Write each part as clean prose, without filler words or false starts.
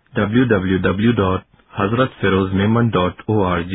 www.hazratfirozmemon.org.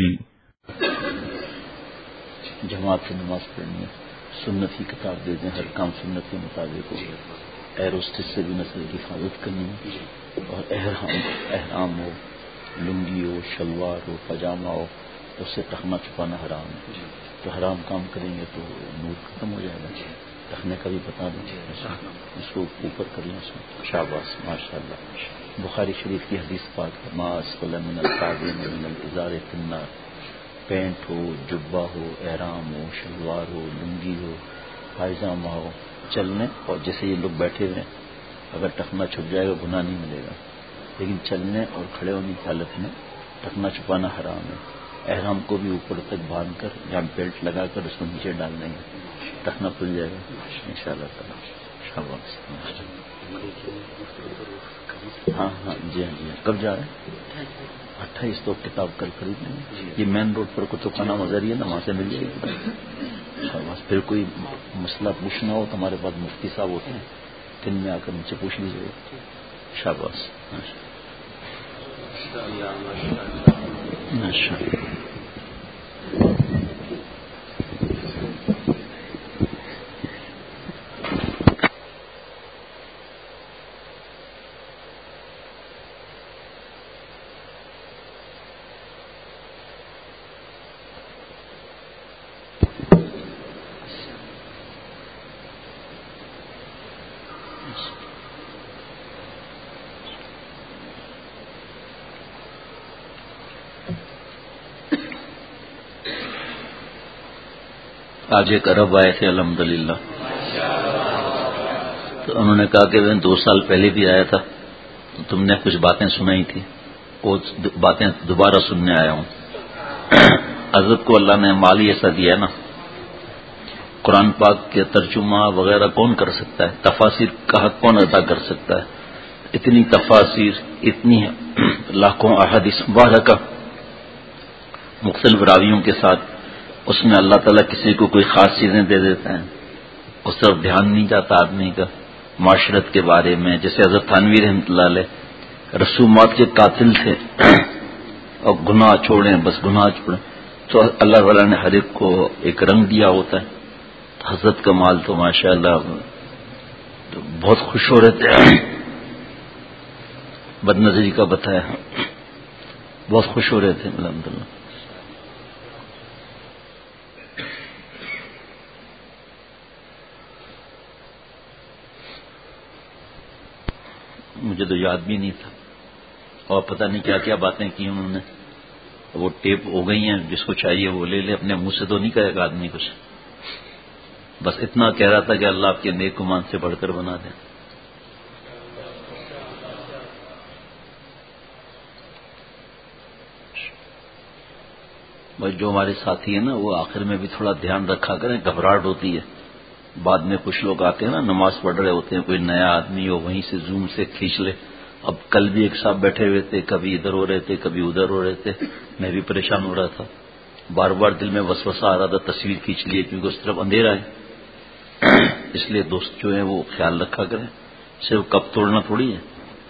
جماعت سے نماز پڑھنی ہے، سنت کی کتاب دے دیں، ہر کام سنت کے مطابق ہو، ایر اسٹس سے بھی نسل کی حفاظت کرنی ہے، اور احرام ہو، لنگی ہو، شلوار ہو، پاجامہ ہو، اس سے ٹخنا چھپانا حرام ہے. تو حرام کام کریں گے تو نور ختم ہو جائے گا. ٹخنے کا بھی بتا دیں، اس کو اوپر کر لیں، اس میں شاباش ماشاء اللہ. بخاری شریف کی حدیث پاک ہے، ما اسفل من الکعبین من الازار فی النار. پینٹ ہو، جبہ ہو، احرام ہو، شلوار ہو، لنگی ہو، پائجامہ ہو، چلنے. اور جیسے یہ لوگ بیٹھے ہوئے، اگر ٹخنا چھپ جائے گا گناہ نہیں ملے گا، لیکن چلنے اور کھڑے ہونے کی حالت میں ٹخنا چھپانا حرام ہے. احرام کو بھی اوپر تک باندھ کر یا بیلٹ لگا کر اس کو نیچے ڈال دیں گے، ٹخنا کھل جائے گا انشاءاللہ تعالی. شاباش. ہاں ہاں جی ہاں جی. کب جا رہے ہیں؟ 28. تو کتاب کل خرید لیں گے. یہ مین روڈ پر کتب خانہ مزاری ہے نا، وہاں سے مل جائے گی. شاباش. پھر کوئی مسئلہ پوچھنا ہو تو ہمارے پاس مفتی صاحب ہوتے ہیں، دن میں آ کر مجھ سے پوچھ لیجیے. شاباش. ماشاء اللہ. آج ایک عرب آئے تھے الحمدللہ، تو انہوں نے کہا کہ میں 2 سال پہلے بھی آیا تھا، تم نے کچھ باتیں سنائی تھی، وہ باتیں دوبارہ سننے آیا ہوں. حضرت کو اللہ نے مال ایسا دیا نا، قرآن پاک کے ترجمہ وغیرہ کون کر سکتا ہے؟ تفاسیر کا حق کون ادا کر سکتا ہے؟ اتنی تفاسیر، اتنی لاکھوں احادیث مبارکہ مختلف راویوں کے ساتھ، اس میں اللہ تعالیٰ کسی کو کوئی خاص چیزیں دے دیتا ہے، اس طرف دھیان نہیں جاتا آدمی کا. معاشرت کے بارے میں جیسے حضرت تھانوی رحمۃ اللہ علیہ رسومات کے قاتل تھے اور گناہ چھوڑیں، بس گناہ چھوڑیں، تو اللہ تعالیٰ نے ہر ایک کو ایک رنگ دیا ہوتا ہے. حضرت کا مال تو ماشاء اللہ بہت خوش ہو رہے تھے. بد نظری کا بتایا، بہت خوش ہو رہے تھے الحمدللہ. مجھے تو یاد بھی نہیں تھا، اور پتہ نہیں کیا کیا باتیں کی انہوں نے. وہ ٹیپ ہو گئی ہیں، جس کو چاہیے وہ لے لے. اپنے منہ سے تو نہیں کہے گا آدمی کچھ، بس اتنا کہہ رہا تھا کہ اللہ آپ کے نیک گمان سے بڑھ کر بنا دیں. بھائی جو ہمارے ساتھی ہیں نا، وہ آخر میں بھی تھوڑا دھیان رکھا کریں، گھبراہٹ ہوتی ہے. بعد میں کچھ لوگ آتے ہیں نا، نماز پڑھ رہے ہوتے ہیں، کوئی نیا آدمی ہو وہیں سے زوم سے کھینچ لے. اب کل بھی ایک صاحب بیٹھے ہوئے تھے، کبھی ادھر ہو رہے تھے کبھی ادھر ہو رہے تھے، میں بھی پریشان ہو رہا تھا. بار بار دل میں وسوسہ آ رہا تھا تصویر کھینچ لیے، کیونکہ اس طرف اندھیرا ہے. اس لیے دوست جو ہیں وہ خیال رکھا کریں، صرف کپ توڑنا تھوڑی ہے.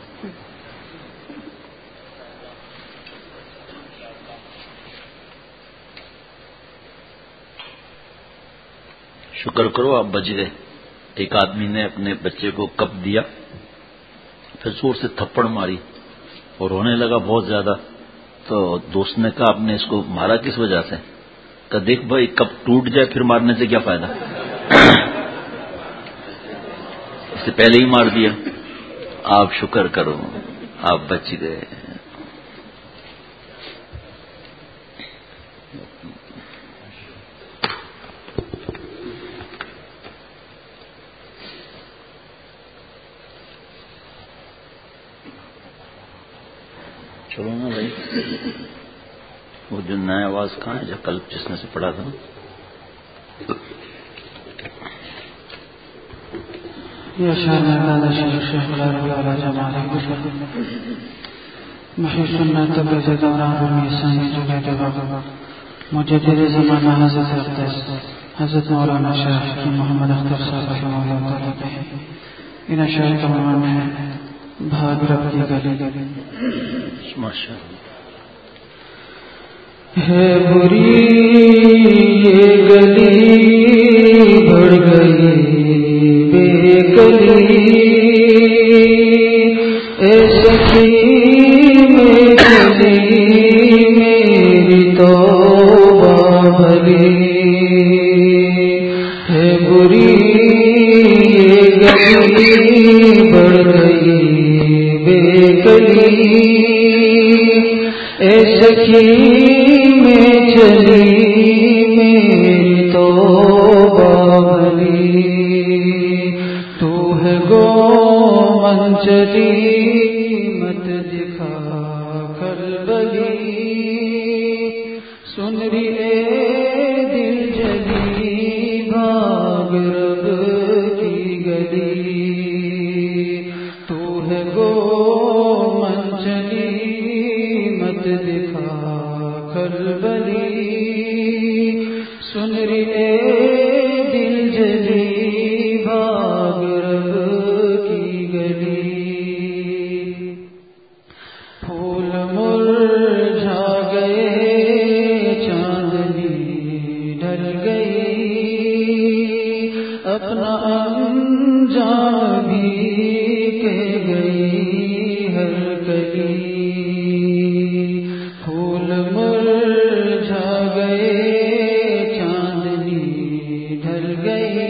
شکر کرو آپ بچ گئے. ایک آدمی نے اپنے بچے کو کپ دیا، پھر زور سے تھپڑ ماری اور رونے لگا بہت زیادہ. تو دوست نے کہا آپ نے اس کو مارا کس وجہ سے؟ کہ دیکھ بھائی کپ ٹوٹ جائے پھر مارنے سے کیا فائدہ، اس سے پہلے ہی مار دیا. آپ شکر کرو آپ بچ گئے. چلو نا بھائی، وہ جو نیا آواز کہاں ہے جو کل جس نے سے پڑھا تھا؟ مجدد زمانہ حضرت مولانا شیخ محمد اختر صاحب رحمہ اللہ تعالیٰ ان اشعار کا عنوان ہے بھاگرت کی گلی گلی ماشاء اللہ ہے بری یہ گلی بڑھ گئی بے گلی اے سخی میں گلی میری توبہ بھری ہے بری یہ گلی بڑھ گئی بے گلی اے سخی میں چلی میری توبہ بھری تو ہے گو منچلی مت دکھا کھلبلی سن ری اے دل جلی بھاگ رب کی گلی تو ہے گو منچلی مت دکھا کھلبلی سن ری اے دل جلی بھاگ رب کی گلی پھول مرجھا گئے چاندنی ڈھل گئی اپنا انجام بھی کہہ گئی ہر کلی پھول مرجھا گئے چاندنی ڈھل گئی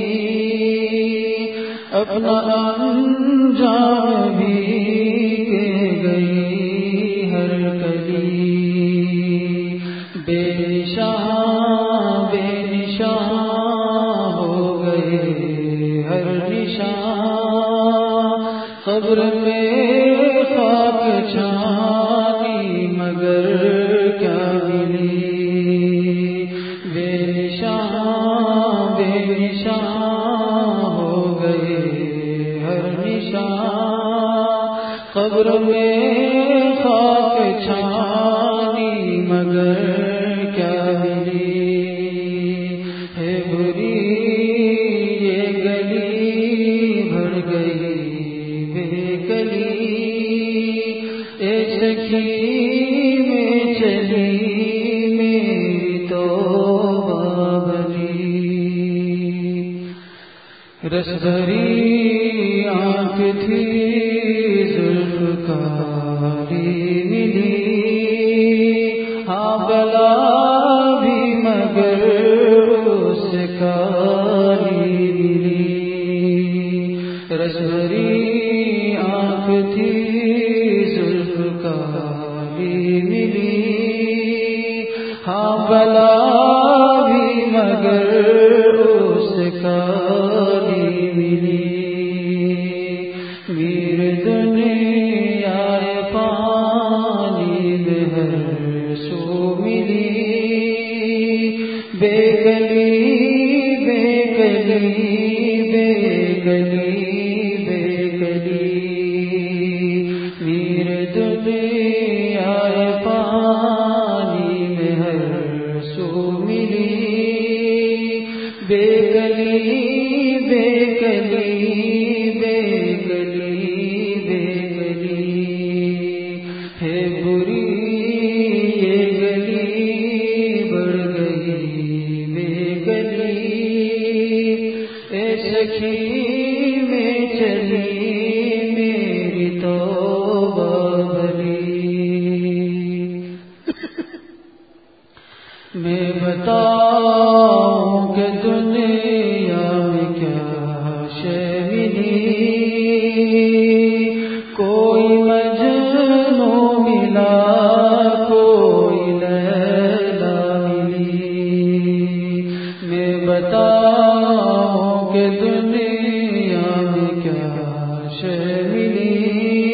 اپنا انجام بھی کہہ گئی ہر کلی بے نشان ہو گئے ہر نشان قبر میں خاک چھانی مگر کیا ملی بے نشان ہو گئے ہر نشان قبر میں خاک چھانی مگر کیا ملی ہے بری یہ گلی بھر گئی بے گلی اے سخی میں چلی میری توبہ بھری رس بھری آنکھ تھی زلف کاری ملی ہاں بلا بھی مگر اس کاری ملی رس بھری آنکھ تھی زلف کاری ملی ہاں بلا بھی مگر اس کاری ملی میر دنیا پانی ہے سو ملی بے گلی بے گلی بے گلی بے گلی میر دنیا پانی میں ہر سو ملی بے گلی بے گلی بے گلی بے گلی ہے بری یہ گلی بڑھ گئی بے گلی اے سخی میں چلی میری توبہ بھری میں بتاؤں کہ دنیا میں کیا شے ملی کوئی مجنوں ملا کوئی لیلا ملی میں بتاؤں کہ دنیا میں کیا شے ملی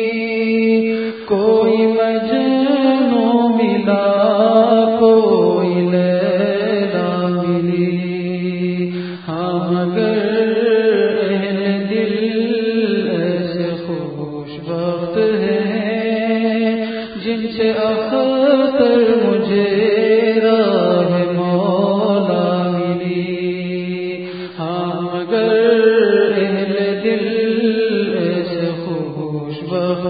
کوئی مجنوں ملا کوئی لیلا ملی ہاں مگر اہل دل ایسے خوش بخت ہیں جن سے اختر مجھے راہ مولا ملی ہاں مگر اہل دل ایسے خوش بخت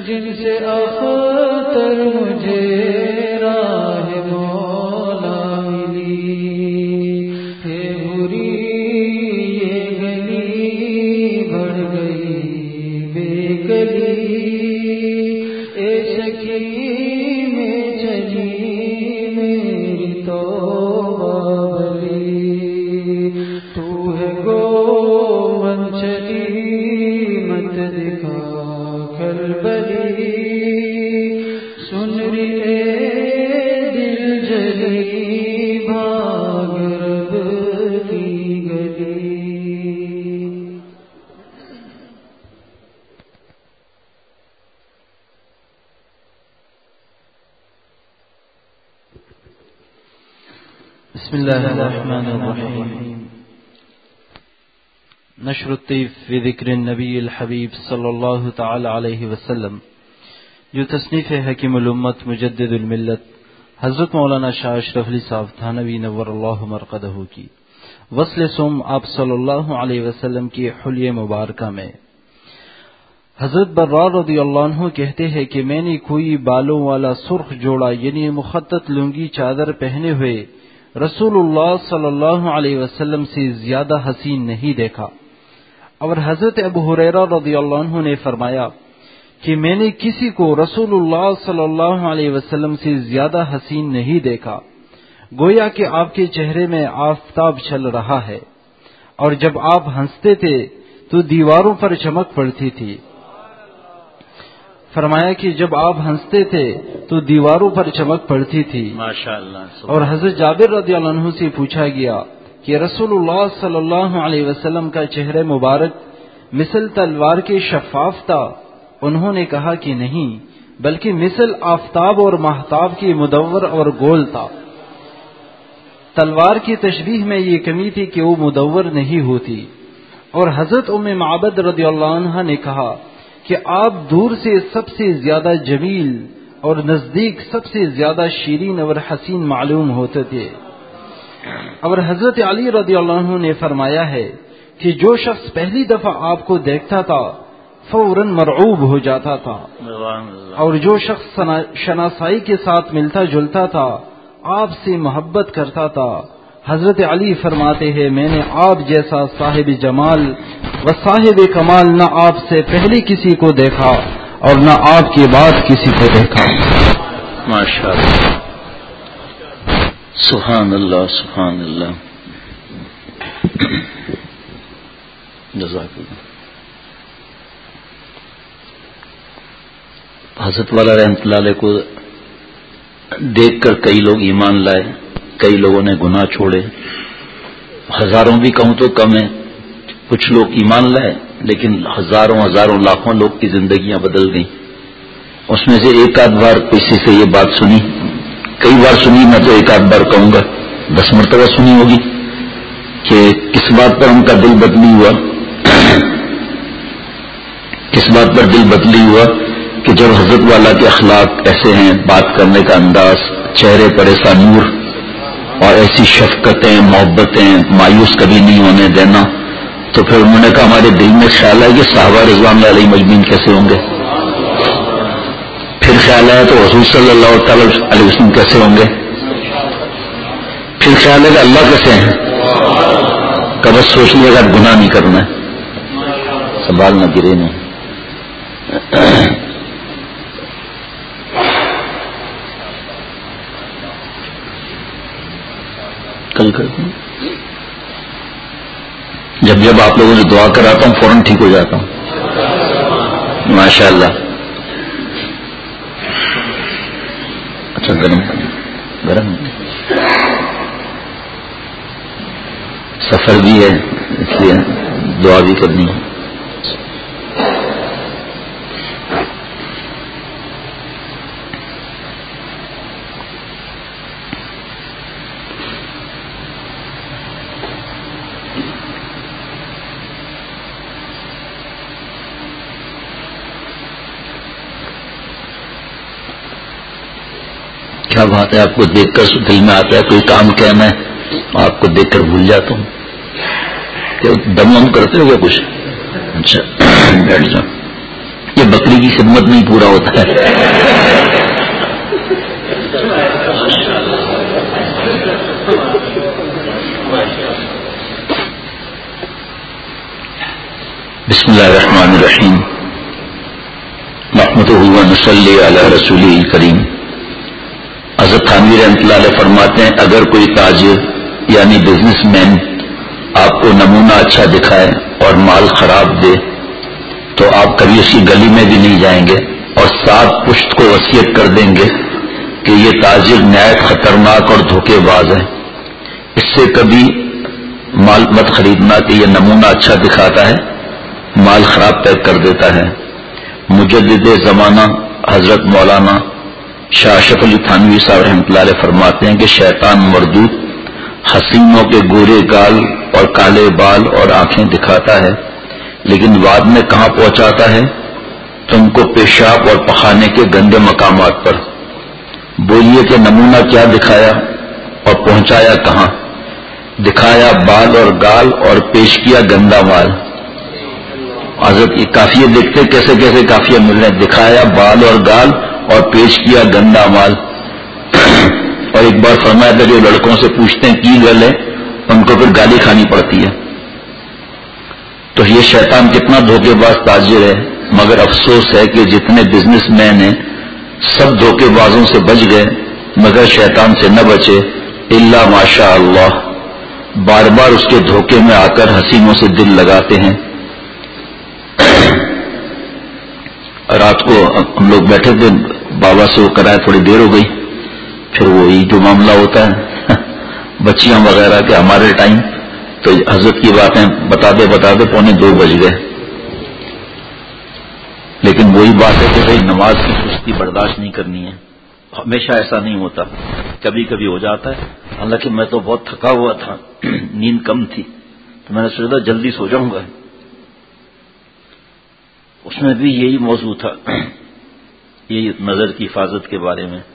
جن سے اختر مجھے راہ مولا ملی، ہے بری یہ گلی بڑھ گئی بے گلی، اے سخی میں چلی میری توبہ بلی، تو ہے گو من چلی مت دکھا بلی، سن رے دل جلی بھاگ رب کی گلی۔ بسم اللہ الرحمن الرحیم۔ نشر الطیف فی ذکر النبی الحبیب صلی اللہ تعالی علیہ وسلم، جو تصنیف حکیم الامت مجدد الملت حضرت مولانا شاہ اشرف علی صاحب تھانوی نور اللہ مرقدہ کی وصل سم آپ صلی اللہ علیہ وسلم کی حلیہ مبارکہ میں حضرت برار رضی اللہ عنہ کہتے ہیں کہ میں نے کوئی بالوں والا سرخ جوڑا یعنی مخطط لنگی چادر پہنے ہوئے رسول اللہ صلی اللہ علیہ وسلم سے زیادہ حسین نہیں دیکھا، اور حضرت ابو ہریرہ رضی اللہ عنہ نے فرمایا کہ میں نے کسی کو رسول اللہ صلی اللہ علیہ وسلم سے زیادہ حسین نہیں دیکھا، گویا کہ آپ کے چہرے میں آفتاب چل رہا ہے، اور جب آپ ہنستے تھے تو دیواروں پر چمک پڑتی تھی۔ فرمایا کہ جب آپ ہنستے تھے تو دیواروں پر چمک پڑتی تھی۔ ماشاءاللہ۔ اور حضرت جابر رضی اللہ عنہ سے پوچھا گیا کہ رسول اللہ صلی اللہ علیہ وسلم کا چہرہ مبارک مثل تلوار کے شفاف تھا؟ انہوں نے کہا کہ نہیں، بلکہ مثل آفتاب اور مہتاب کے مدور اور گول تھا۔ تلوار کی تشبیہ میں یہ کمی تھی کہ وہ مدور نہیں ہوتی۔ اور حضرت ام معبد رضی اللہ عنہ نے کہا کہ آپ دور سے سب سے زیادہ جمیل اور نزدیک سب سے زیادہ شیرین اور حسین معلوم ہوتے تھے۔ اور حضرت علی رضی اللہ عنہ نے فرمایا ہے کہ جو شخص پہلی دفعہ آپ کو دیکھتا تھا فوراً مرعوب ہو جاتا تھا، اور جو شخص شناسائی کے ساتھ ملتا جلتا تھا آپ سے محبت کرتا تھا۔ حضرت علی فرماتے ہیں میں نے آپ جیسا صاحب جمال و صاحب کمال نہ آپ سے پہلے کسی کو دیکھا اور نہ آپ کے بعد کسی کو دیکھا۔ ماشاءاللہ، سبحان اللہ سبحان اللہ، جزاک اللہ۔ حضرت والا رحمۃ اللہ علیہ کو دیکھ کر کئی لوگ ایمان لائے، کئی لوگوں نے گناہ چھوڑے، ہزاروں بھی کہوں تو کم ہیں، کچھ لوگ ایمان لائے لیکن ہزاروں ہزاروں لاکھوں لوگ کی زندگیاں بدل گئیں۔ اس میں سے ایک آدھ بار کسی سے یہ بات سنی، کئی بار سنی، میں تو ایک آدھ بار کہوں گا 10 مرتبہ سنی ہوگی کہ کس بات پر ان کا دل بدلی ہوا، کس بات پر دل بدلی ہوا کہ جب حضرت والا کے اخلاق ایسے ہیں، بات کرنے کا انداز، چہرے پر ایسا نور اور ایسی شفقتیں، محبتیں، مایوس کبھی نہیں ہونے دینا، تو پھر انہوں نے کہا ہمارے دل میں خیال ہے کہ صحابہ رضوان اللہ علیہ مجمعین کیسے ہوں گے، پھر خیال آیا تو حضور صلی اللہ تعالی علیہ وسلم کیسے ہوں گے، پھر خیال ہے کہ اللہ کیسے ہیں، کبھی سوچ لیا اگر گناہ نہیں کرنا ہے، سنبھال نہ گرے نہیں۔ کل کرتے ہیں جب آپ لوگوں سے دعا کراتا ہوں فوراً ٹھیک ہو جاتا ہوں، ماشاءاللہ۔ اچھا گرم سفر بھی ہے اس لیے دعا بھی کرنی ہے۔ کیا بات ہے، آپ کو دیکھ کر دل میں آتا ہے کوئی کام کہنا ہے، آپ کو دیکھ کر بھول جاتا ہوں، دم وم کرتے ہو کیا کچھ؟ اچھا بیٹھ جاؤ۔ یہ بکری کی خدمت نہیں پورا ہوتا ہے. بسم اللہ الرحمن الرحیم. نحمدہ و نصلی علی رسولہ الکریم. حضرت تھانوی رحمۃ اللہ علیہ فرماتے ہیں اگر کوئی تاجر یعنی بزنس مین آپ کو نمونہ اچھا دکھائے اور مال خراب دے تو آپ کبھی اس کی گلی میں بھی نہیں جائیں گے اور ساتھ پشت کو وصیت کر دیں گے کہ یہ تاجر نہایت خطرناک اور دھوکے باز ہے, اس سے کبھی مال مت خریدنا کہ یہ نمونہ اچھا دکھاتا ہے, مال خراب پیک کر دیتا ہے. مجدد زمانہ حضرت مولانا شاہ اشرف علی تھانوی صاحب رحمۃ اللہ علیہ فرماتے ہیں کہ شیطان مردود حسینوں کے گورے گال اور کالے بال اور آنکھیں دکھاتا ہے, لیکن بعد میں کہاں پہنچاتا ہے؟ تم کو پیشاب اور پخانے کے گندے مقامات پر. بولیے کہ نمونہ کیا دکھایا اور پہنچایا کہاں؟ دکھایا بال اور گال اور پیش کیا گندا مال. حضرت یہ کافیے دیکھتے کیسے کیسے کافیے مل رہے ہیں, دکھایا بال اور گال اور پیش کیا گندا مال. اور ایک بار فرمایا تھا جو لڑکوں سے پوچھتے ہیں کی گل ہے ان کو پھر گالی کھانی پڑتی ہے. تو یہ شیطان کتنا دھوکے باز تاجر ہے, مگر افسوس ہے کہ جتنے بزنس مین ہیں سب دھوکے بازوں سے بچ گئے مگر شیطان سے نہ بچے الا ماشاء اللہ. بار بار اس کے دھوکے میں آ کر حسینوں سے دل لگاتے ہیں. رات کو ہم لوگ بیٹھے تھے بابا سے وہ کرائے, تھوڑی دیر ہو گئی, پھر وہی جو معاملہ ہوتا ہے بچیاں وغیرہ کے ہمارے ٹائم تو حضرت کی باتیں بتاتے 1:45 بج گئے. لیکن وہی بات ہے کہ بھائی نماز کی سستی برداشت نہیں کرنی ہے. ہمیشہ ایسا نہیں ہوتا, کبھی کبھی ہو جاتا ہے. حالانکہ میں تو بہت تھکا ہوا تھا, نیند کم تھی, تو میں نے سوچا جلدی سو جاؤں گا. اس میں بھی یہی موضوع تھا, یہی نظر کی حفاظت کے بارے میں.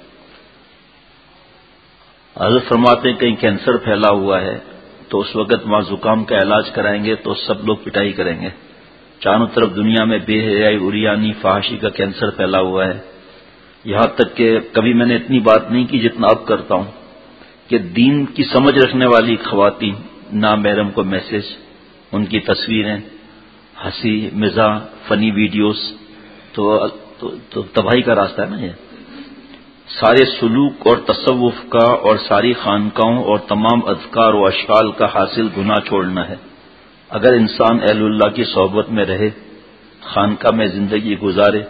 حضرت فرماتے ہیں کہیں کینسر پھیلا ہوا ہے تو اس وقت وہاں زکام کا علاج کرائیں گے تو سب لوگ پٹائی کریں گے. چاروں طرف دنیا میں بے حیائی, عریانی, فحاشی کا کینسر پھیلا ہوا ہے. یہاں تک کہ کبھی میں نے اتنی بات نہیں کی جتنا اب کرتا ہوں کہ دین کی سمجھ رکھنے والی خواتین نامحرم کو میسج, ان کی تصویریں, ہنسی مزاح, فنی ویڈیوز, تو تباہی کا راستہ ہے نا. یہ سارے سلوک اور تصوف کا اور ساری خانقاہوں اور تمام اذکار و اشکال کا حاصل گناہ چھوڑنا ہے. اگر انسان اہل اللہ کی صحبت میں رہے, خانقاہ میں زندگی گزارے,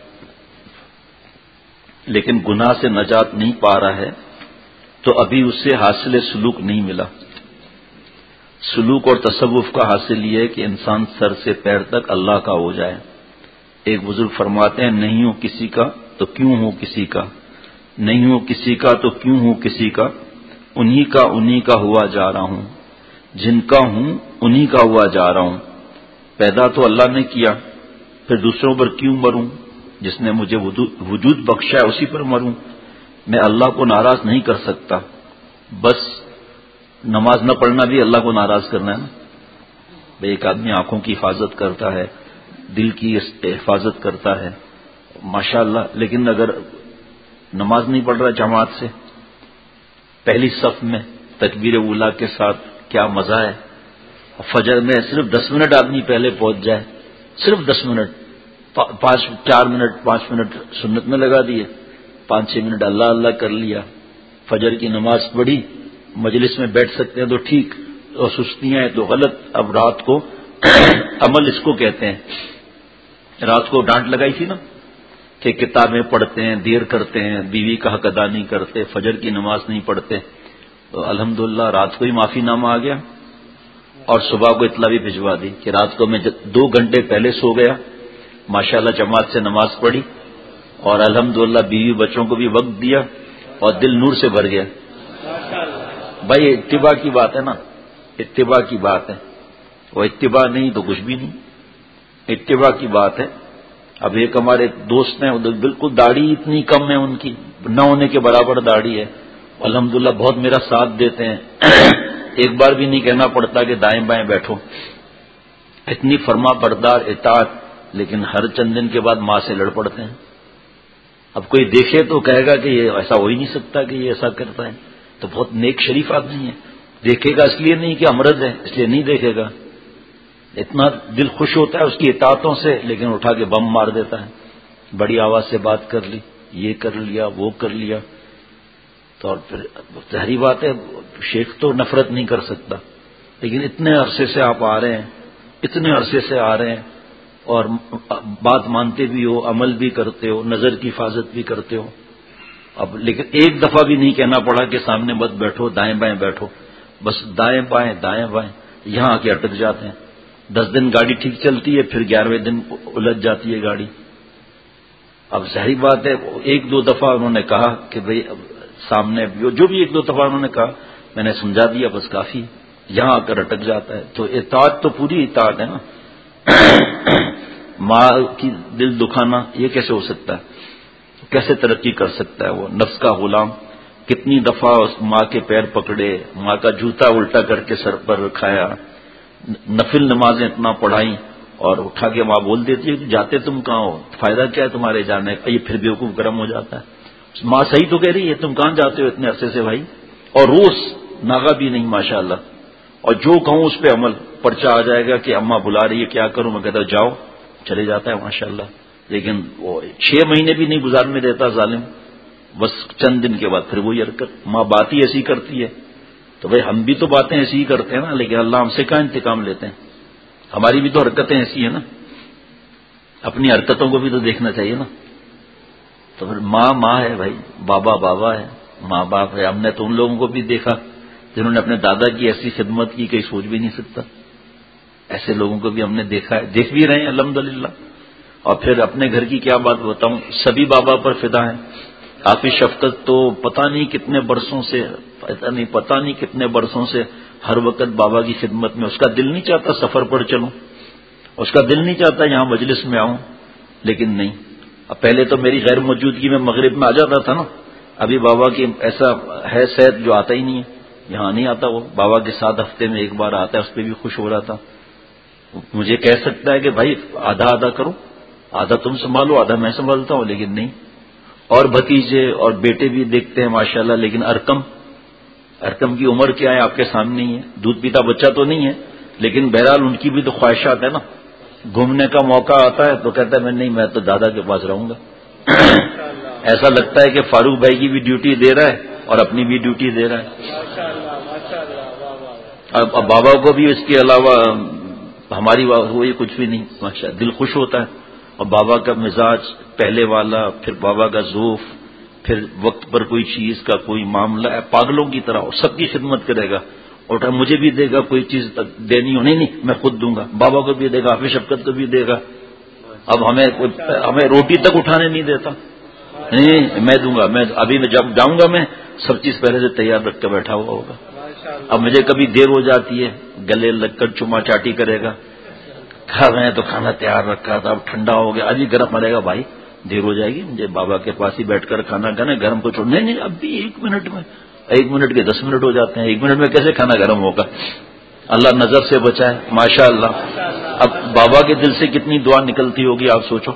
لیکن گناہ سے نجات نہیں پا رہا ہے تو ابھی اسے حاصل سلوک نہیں ملا. سلوک اور تصوف کا حاصل یہ ہے کہ انسان سر سے پیر تک اللہ کا ہو جائے. ایک بزرگ فرماتے ہیں نہیں ہوں کسی کا تو کیوں ہوں کسی کا, نہیں ہوں کسی کا تو کیوں ہوں کسی کا, انہی کا ہوا جا رہا ہوں, جن کا ہوں انہی کا ہوا جا رہا ہوں. پیدا تو اللہ نے کیا, پھر دوسروں پر کیوں مروں, جس نے مجھے وجود بخشا ہے اسی پر مروں. میں اللہ کو ناراض نہیں کر سکتا. بس نماز نہ پڑھنا بھی اللہ کو ناراض کرنا ہے نا. بھئی ایک آدمی آنکھوں کی حفاظت کرتا ہے, دل کی حفاظت کرتا ہے, ماشاءاللہ, لیکن اگر نماز نہیں پڑھ رہا جماعت سے, پہلی صف میں تکبیر اولیٰ کے ساتھ, کیا مزہ ہے. فجر میں صرف 10 منٹ آدمی پہلے پہنچ جائے, صرف 10 منٹ, 4 منٹ 5 منٹ سنت میں لگا دیے, 5-6 منٹ اللہ اللہ کر لیا, فجر کی نماز پڑھی, مجلس میں بیٹھ سکتے ہیں تو ٹھیک, اور سستیاں ہیں تو غلط. اب رات کو عمل اس کو کہتے ہیں. رات کو ڈانٹ لگائی تھی نا کہ کتابیں پڑھتے ہیں, دیر کرتے ہیں, بیوی کا حق ادا نہیں کرتے, فجر کی نماز نہیں پڑھتے. تو الحمدللہ رات کو ہی معافی نامہ آ گیا اور صبح کو اطلاع بھی بھجوا دی کہ رات کو میں 2 گھنٹے پہلے سو گیا, ماشاءاللہ جماعت سے نماز پڑھی, اور الحمدللہ بیوی بچوں کو بھی وقت دیا اور دل نور سے بھر گیا. بھائی اتباع کی بات ہے نا, اتباع کی بات ہے. وہ اتباع نہیں تو کچھ بھی نہیں, اتباع کی بات ہے. اب ایک ہمارے دوست ہیں, بالکل داڑھی اتنی کم ہے ان کی, نہ ہونے کے برابر داڑھی ہے, الحمدللہ بہت میرا ساتھ دیتے ہیں. ایک بار بھی نہیں کہنا پڑتا کہ دائیں بائیں بیٹھو. اتنی فرما بردار, اطاعت, لیکن ہر چند دن کے بعد ماں سے لڑ پڑتے ہیں. اب کوئی دیکھے تو کہے گا کہ یہ ایسا ہو ہی نہیں سکتا کہ یہ ایسا کرتا ہے. تو بہت نیک شریف آدمی ہے. دیکھے گا اس لیے نہیں کہ امرض ہے، اس لیے نہیں دیکھے گا. اتنا دل خوش ہوتا ہے اس کی اطاعتوں سے، لیکن اٹھا کے بم مار دیتا ہے. بڑی آواز سے بات کر لی، یہ کر لیا، وہ کر لیا. تو اور پھر ظاہری بات ہے شیخ تو نفرت نہیں کر سکتا، لیکن اتنے عرصے سے آپ آ رہے ہیں، اتنے عرصے سے آ رہے ہیں اور بات مانتے بھی ہو، عمل بھی کرتے ہو، نظر کی حفاظت بھی کرتے ہو. اب لیکن ایک دفعہ بھی نہیں کہنا پڑا کہ سامنے مت بیٹھو، دائیں بائیں بیٹھو. بس دائیں بائیں دائیں بائیں، یہاں آ کے اٹک جاتے ہیں. 10 دن گاڑی ٹھیک چلتی ہے، پھر 11ویں دن الجھ جاتی ہے گاڑی. اب ظاہری بات ہے ایک دو دفعہ انہوں نے کہا کہ بھئی سامنے جو بھی ایک دو دفعہ انہوں نے کہا میں نے سمجھا دیا بس کافی. یہاں آ کر اٹک جاتا ہے. تو اطاعت تو پوری اطاعت ہے نا. ماں کی دل دکھانا یہ کیسے ہو سکتا ہے؟ کیسے ترقی کر سکتا ہے وہ نفس کا غلام؟ کتنی دفعہ اس ماں کے پیر پکڑے، ماں کا جوتا الٹا کر کے سر پر رکھایا، نفل نمازیں اتنا پڑھائیں اور اٹھا کے ماں بول دیتی ہے کہ جاتے تم کہاں ہو، فائدہ کیا ہے تمہارے جانے کا؟ یہ پھر بیوقوف گرم ہو جاتا ہے. ماں صحیح تو کہہ رہی ہے، تم کہاں جاتے ہو اتنے عرصے سے بھائی؟ اور روز ناغا بھی نہیں ماشاءاللہ. اور جو کہوں اس پہ عمل. پرچہ آ جائے گا کہ اماں بلا رہی ہے کیا کروں، میں کہتا ہوں جاؤ، چلے جاتا ہے ماشاءاللہ. لیکن وہ 6 مہینے بھی نہیں گزارنے دیتا ظالم. بس چند دن کے بعد پھر وہی حرکت. ماں بات ہی ایسی کرتی ہے تو بھائی ہم بھی تو باتیں ایسی ہی کرتے ہیں نا، لیکن اللہ ہم سے کہاں انتقام لیتے ہیں؟ ہماری بھی تو حرکتیں ایسی ہیں نا. اپنی حرکتوں کو بھی تو دیکھنا چاہیے نا. تو پھر ماں ہے بھائی، بابا ہے، ماں باپ ہے. ہم نے تو ان لوگوں کو بھی دیکھا جنہوں نے اپنے دادا کی ایسی خدمت کی کہ سوچ بھی نہیں سکتا. ایسے لوگوں کو بھی ہم نے دیکھا ہے، دیکھ بھی رہے ہیں الحمدللہ. اور پھر اپنے گھر کی کیا بات بتاؤں، سبھی بابا پر فدا ہیں. حافظ شفقت تو پتہ نہیں کتنے برسوں سے ہر وقت بابا کی خدمت میں. اس کا دل نہیں چاہتا سفر پر چلوں، اس کا دل نہیں چاہتا یہاں مجلس میں آؤں، لیکن نہیں. اب پہلے تو میری غیر موجودگی میں مغرب میں آ جاتا تھا نا. ابھی بابا کی ایسا ہے صحت جو آتا ہی نہیں ہے، یہاں نہیں آتا. وہ بابا کے ساتھ ہفتے میں ایک بار آتا ہے، اس پہ بھی خوش ہو رہا تھا. مجھے کہہ سکتا ہے کہ بھائی آدھا کرو، آدھا تم سنبھالو آدھا میں سنبھالتا ہوں، لیکن نہیں. اور بھتیجے اور بیٹے بھی دیکھتے ہیں ماشاءاللہ. لیکن ارکم کی عمر کیا ہے آپ کے سامنے ہی ہے. دودھ پیتا بچہ تو نہیں ہے، لیکن بہرحال ان کی بھی تو خواہشات ہے نا. گھومنے کا موقع آتا ہے تو کہتا ہے میں تو دادا کے پاس رہوں گا. ایسا لگتا ہے کہ فاروق بھائی کی بھی ڈیوٹی دے رہا ہے اور اپنی بھی ڈیوٹی دے رہا ہے. اب بابا کو بھی اس کے علاوہ ہماری وہی کچھ بھی نہیں. ماشاء دل خوش ہوتا ہے. اور بابا کا مزاج پہلے والا، پھر بابا کا ذوف، پھر وقت پر کوئی چیز کا کوئی معاملہ ہے پاگلوں کی طرح سب کی خدمت کرے گا. اور مجھے بھی دے گا، کوئی چیز دینی ہو نہیں میں خود دوں گا. بابا کو بھی دے گا، حافظ شفقت کو بھی دے گا. اب ہمیں روٹی تک اٹھانے نہیں دیتا. نہیں میں دوں گا. میں ابھی جب جاؤں گا میں سب چیز پہلے سے تیار رکھ کے بیٹھا ہوا ہوگا. اب مجھے کبھی دیر ہو جاتی ہے، گلے لگ کر چما چاٹی کرے گا. میں تو کھانا تیار رکھا تھا، اب ٹھنڈا ہو گیا، ابھی گرم پڑے گا. بھائی دیر ہو جائے گی، مجھے بابا کے پاس ہی بیٹھ کر کھانا کھانا، گرم کو چھوڑ. نہیں اب بھی 1 منٹ میں، 1 منٹ کے 10 منٹ ہو جاتے ہیں. 1 منٹ میں کیسے کھانا گرم ہوگا؟ اللہ نظر سے بچائے ماشاء اللہ. اب بابا کے دل سے کتنی دعا نکلتی ہوگی آپ سوچو.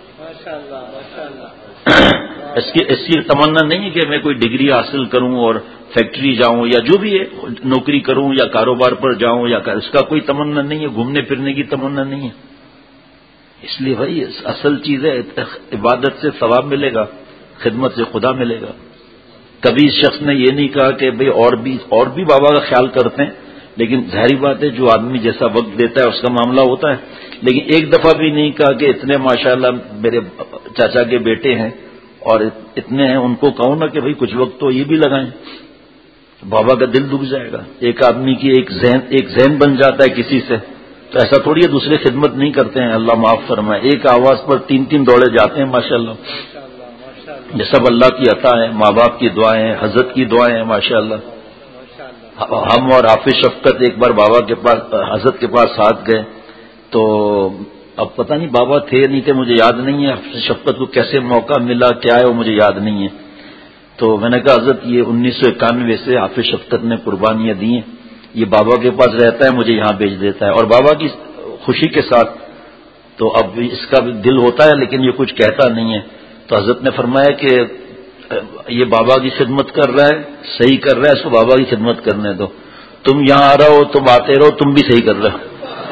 اس کی تمنا نہیں ہے کہ میں کوئی ڈگری حاصل کروں اور فیکٹری جاؤں یا جو بھی ہے نوکری کروں یا کاروبار پر جاؤں، یا اس کا کوئی تمنا نہیں ہے. گھومنے پھرنے کی تمنا نہیں ہے. اس لیے بھائی اصل چیز ہے عبادت سے ثواب ملے گا، خدمت سے خدا ملے گا. کبھی اس شخص نے یہ نہیں کہا کہ بھئی اور بھی بابا کا خیال کرتے ہیں، لیکن ظاہری بات ہے جو آدمی جیسا وقت دیتا ہے اس کا معاملہ ہوتا ہے. لیکن ایک دفعہ بھی نہیں کہا کہ اتنے ماشاءاللہ میرے چاچا کے بیٹے ہیں اور اتنے ہیں، ان کو کہوں نا کہ بھئی کچھ وقت تو یہ بھی لگائیں. بابا کا دل دکھ جائے گا. ایک آدمی کی ایک ذہن بن جاتا ہے کسی سے، تو ایسا تھوڑی ہے دوسرے خدمت نہیں کرتے ہیں. اللہ معاف فرمائے. ایک آواز پر 3 دوڑے جاتے ہیں ماشاءاللہ. یہ سب اللہ کی عطا ہے، ماں باپ کی دعائیں ہیں، حضرت کی دعائیں ہیں ماشاءاللہ. ہم اور حافظ شفقت ایک بار بابا کے پاس حضرت کے پاس ساتھ گئے، تو اب پتہ نہیں بابا تھے نہیں تھے مجھے یاد نہیں ہے. حافظ شفقت کو کیسے موقع ملا کیا ہے وہ مجھے یاد نہیں ہے. تو میں نے کہا حضرت یہ 1991 سے حافظ شفقت نے قربانیاں دی ہیں، یہ بابا کے پاس رہتا ہے مجھے یہاں بھیج دیتا ہے. اور بابا کی خوشی کے ساتھ تو اب اس کا بھی دل ہوتا ہے لیکن یہ کچھ کہتا نہیں ہے. تو حضرت نے فرمایا کہ یہ بابا کی خدمت کر رہا ہے, صحیح کر رہا ہے, اس کو بابا کی خدمت کرنے دو. تم یہاں آ رہا ہو, تم آتے رہو, تم بھی صحیح کر رہے ہو.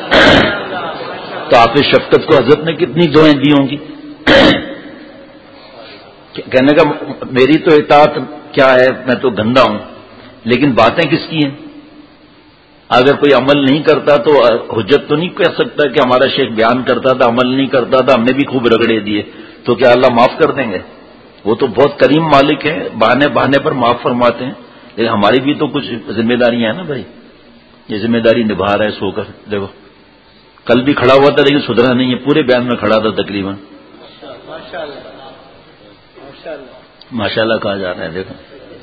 تو حافظ شفقت کو حضرت نے کتنی دعائیں دی ہوں گی. کہنے کا میری تو اطاعت کیا ہے, میں تو گندا ہوں, لیکن باتیں کس کی ہیں؟ اگر کوئی عمل نہیں کرتا تو حجت تو نہیں کہہ سکتا کہ ہمارا شیخ بیان کرتا تھا, عمل نہیں کرتا تھا, ہم نے بھی خوب رگڑے دیے, تو کیا اللہ معاف کر دیں گے؟ وہ تو بہت کریم مالک ہے, بہانے بہانے پر معاف فرماتے ہیں. لیکن ہماری بھی تو کچھ ذمہ داریاں ہیں نا بھائی. یہ ذمہ داری نبھا رہا ہے سو کر. دیکھو کل بھی کھڑا ہوا تھا لیکن سدھرا نہیں ہے, پورے بیان میں کھڑا تھا تقریباً. ماشاء اللہ کہا جا رہا ہے. دیکھو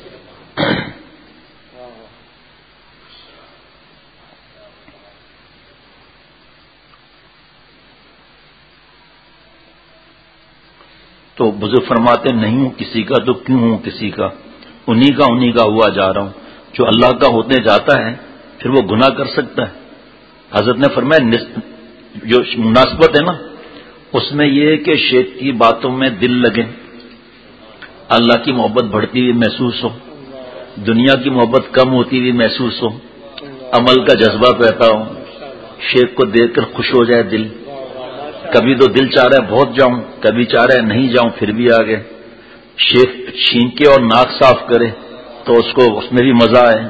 تو بزرگ فرماتے نہیں ہوں کسی کا تو کیوں ہوں کسی کا, انہی کا ہوا جا رہا ہوں. جو اللہ کا ہوتے جاتا ہے پھر وہ گناہ کر سکتا ہے. حضرت نے فرمایا جو مناسبت ہے نا اس میں یہ ہے کہ شیخ کی باتوں میں دل لگے, اللہ کی محبت بڑھتی ہوئی محسوس ہو, دنیا کی محبت کم ہوتی ہوئی محسوس ہو, عمل کا جذبہ پیدا ہو, شیخ کو دیکھ کر خوش ہو جائے دل. کبھی تو دل چاہ رہا ہے بہت جاؤں, کبھی چاہ رہا ہے نہیں جاؤں, پھر بھی آگے. شیخ چھینکے اور ناک صاف کرے تو اس میں بھی مزہ آئے.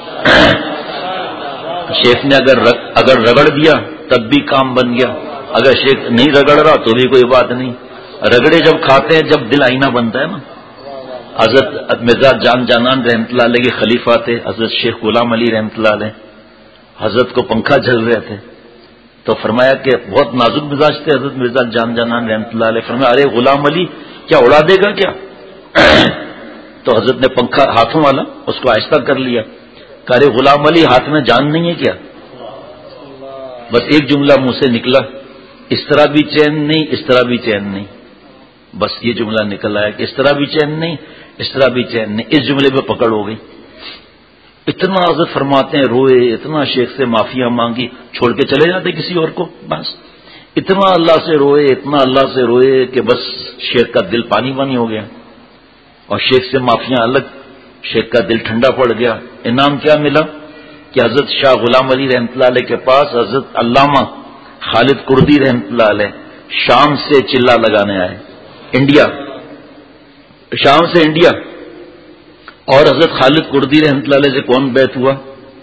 شیخ نے اگر رگڑ دیا تب بھی کام بن گیا, اگر شیخ نہیں رگڑ رہا تو بھی کوئی بات نہیں. رگڑے جب کھاتے ہیں جب دل آئینہ بنتا ہے نا. حضرت مرزا جان جانان رحمۃ اللہ علیہ کے خلیفہ تھے حضرت شیخ غلام علی رحمۃ اللہ علیہ. حضرت کو پنکھا جھل رہے تھے تو فرمایا کہ بہت نازک مزاج تھے حضرت مرزا جان جانان رحمۃ اللہ علیہ. فرمایا ارے غلام علی کیا اڑا دے گا کیا؟ تو حضرت نے پنکھا ہاتھوں والا اس کو آہستہ کر لیا. کہ ارے غلام علی ہاتھ میں جان نہیں ہے کیا؟ بس ایک جملہ منہ سے نکلا, اس طرح بھی چین نہیں, اس طرح بھی چین نہیں. بس یہ جملہ نکل آیا کہ اس طرح بھی چین نہیں, اس طرح بھی چین نہیں. اس جملے پہ پکڑ ہو گئی. اتنا حضرت فرماتے ہیں روئے, اتنا شیخ سے معافیاں مانگی, چھوڑ کے چلے جاتے کسی اور کو. بس اتنا اللہ سے روئے, اتنا اللہ سے روئے کہ بس شیخ کا دل پانی پانی ہو گیا. اور شیخ سے معافیاں الگ, شیخ کا دل ٹھنڈا پڑ گیا. انعام کیا ملا کہ حضرت شاہ غلام علی رحمۃ اللہ علیہ کے پاس حضرت علامہ خالد کردی رحمۃ اللہ علیہ شام سے چلہ لگانے آئے. انڈیا, شام سے انڈیا. اور حضرت خالد کردی رحمۃ اللہ علیہ سے کون بیعت ہوا؟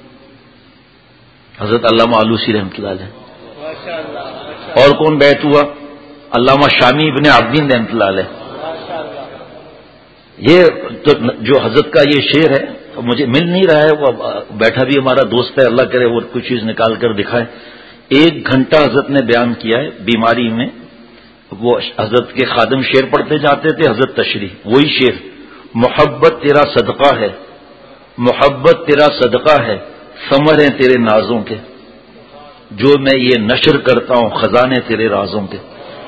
حضرت علامہ آلوسی رحمۃ اللہ علیہ. اور کون بیعت ہوا؟ علامہ شامی ابن عابدین رحمۃ اللہ علیہ. یہ تو جو حضرت کا یہ شعر ہے مجھے مل نہیں رہا ہے, وہ بیٹھا بھی ہمارا دوست ہے, اللہ کرے وہ کوئی چیز نکال کر دکھائے. 1 گھنٹہ حضرت نے بیان کیا ہے بیماری میں. وہ حضرت کے خادم شعر پڑھتے جاتے تھے, حضرت تشریح وہی شعر, محبت تیرا صدقہ ہے, محبت تیرا صدقہ ہے, ثمر ہیں تیرے نازوں کے, جو میں یہ نشر کرتا ہوں خزانے تیرے رازوں کے.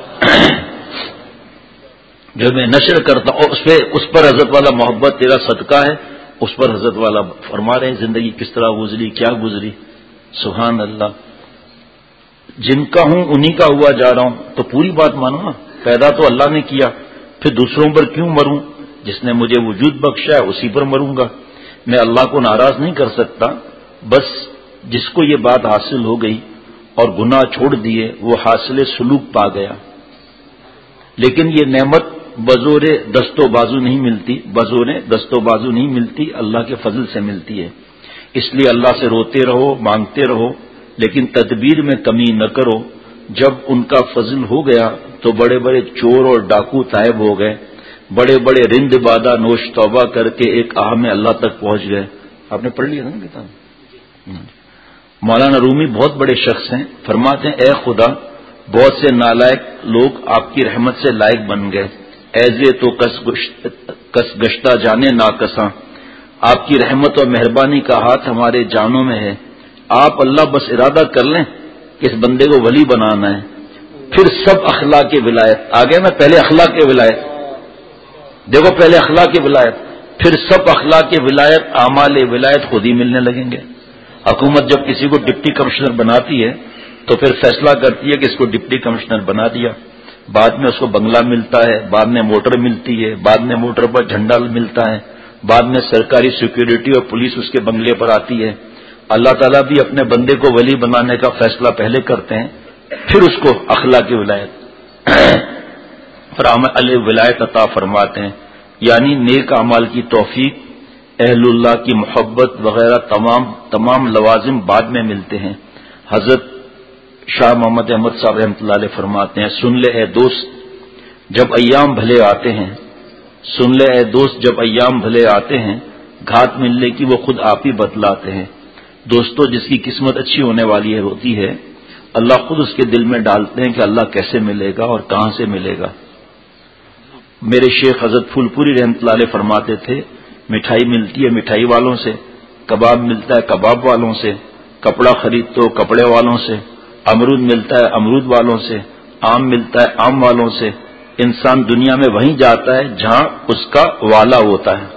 جو میں نشر کرتا ہوں اس پر حضرت والا محبت تیرا صدقہ ہے, اس پر حضرت والا فرما رہے ہیں زندگی کس طرح گزری, کیا گزری. سبحان اللہ. جن کا ہوں انہی کا ہوا جا رہا ہوں. تو پوری بات مانو نا, پیدا تو اللہ نے کیا, پھر دوسروں پر کیوں مروں؟ جس نے مجھے وجود بخشا ہے اسی پر مروں گا. میں اللہ کو ناراض نہیں کر سکتا. بس جس کو یہ بات حاصل ہو گئی اور گناہ چھوڑ دیے وہ حاصل سلوک پا گیا. لیکن یہ نعمت بزور دست و بازو نہیں ملتی, بزور دست و بازو نہیں ملتی, اللہ کے فضل سے ملتی ہے. اس لیے اللہ سے روتے رہو, مانگتے رہو, لیکن تدبیر میں کمی نہ کرو. جب ان کا فضل ہو گیا تو بڑے بڑے چور اور ڈاکو طائب ہو گئے, بڑے بڑے رند بادہ نوش توبہ کر کے ایک آہ میں اللہ تک پہنچ گئے. آپ نے پڑھ لیا نا کتاب. مولانا رومی بہت بڑے شخص ہیں, فرماتے ہیں اے خدا بہت سے نالائق لوگ آپ کی رحمت سے لائق بن گئے, ایزے تو کس گشتہ جانے ناکساں. آپ کی رحمت اور مہربانی کا ہاتھ ہمارے جانوں میں ہے. آپ اللہ بس ارادہ کر لیں کہ اس بندے کو ولی بنانا ہے, پھر سب اخلاق ولایت. آگے میں پہلے اخلاق ولایت, دیکھو پہلے اخلاق ولایت, پھر سب اخلاق ولایت, اعمال ولایت خود ہی ملنے لگیں گے. حکومت جب کسی کو ڈپٹی کمشنر بناتی ہے تو پھر فیصلہ کرتی ہے کہ اس کو ڈپٹی کمشنر بنا دیا، بعد میں اس کو بنگلہ ملتا ہے، بعد میں موٹر ملتی ہے، بعد میں موٹر پر جھنڈا ملتا ہے، بعد میں سرکاری سیکیورٹی اور پولیس اس کے بنگلے پر آتی ہے۔ اللہ تعالیٰ بھی اپنے بندے کو ولی بنانے کا فیصلہ پہلے کرتے ہیں، پھر اس کو اخلاق ولایت علیہ ولایت عطا فرماتے ہیں، یعنی نیک اعمال کی توفیق، اہل اللہ کی محبت وغیرہ تمام لوازم بعد میں ملتے ہیں۔ حضرت شاہ محمد احمد صاحب رحمۃ اللہ علیہ فرماتے ہیں، سن لے اے دوست جب ایام بھلے آتے ہیں، سن لے اے دوست جب ایام بھلے آتے ہیں، گھات ملنے کی وہ خود آپ ہی بتلاتے ہیں۔ دوستو جس کی قسمت اچھی ہونے والی ہوتی ہے، اللہ خود اس کے دل میں ڈالتے ہیں کہ اللہ کیسے ملے گا اور کہاں سے ملے گا۔ میرے شیخ حضرت پھول پوری رحمۃ اللہ علیہ فرماتے تھے، مٹھائی ملتی ہے مٹھائی والوں سے، کباب ملتا ہے کباب والوں سے، کپڑا خرید تو کپڑے والوں سے، امرود ملتا ہے امرود والوں سے، آم ملتا ہے آم والوں سے۔ انسان دنیا میں وہیں جاتا ہے جہاں اس کا والا ہوتا ہے،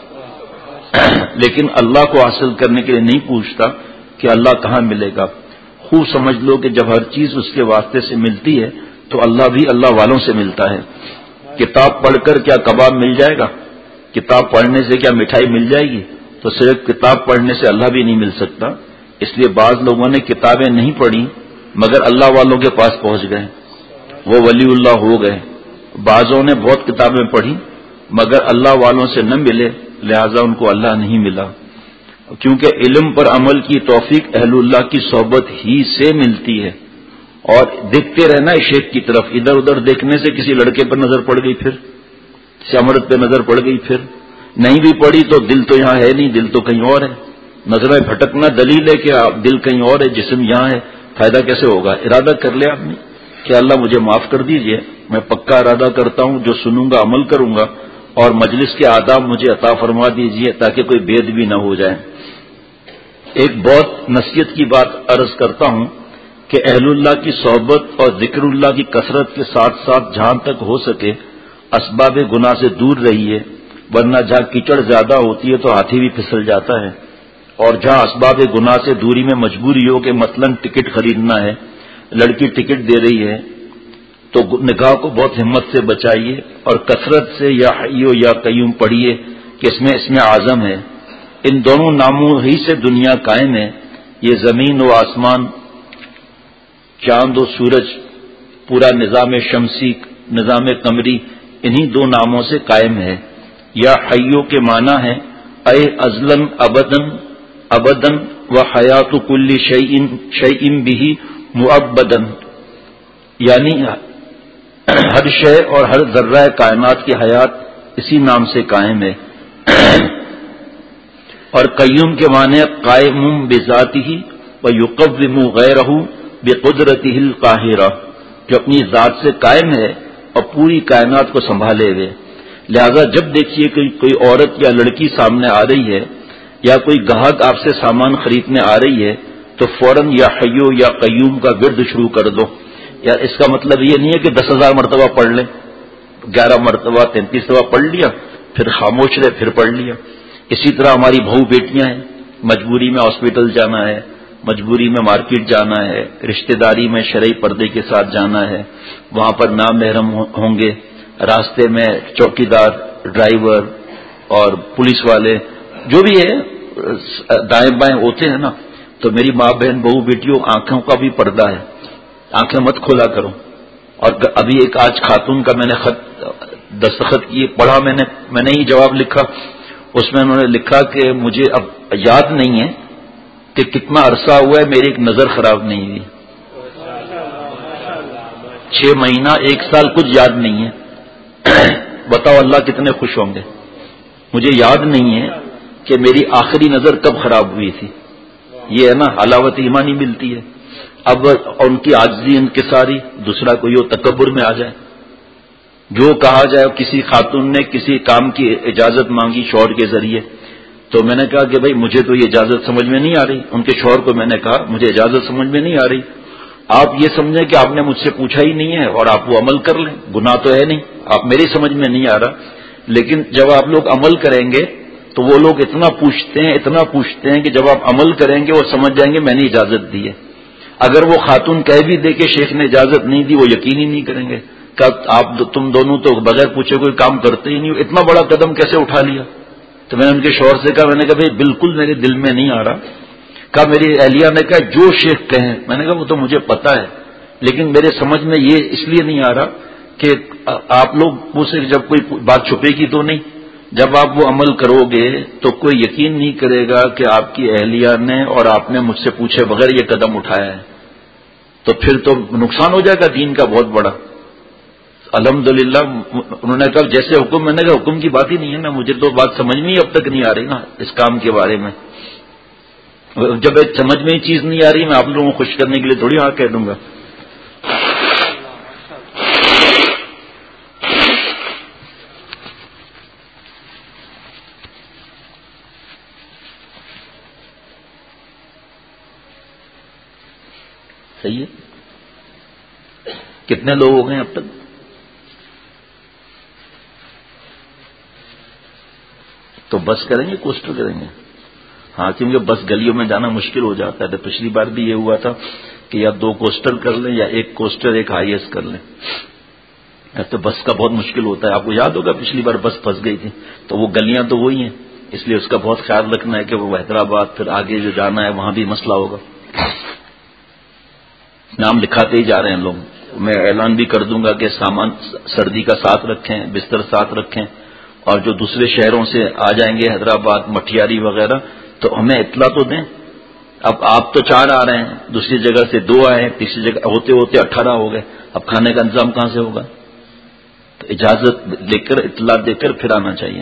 لیکن اللہ کو حاصل کرنے کے لیے نہیں پوچھتا کہ اللہ کہاں ملے گا۔ خوب سمجھ لو کہ جب ہر چیز اس کے واسطے سے ملتی ہے تو اللہ بھی اللہ والوں سے ملتا ہے۔ کتاب پڑھ کر کیا کباب مل جائے گا؟ کتاب پڑھنے سے کیا مٹھائی مل جائے گی؟ تو صرف کتاب پڑھنے سے اللہ بھی نہیں مل سکتا۔ اس لیے بعض لوگوں نے کتابیں نہیں پڑھی مگر اللہ والوں کے پاس پہنچ گئے، وہ ولی اللہ ہو گئے۔ بعضوں نے بہت کتابیں پڑھی مگر اللہ والوں سے نہ ملے، لہذا ان کو اللہ نہیں ملا۔ کیونکہ علم پر عمل کی توفیق اہل اللہ کی صحبت ہی سے ملتی ہے۔ اور دیکھتے رہنا شیخ کی طرف، ادھر ادھر دیکھنے سے کسی لڑکے پر نظر پڑ گئی، پھر کسی عورت پہ نظر پڑ گئی، پھر نہیں بھی پڑی تو دل تو یہاں ہے نہیں، دل تو کہیں اور ہے۔ نظریں بھٹکنا دلیل ہے کہ دل کہیں اور ہے، جسم یہاں ہے، فائدہ کیسے ہوگا؟ ارادہ کر لیا آپ نے کہ اللہ مجھے معاف کر دیجئے، میں پکا ارادہ کرتا ہوں جو سنوں گا عمل کروں گا، اور مجلس کے آداب مجھے عطا فرما دیجئے تاکہ کوئی بید بھی نہ ہو جائے۔ ایک بہت نصیحت کی بات عرض کرتا ہوں کہ اہل اللہ کی صحبت اور ذکر اللہ کی کثرت کے ساتھ ساتھ جہاں تک ہو سکے اسباب گناہ سے دور رہیے، ورنہ جہاں کیچڑ زیادہ ہوتی ہے تو ہاتھی بھی پھسل جاتا ہے، اور جہاں اسباب گناہ سے دوری میں مجبوری ہو کہ مثلا ٹکٹ خریدنا ہے، لڑکی ٹکٹ دے رہی ہے تو نگاہ کو بہت ہمت سے بچائیے اور کثرت سے یا حیو یا قیوم پڑھیے کہ اس میں اعظم ہے۔ ان دونوں ناموں ہی سے دنیا قائم ہے، یہ زمین و آسمان، چاند و سورج، پورا نظام شمسی، نظام قمری انہی دو ناموں سے قائم ہے۔ یا حیو کے معنی ہے اے ازلن ابدن، ابدن و حیات کل شیء بہ مؤبدن، یعنی ہر شے اور ہر ذرہ کائنات کی حیات اسی نام سے قائم ہے۔ اور قیوم کے معنی قائم بذاتہ و یقوم غیرہ بقدرتہ القاہرہ، جو اپنی ذات سے قائم ہے اور پوری کائنات کو سنبھالے ہوئے۔ لہذا جب دیکھیے کہ کوئی عورت یا لڑکی سامنے آ رہی ہے یا کوئی گاہک آپ سے سامان خریدنے آ رہی ہے تو فوراً یا حیو یا قیوم کا ورد شروع کر دو۔ یا اس کا مطلب یہ نہیں ہے کہ 10,000 مرتبہ پڑھ لیں، 11 مرتبہ 33 دفعہ پڑھ لیا پھر خاموش رہے پھر پڑھ لیا۔ اسی طرح ہماری بہو بیٹیاں ہیں، مجبوری میں ہاسپٹل جانا ہے، مجبوری میں مارکیٹ جانا ہے، رشتہ داری میں شرعی پردے کے ساتھ جانا ہے، وہاں پر نامحرم ہوں گے، راستے میں چوکیدار، ڈرائیور اور پولیس والے جو بھی ہے دائیں بائیں ہوتے ہیں نا، تو میری ماں بہن بہو بیٹیوں آنکھوں کا بھی پردہ ہے، آنکھیں مت کھولا کرو۔ اور ابھی ایک آج خاتون کا میں نے خط دستخط کیے پڑھا، میں نے ہی جواب لکھا، اس میں انہوں نے لکھا کہ مجھے اب یاد نہیں ہے کہ کتنا عرصہ ہوا ہے میری ایک نظر خراب نہیں ہوئی، 6 مہینہ 1 سال کچھ یاد نہیں ہے۔ بتاؤ اللہ کتنے خوش ہوں گے۔ مجھے یاد نہیں ہے کہ میری آخری نظر کب خراب ہوئی تھی۔ یہ ہے نا حلاوت ایمانی ملتی ہے۔ اب ان کی عاجزی انکساری، دوسرا کوئی وہ تکبر میں آ جائے، جو کہا جائے کسی خاتون نے کسی کام کی اجازت مانگی شوہر کے ذریعے، تو میں نے کہا کہ بھائی مجھے تو یہ اجازت سمجھ میں نہیں آ رہی۔ ان کے شوہر کو میں نے کہا مجھے اجازت سمجھ میں نہیں آ رہی، آپ یہ سمجھیں کہ آپ نے مجھ سے پوچھا ہی نہیں ہے اور آپ وہ عمل کر لیں، گناہ تو ہے نہیں، آپ میری سمجھ میں نہیں آ رہا۔ لیکن جب آپ لوگ عمل کریں گے تو وہ لوگ اتنا پوچھتے ہیں کہ جب آپ عمل کریں گے وہ سمجھ جائیں گے میں نے اجازت دی ہے۔ اگر وہ خاتون کہہ بھی دے کہ شیخ نے اجازت نہیں دی، وہ یقین ہی نہیں کریں گے کہ تم دونوں تو بغیر پوچھے کوئی کام کرتے ہی نہیں، اتنا بڑا قدم کیسے اٹھا لیا؟ تو میں نے ان کے شوہر سے کہا، میں نے کہا بھائی بالکل میرے دل میں نہیں آ رہا. کہا میری اہلیہ نے کہا جو شیخ کہیں. میں نے کہا وہ تو مجھے پتا ہے، لیکن میرے سمجھ میں یہ اس لیے نہیں آ رہا کہ آپ لوگ سے جب کوئی بات چھپے گی تو نہیں، جب آپ وہ عمل کرو گے تو کوئی یقین نہیں کرے گا کہ آپ کی اہلیہ نے اور آپ نے مجھ سے پوچھے بغیر یہ قدم اٹھایا ہے، تو پھر تو نقصان ہو جائے گا دین کا بہت بڑا. الحمدللہ انہوں نے کہا جیسے حکم، میں نے کہا حکم کی بات ہی نہیں ہے نا، مجھے تو بات سمجھ میں ہی اب تک نہیں آ رہی نا اس کام کے بارے میں. جب ایک سمجھ میں ہی چیز نہیں آ رہی، میں آپ لوگوں کو خوش کرنے کے لیے تھوڑی ہاں کہہ دوں گا. صحیح ہے. کتنے لوگ ہو گئے اب تک؟ تو بس کریں گے کوسٹر کریں گے؟ ہاں، کیونکہ بس گلیوں میں جانا مشکل ہو جاتا ہے. تو پچھلی بار بھی یہ ہوا تھا کہ یا 2 کوسٹر کر لیں یا 1 کوسٹر 1 ہائی ایس کر لیں. تو بس کا بہت مشکل ہوتا ہے. آپ کو یاد ہوگا پچھلی بار بس پھنس گئی تھی، تو وہ گلیاں تو وہی ہیں، اس لیے اس کا بہت خیال رکھنا ہے کہ وہ حیدرآباد پھر آگے جو جانا ہے وہاں بھی مسئلہ ہوگا. نام لکھاتے ہی جا رہے ہیں لوگ. میں اعلان بھی کر دوں گا کہ سامان سردی کا ساتھ رکھیں، بستر ساتھ رکھیں، اور جو دوسرے شہروں سے آ جائیں گے حیدرآباد مٹھیاری وغیرہ تو ہمیں اطلاع تو دیں. اب آپ تو 4 آ رہے ہیں، دوسری جگہ سے 2 آئے، تیسری جگہ ہوتے ہوتے 18 ہو گئے. اب کھانے کا انتظام کہاں سے ہوگا؟ تو اجازت لے کر اطلاع دے کر پھر آنا چاہیے.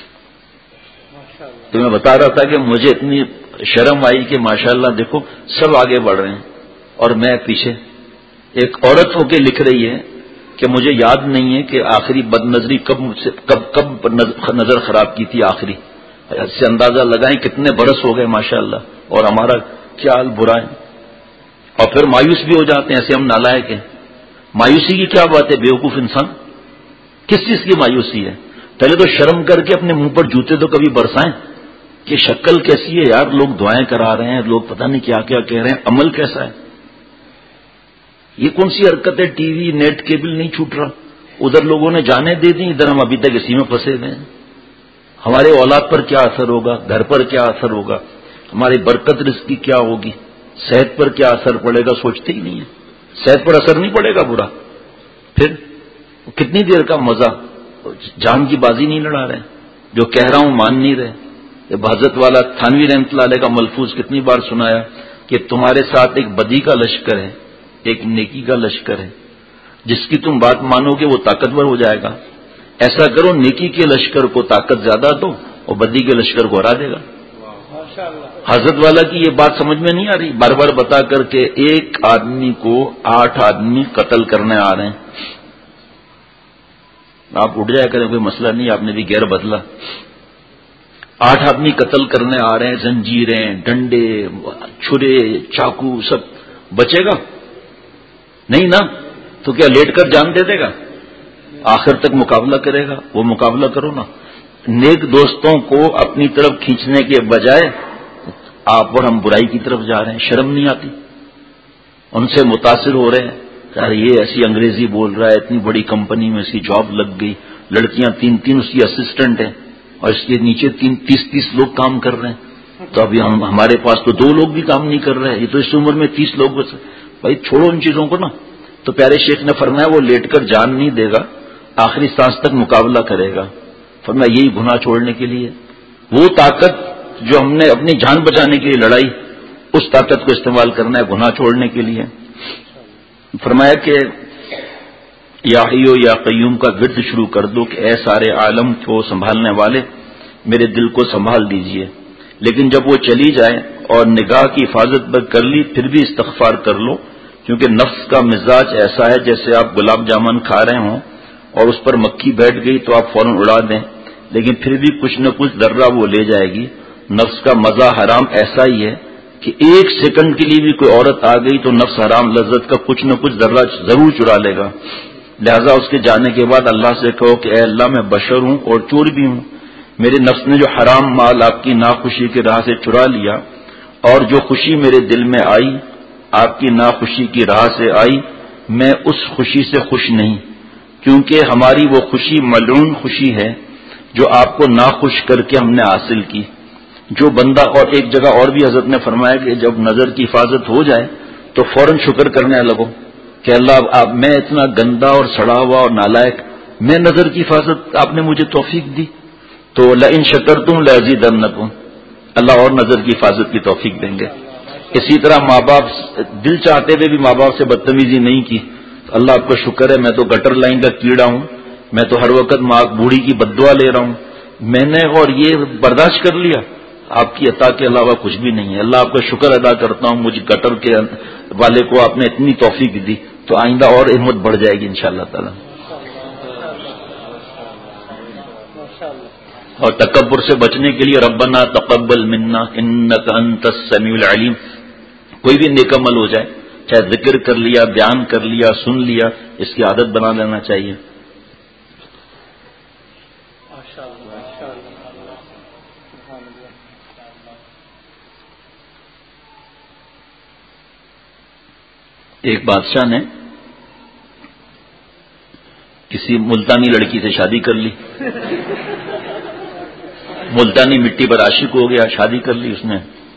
تو میں بتا رہا تھا کہ مجھے اتنی شرم آئی کہ ماشاءاللہ دیکھو سب آگے بڑھ رہے ہیں اور میں پیچھے. ایک عورت ہو کے لکھ رہی ہے کہ مجھے یاد نہیں ہے کہ آخری بد نظری کب نظر خراب کی تھی آخری. اس سے اندازہ لگائیں کتنے برس ہو گئے ماشاءاللہ، اور ہمارا کیا حال برا ہے. اور پھر مایوس بھی ہو جاتے ہیں، ایسے ہم نالائق ہیں. مایوسی کی کیا بات ہے؟ بیوقوف انسان، کس چیز کی مایوسی ہے؟ پہلے تو شرم کر کے اپنے منہ پر جوتے تو کبھی برسائیں کہ شکل کیسی ہے یار، لوگ دعائیں کرا رہے ہیں، لوگ پتہ نہیں کیا کیا کہہ رہے ہیں، عمل کیسا ہے؟ یہ کون سی حرکت ہے؟ ٹی وی نیٹ کیبل نہیں چھوٹ رہا، ادھر لوگوں نے جانیں دے دی، ادھر ہم ابھی تک اسی میں پھنسے ہوئے ہیں. ہمارے اولاد پر کیا اثر ہوگا؟ گھر پر کیا اثر ہوگا؟ ہماری برکت رزق کی کیا ہوگی؟ صحت پر کیا اثر پڑے گا؟ سوچتے ہی نہیں ہے. صحت پر اثر نہیں پڑے گا برا، پھر کتنی دیر کا مزہ؟ جان کی بازی نہیں لڑا رہے، جو کہہ رہا ہوں مان نہیں رہے. حضرت والا تھانوی رحمۃ اللہ علیہ کا ملفوظ کتنی بار سنایا کہ تمہارے ساتھ ایک بدی کا لشکر ہے، ایک نیکی کا لشکر ہے. جس کی تم بات مانو گے وہ طاقتور ہو جائے گا. ایسا کرو نیکی کے لشکر کو طاقت زیادہ دو اور بدی کے لشکر کو ہرا دے گا. حضرت والا کی یہ بات سمجھ میں نہیں آ رہی، بار بار بتا کر کے ایک آدمی کو 8 آدمی قتل کرنے آ رہے ہیں. آپ اٹھ جایا کریں، کوئی مسئلہ نہیں، آپ نے بھی گیر بدلا. 8 آدمی قتل کرنے آ رہے ہیں، زنجیریں، ڈنڈے، چھرے، چاقو، سب. بچے گا نہیں نا؟ تو کیا لیٹ کر جان دے دے گا؟ آخر تک مقابلہ کرے گا. وہ مقابلہ کرو نا. نیک دوستوں کو اپنی طرف کھینچنے کے بجائے آپ اور ہم برائی کی طرف جا رہے ہیں. شرم نہیں آتی؟ ان سے متاثر ہو رہے ہیں، یار یہ ایسی انگریزی بول رہا ہے، اتنی بڑی کمپنی میں اس کی جاب لگ گئی، لڑکیاں 3 اس کی اسسٹنٹ ہیں، اور اس کے نیچے 30 لوگ کام کر رہے ہیں. تو ابھی ہمارے پاس تو 2 لوگ بھی کام نہیں کر رہے ہیں، یہ تو اس عمر میں 30 لوگ بس. بھائی چھوڑو ان چیزوں کو نا. تو پیارے شیخ نے فرمایا وہ لیٹ کر جان نہیں دے گا، آخری سانس تک مقابلہ کرے گا. فرمایا یہی گناہ چھوڑنے کے لیے وہ طاقت جو ہم نے اپنی جان بچانے کے لیے لڑائی، اس طاقت کو استعمال کرنا ہے گناہ چھوڑنے کے لیے. فرمایا کہ یا حیو یا قیوم کا گرد شروع کر دو کہ اے سارے عالم کو سنبھالنے والے میرے دل کو سنبھال دیجئے. لیکن جب وہ چلی جائے اور نگاہ کی حفاظت کر لی پھر بھی استغفار کر لو، کیونکہ نفس کا مزاج ایسا ہے جیسے آپ گلاب جامن کھا رہے ہوں اور اس پر مکھی بیٹھ گئی تو آپ فوراً اڑا دیں، لیکن پھر بھی کچھ نہ کچھ ذرہ وہ لے جائے گی. نفس کا مزہ حرام ایسا ہی ہے کہ 1 سیکنڈ کے لیے بھی کوئی عورت آ گئی تو نفس حرام لذت کا کچھ نہ کچھ ذرہ ضرور چرا لے گا. لہذا اس کے جانے کے بعد اللہ سے کہو کہ اے اللہ میں بشر ہوں اور چور بھی ہوں، میرے نفس نے جو حرام مال آپ کی ناخوشی کی راہ سے چرا لیا اور جو خوشی میرے دل میں آئی آپ کی ناخوشی کی راہ سے آئی، میں اس خوشی سے خوش نہیں، کیونکہ ہماری وہ خوشی ملعون خوشی ہے جو آپ کو ناخوش کر کے ہم نے حاصل کی۔ جو بندہ، اور ایک جگہ اور بھی حضرت نے فرمایا کہ جب نظر کی حفاظت ہو جائے تو فوراً شکر کرنے لگو کہ اللہ میں اتنا گندا اور سڑا ہوا اور نالائق، میں نظر کی حفاظت آپ نے مجھے توفیق دی، تو لئن شکرتم لازیدنکم، اللہ اور نظر کی حفاظت کی توفیق دیں گے۔ اسی طرح ماں باپ، دل چاہتے ہوئے بھی ماں باپ سے بدتمیزی نہیں کی، تو اللہ آپ کا شکر ہے، میں تو گٹر لائن کا کیڑا ہوں، میں تو ہر وقت ماں بوڑھی کی بددعا لے رہا ہوں، میں نے اور یہ برداشت کر لیا، آپ کی عطا کے علاوہ کچھ بھی نہیں ہے۔ اللہ آپ کا شکر ادا کرتا ہوں، مجھے گٹر کے والے کو آپ نے اتنی توفیق دی، تو آئندہ اور ہمت بڑھ جائے گی انشاءاللہ تعالی۔ اور تکبر سے بچنے کے لیے ربنا تقبل منا انک انت السمیع العلیم، کوئی بھی نیک عمل ہو جائے، چاہے ذکر کر لیا، بیان کر لیا، سن لیا، اس کی عادت بنا لینا چاہیے۔ ایک بادشاہ نے کسی ملتانی لڑکی سے شادی کر لی، ملتانی مٹی پر عاشق ہو گیا، شادی کر لی اس نے۔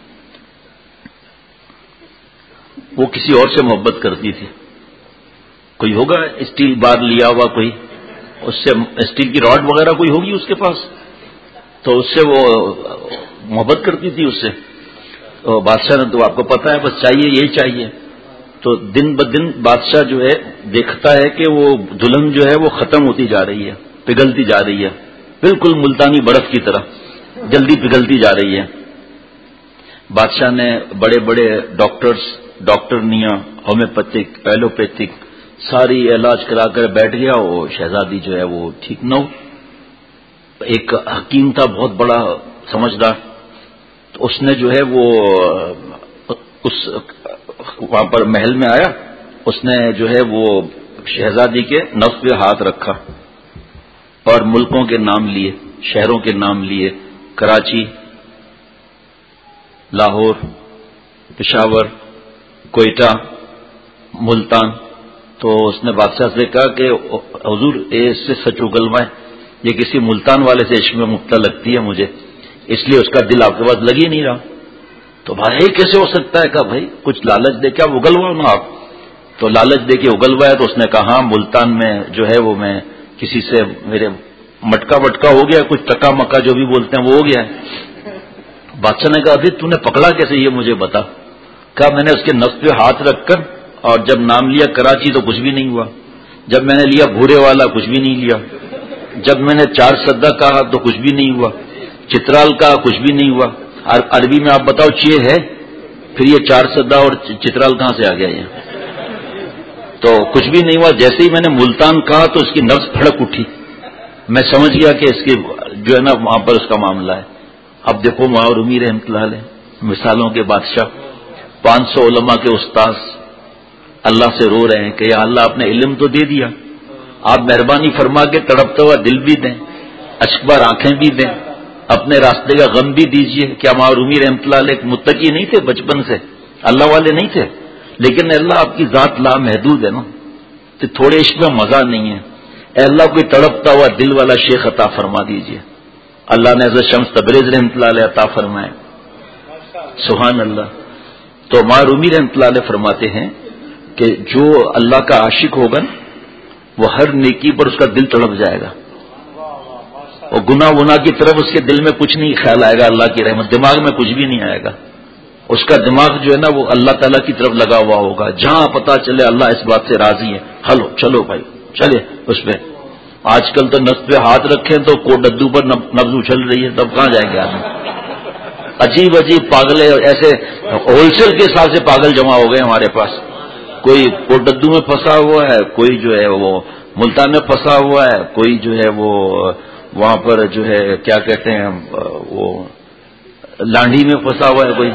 وہ کسی اور سے محبت کرتی تھی، کوئی ہوگا اسٹیل بار لیا ہوا، کوئی اس سے اسٹیل کی راڈ وغیرہ کوئی ہوگی اس کے پاس، تو اس سے وہ محبت کرتی تھی اس سے۔ تو بادشاہ نے، تو آپ کو پتا ہے بس چاہیے یہی چاہیے، تو دن بدن بادشاہ جو ہے دیکھتا ہے کہ وہ دلہن جو ہے وہ ختم ہوتی جا رہی ہے، پگھلتی جا رہی ہے، بالکل ملتانی برف کی طرح جلدی پگھلتی جا رہی ہے۔ بادشاہ نے بڑے بڑے ڈاکٹرنیاں، ہومیوپیتھک، ایلوپیتھک، ساری علاج کرا کر بیٹھ گیا، وہ شہزادی جو ہے وہ ٹھیک نہ ہو۔ ایک حکیم تھا بہت بڑا سمجھدار، تو اس نے جو ہے وہ اس وہاں پر محل میں آیا، اس نے جو ہے وہ شہزادی کے نفس پہ ہاتھ رکھا اور ملکوں کے نام لیے، شہروں کے نام لیے، کراچی، لاہور، پشاور، کوئٹہ، ملتان۔ تو اس نے بادشاہ سے کہا کہ حضور اس سے سچ اگلوائیں، یہ کسی ملتان والے سے عشق میں مبتلا لگتی ہے مجھے، اس لیے اس کا دل آپ کے پاس لگ ہی نہیں رہا۔ تو بھائی کیسے ہو سکتا ہے؟ کہا بھائی کچھ لالچ دے کے آپ اگلواؤ نا آپ۔ تو لالچ دے کے اگلوایا، تو اس نے کہا ہاں ملتان میں جو ہے وہ میں کسی سے میرے مٹکا وٹکا ہو گیا، کچھ ٹکا مکا جو بھی بولتے ہیں وہ ہو گیا ہے۔ بادشاہ نے کہا ابھی تو نے پکڑا کیسے یہ مجھے بتا۔ کہا میں نے اس کے نفس پہ ہاتھ رکھ کر، اور جب نام لیا کراچی تو کچھ بھی نہیں ہوا، جب میں نے لیا بھورے والا کچھ بھی نہیں لیا، جب میں نے چار سدہ کہا تو کچھ بھی نہیں ہوا، چترال کہا کچھ بھی نہیں ہوا۔ عربی میں آپ بتاؤ چیے ہے، پھر یہ چار سدہ اور چترال کہاں سے آ گیا یہ؟ تو کچھ بھی نہیں ہوا۔ جیسے ہی میں نے ملتان کہا تو اس کی نفس پھڑک اٹھی، میں سمجھ گیا کہ اس کی جو ہے نا وہاں پر اس کا معاملہ ہے۔ اب دیکھو معرومی رحمۃ اللہ علیہ، مثالوں کے بادشاہ، 500 علماء کے استاذ اللہ سے رو رہے ہیں کہ یا اللہ آپ نے علم تو دے دیا، آپ مہربانی فرما کے تڑپتا ہوا دل بھی دیں، اشکبار آنکھیں بھی دیں، اپنے راستے کا غم بھی دیجئے۔ کیا معرومی رحمۃ اللہ علیہ ایک متقی نہیں تھے بچپن سے، اللہ والے نہیں تھے، لیکن اللہ آپ کی ذات لامحدود ہے نا، تو تھوڑے عشق میں مزہ نہیں ہے۔ اے اللہ کوئی تڑپتا ہوا دل والا شیخ عطا فرما دیجئے۔ اللہ نے حضرت شمس تبریز رحمۃ اللہ علیہ عطا فرمائے، سبحان اللہ۔ تو معرومی رحمۃ اللہ علیہ فرماتے ہیں کہ جو اللہ کا عاشق ہوگا وہ ہر نیکی پر اس کا دل تڑپ جائے گا، اور گناہ ونا کی طرف اس کے دل میں کچھ نہیں خیال آئے گا، اللہ کی رحمت دماغ میں کچھ بھی نہیں آئے گا، اس کا دماغ جو ہے نا وہ اللہ تعالیٰ کی طرف لگا ہوا ہوگا۔ جہاں پتہ چلے اللہ اس بات سے راضی ہے، ہلو چلو بھائی چلے اس پہ۔ آج کل تو نفس پہ ہاتھ رکھیں تو ڈدو پر نبض اچھل رہی ہے، تب کہاں جائیں گے آدمی؟ عجیب عجیب پاگل ایسے ہول سیل کے حساب سے پاگل جمع ہو گئے ہمارے پاس، کوئی کوٹدو میں پھنسا ہوا ہے، کوئی جو ہے وہ ملتان میں پھنسا ہوا ہے، کوئی جو ہے وہ وہاں پر جو ہے کیا کہتے ہیں وہ لانڈھی میں پھنسا ہوا ہے، کوئی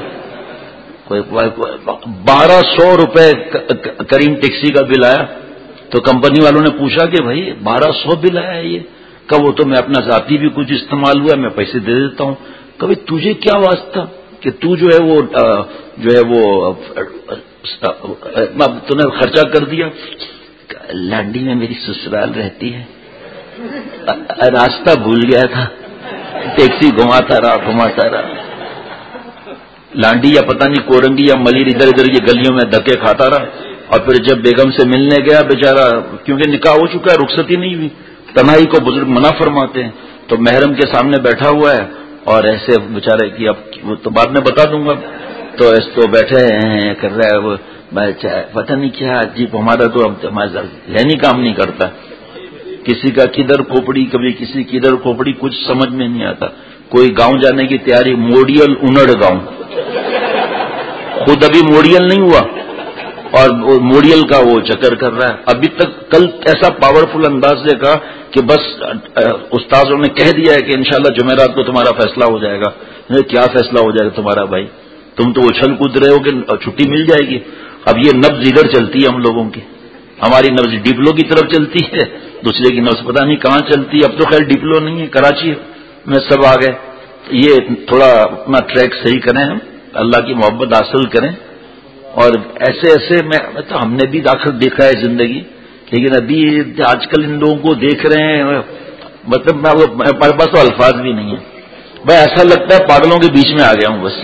1200 روپے کریم ٹیکسی کا بل آیا، تو کمپنی والوں نے پوچھا کہ بھائی 1200 بل آیا ہے یہ؟ کہ وہ تو میں اپنا ذاتی بھی کچھ استعمال ہوا میں پیسے دے دیتا ہوں۔ کبھی تجھے کیا واسطہ کہ تو جو ہے وہ تو نے خرچہ کر دیا. لانڈی میں میری سسرال رہتی ہے, راستہ بھول گیا تھا, ٹیکسی گھماتا رہا. لانڈی یا پتہ نہیں کورنگی یا ملیر ادھر ادھر یہ گلیوں میں دھکے کھاتا رہا. اور پھر جب بیگم سے ملنے گیا بیچارہ, کیونکہ نکاح ہو چکا ہے, رخصتی نہیں ہوئی, تنہائی کو بزرگ منع فرماتے ہیں, تو محرم کے سامنے بیٹھا ہوا ہے اور ایسے بیچارے کی, اب وہ تو بعد میں بتا دوں گا, تو اس کو بیٹھے ہیں کر رہا ہے وہ, پتہ نہیں کیا عجیب, ہمارا تو اب ہمارا ذہنی کام نہیں کرتا, کسی کا کدھر کھوپڑی, کبھی کسی کدھر کھوپڑی, کچھ سمجھ میں نہیں آتا. کوئی گاؤں جانے کی تیاری, موڈیل انڑ گاؤں, خود ابھی موڈیل نہیں ہوا اور موڈیل کا وہ چکر کر رہا ہے. ابھی تک کل ایسا پاورفل انداز سے کہا کہ بس استاذوں نے کہہ دیا ہے کہ انشاءاللہ جمعرات کو تمہارا فیصلہ ہو جائے گا. کیا فیصلہ ہو جائے گا تمہارا بھائی, تم تو اچھل کود رہے ہو کہ چھٹی مل جائے گی. اب یہ نبض ادھر چلتی ہے ہم لوگوں کی, ہماری نبض ڈپلو کی طرف چلتی ہے, دوسرے کی نبض پتہ نہیں کہاں چلتی ہے. اب تو خیر ڈپلو نہیں ہے, کراچی میں سب آ گئے. یہ تھوڑا اپنا ٹریک صحیح کریں, ہم اللہ کی محبت حاصل کریں. اور ایسے ایسے میں تو ہم نے بھی داخل دیکھا ہے زندگی, لیکن ابھی آج کل ان لوگوں کو دیکھ رہے ہیں, مطلب ہمارے پاس تو الفاظ بھی نہیں ہے بھائی, ایسا لگتا ہے پاگلوں کے بیچ میں آ گیا ہوں بس.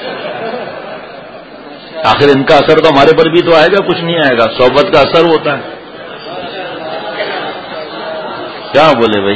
آخر ان کا اثر تو ہمارے پر بھی تو آئے گا, کچھ نہیں آئے گا, صحبت کا اثر ہوتا ہے. کیا بولے بھائی,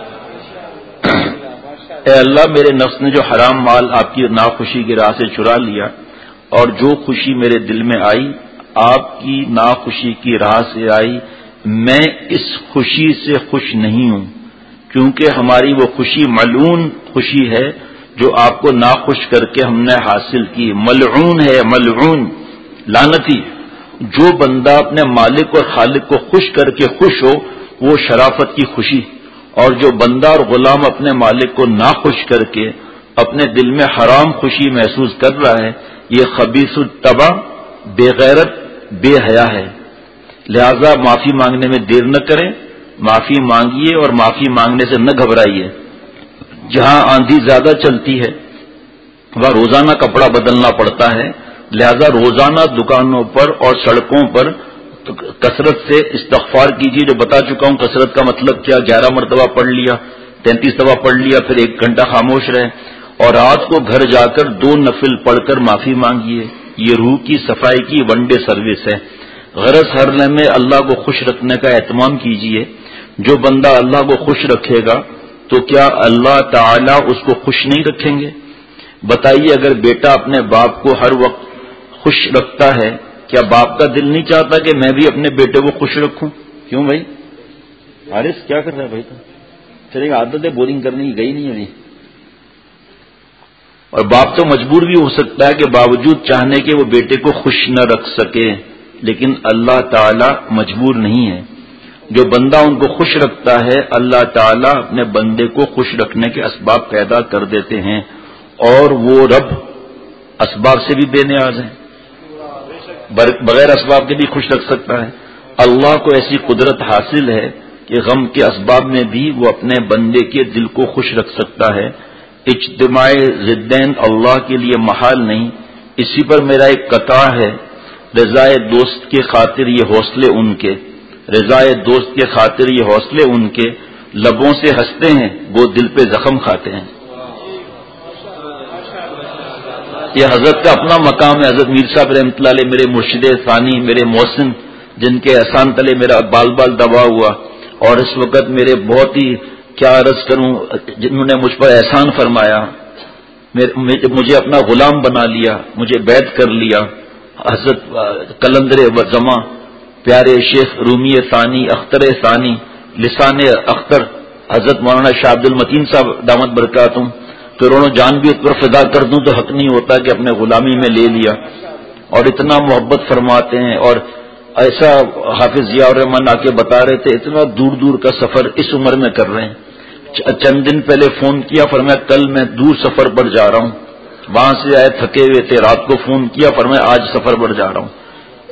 اے اللہ میرے نفس نے جو حرام مال آپ کی ناخوشی کی راہ سے چرا لیا, اور جو خوشی میرے دل میں آئی آپ کی ناخوشی کی راہ سے آئی, میں اس خوشی سے خوش نہیں ہوں, کیونکہ ہماری وہ خوشی ملعون خوشی ہے جو آپ کو ناخوش کر کے ہم نے حاصل کی. ملعون ہے, ملعون, لعنتی. جو بندہ اپنے مالک اور خالق کو خوش کر کے خوش ہو وہ شرافت کی خوشی, اور جو بندہ اور غلام اپنے مالک کو ناخوش کر کے اپنے دل میں حرام خوشی محسوس کر رہا ہے, یہ خبیث الطبع, بے غیرت, بے حیا ہے. لہذا معافی مانگنے میں دیر نہ کریں, معافی مانگیے اور معافی مانگنے سے نہ گھبرائیے. جہاں آندھی زیادہ چلتی ہے وہاں روزانہ کپڑا بدلنا پڑتا ہے, لہذا روزانہ دکانوں پر اور سڑکوں پر کثرت سے استغفار کیجیے. جو بتا چکا ہوں کثرت کا مطلب کیا, 11 مرتبہ پڑھ لیا, 33 دفعہ پڑھ لیا, پھر 1 گھنٹہ خاموش رہے, اور رات کو گھر جا کر 2 نفل پڑھ کر معافی مانگیے. یہ روح کی صفائی کی ون ڈے سروس ہے. غرض ہر لمحے اللہ کو خوش رکھنے کا اہتمام کیجیے. جو بندہ اللہ کو خوش رکھے گا تو کیا اللہ تعالی اس کو خوش نہیں رکھیں گے؟ بتائیے, اگر بیٹا اپنے باپ کو ہر وقت خوش رکھتا ہے, کیا باپ کا دل نہیں چاہتا کہ میں بھی اپنے بیٹے کو خوش رکھوں؟ کیوں بھائی حارث کیا کر رہا ہے بھائی؟ تو پھر ایک عادت ہے بورنگ کرنے کی, گئی نہیں ابھی. اور باپ تو مجبور بھی ہو سکتا ہے کہ باوجود چاہنے کے وہ بیٹے کو خوش نہ رکھ سکے, لیکن اللہ تعالی مجبور نہیں ہے. جو بندہ ان کو خوش رکھتا ہے اللہ تعالیٰ اپنے بندے کو خوش رکھنے کے اسباب پیدا کر دیتے ہیں, اور وہ رب اسباب سے بھی بے نیاز ہے, بغیر اسباب کے بھی خوش رکھ سکتا ہے. اللہ کو ایسی قدرت حاصل ہے کہ غم کے اسباب میں بھی وہ اپنے بندے کے دل کو خوش رکھ سکتا ہے. اجتماع ضدین اللہ کے لیے محال نہیں. اسی پر میرا ایک قطع ہے, رضائے دوست کے خاطر یہ حوصلے ان کے, رضائے دوست کے خاطر یہ حوصلے ان کے, لبوں سے ہنستے ہیں وہ دل پہ زخم کھاتے ہیں. یہ حضرت کا اپنا مقام ہے. حضرت میر صاحب رحمۃ اللہ علیہ میرے مرشد ثانی, میرے محسن, جن کے احسان تلے میرا بال بال دبا ہوا, اور اس وقت میرے بہت ہی کیا عرض کروں, جنہوں نے مجھ پر احسان فرمایا, مجھے اپنا غلام بنا لیا, مجھے بیعت کر لیا. حضرت قلندر زماں پیارے شیخ رومی ثانی, اختر ثانی, لسان اختر, حضرت مولانا شاہ عبد المتین صاحب دامت برکاتہم, کروڑوں جان بھی اس پر فدا کر دوں تو حق نہیں ہوتا کہ اپنے غلامی میں لے لیا. اور اتنا محبت فرماتے ہیں, اور ایسا حافظ ضیاء الرحمن آ کے بتا رہے تھے, اتنا دور دور کا سفر اس عمر میں کر رہے ہیں. چند دن پہلے فون کیا, فرمایا کل میں دور سفر پر جا رہا ہوں, وہاں سے آئے تھکے ہوئے تھے, رات کو فون کیا, فرمایا آج سفر پر جا رہا ہوں.